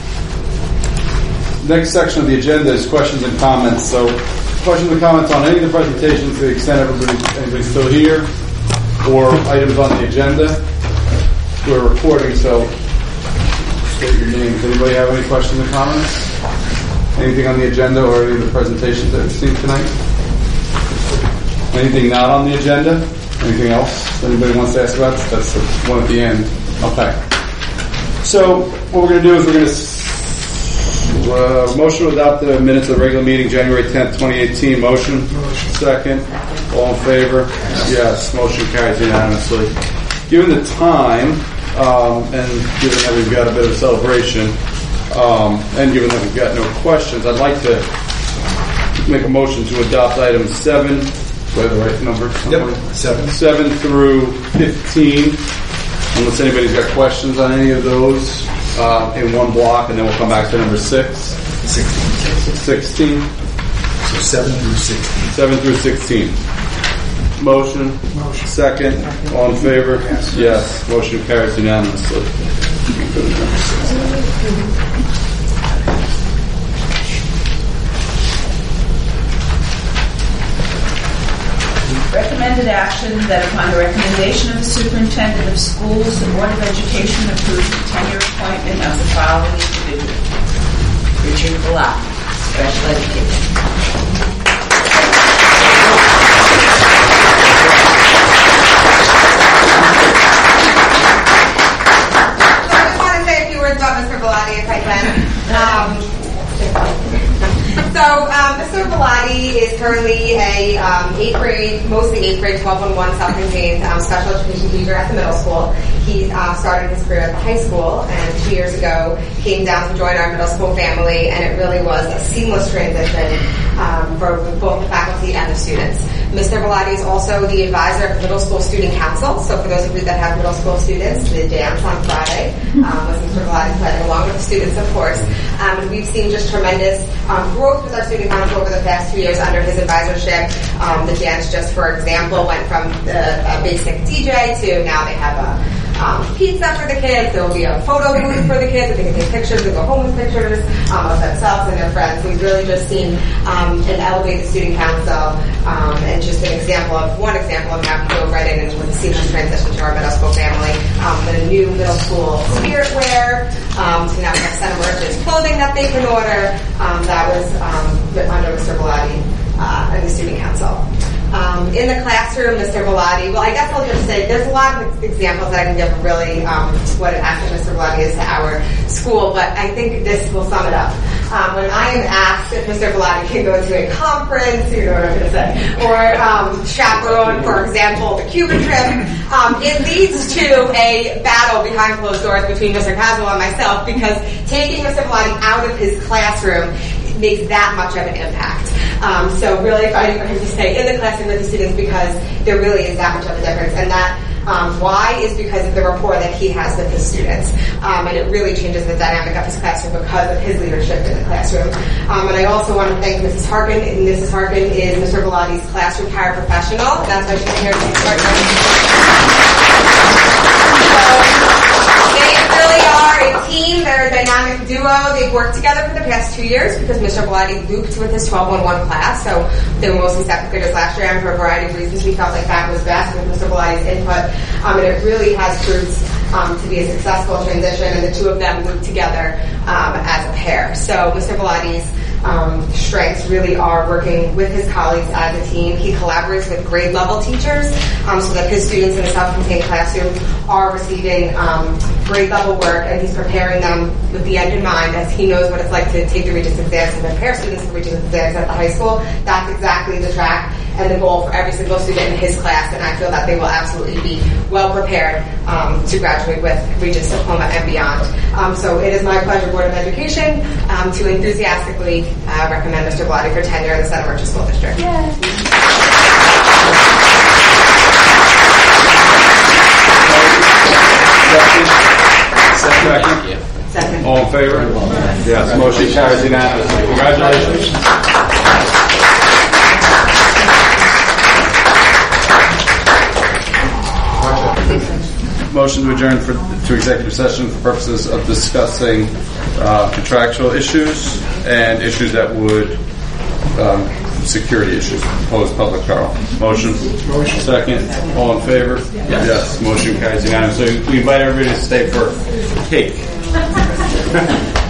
next section of the agenda is questions and comments. So questions and comments on any of the presentations to the extent everybody, anybody's still here, or items on the agenda. We're recording, so state your names. Anybody have any questions or comments? Anything on the agenda or any of the presentations that we've seen tonight? Anything not on the agenda? Anything else anybody wants to ask about? That's the one at the end. Okay. So what we're going to do is we're going to uh, motion to adopt the minutes of the regular meeting January tenth, twenty eighteen. Motion. Second. All in favor? Yes. Motion carries unanimously. Given the time, um, and given that we've got a bit of a celebration, um, and given that we've got no questions, I'd like to make a motion to adopt item seven. Do I have the right number? Yep. Seven. Seven through fifteen. Unless anybody's got questions on any of those uh, in one block, and then we'll come back to number six. Sixteen. Sixteen. So seven through sixteen. Seven through sixteen. Motion. Motion. Second. All in favor? Yes. Yes. Motion carries unanimously. Recommended action that upon the recommendation of the superintendent of schools, the Board of Education approves the tenure appointment of the following individual. Richard Black, special education. So I just want to say a few words about Mister Bellotti, if I can. Um, So, um, Mister Bellotti is currently a um, eighth grade, mostly eighth grade, twelve one one self-contained um, special education teacher at the middle school. He uh, started his career at the high school, and two years ago came down to join our middle school family, and it really was a seamless transition um, for both the faculty and the students. Mister Bellotti is also the advisor of the Middle School Student Council. So for those of you that have middle school students, the dance on Friday um, was Mister Bellotti playing along with the students, of course. Um, and we've seen just tremendous um, growth with our student council over the past two years under his advisorship. Um, the dance, just for example, went from the a basic D J to now they have a Um, pizza for the kids. There will be a photo booth for the kids. They can take pictures and go home with pictures um, of themselves and their friends. We've really just seen um, an elevated student council um, and just an example of one example of how people right in with a seamless transition to our middle school family. Um, the new middle school spirit wear. Um, so now we have Center Merchants clothing that they can order. Um, that was um, under Mister Bellotti uh, and the student council. Um, in the classroom, Mister Bellotti, well, I guess I'll just say there's a lot of examples that I can give of really um, what an asset Mister Bellotti is to our school, but I think this will sum it up. Um, when I am asked if Mister Bellotti can go to a conference, you know what I'm going to say, or um, chaperone, for example, the Cuban trip, um, it leads to a battle behind closed doors between Mister Caswell and myself, because taking Mister Bellotti out of his classroom makes that much of an impact. Um, so really fighting for him to stay in the classroom with the students, because there really is that much of a difference. And that um, why is because of the rapport that he has with his students. Um, and it really changes the dynamic of his classroom because of his leadership in the classroom. Um, and I also want to thank Missus Harkin. And Missus Harkin is Mister Bellotti's classroom paraprofessional. That's why she's here to partner. They really are a team. They're a dynamic duo. They've worked together for the past two years because Mister Bellotti looped with his twelve one one class. So they were mostly seventh graders last year, and for a variety of reasons, we felt like that was best with Mister Bellotti's input. Um, and it really has proved um, to be a successful transition, and the two of them looped together um, as a pair. So Mister Bellotti's Um, strengths really are working with his colleagues as a team. He collaborates with grade level teachers um, so that his students in a self-contained classroom are receiving um, grade level work, and he's preparing them with the end in mind, as he knows what it's like to take the Regents exams and prepare students for Regents exams at the high school. That's exactly the track and the goal for every single student in his class, and I feel that they will absolutely be well prepared um, to graduate with Regents diploma and beyond. Um, so it is my pleasure, Board of Education, um, to enthusiastically uh, recommend Mister Bellotti for tenure in the Center Merchants School District. Yay. Second. Second. All in favor? Yes. Motion carries unanimously. Congratulations. Motion to adjourn for, to executive session for purposes of discussing uh, contractual issues and issues that would um, security issues, pose public peril. Motion. Motion. Second. All in favor? Yes. Yes. Motion carries unanimously. We invite everybody to stay for cake.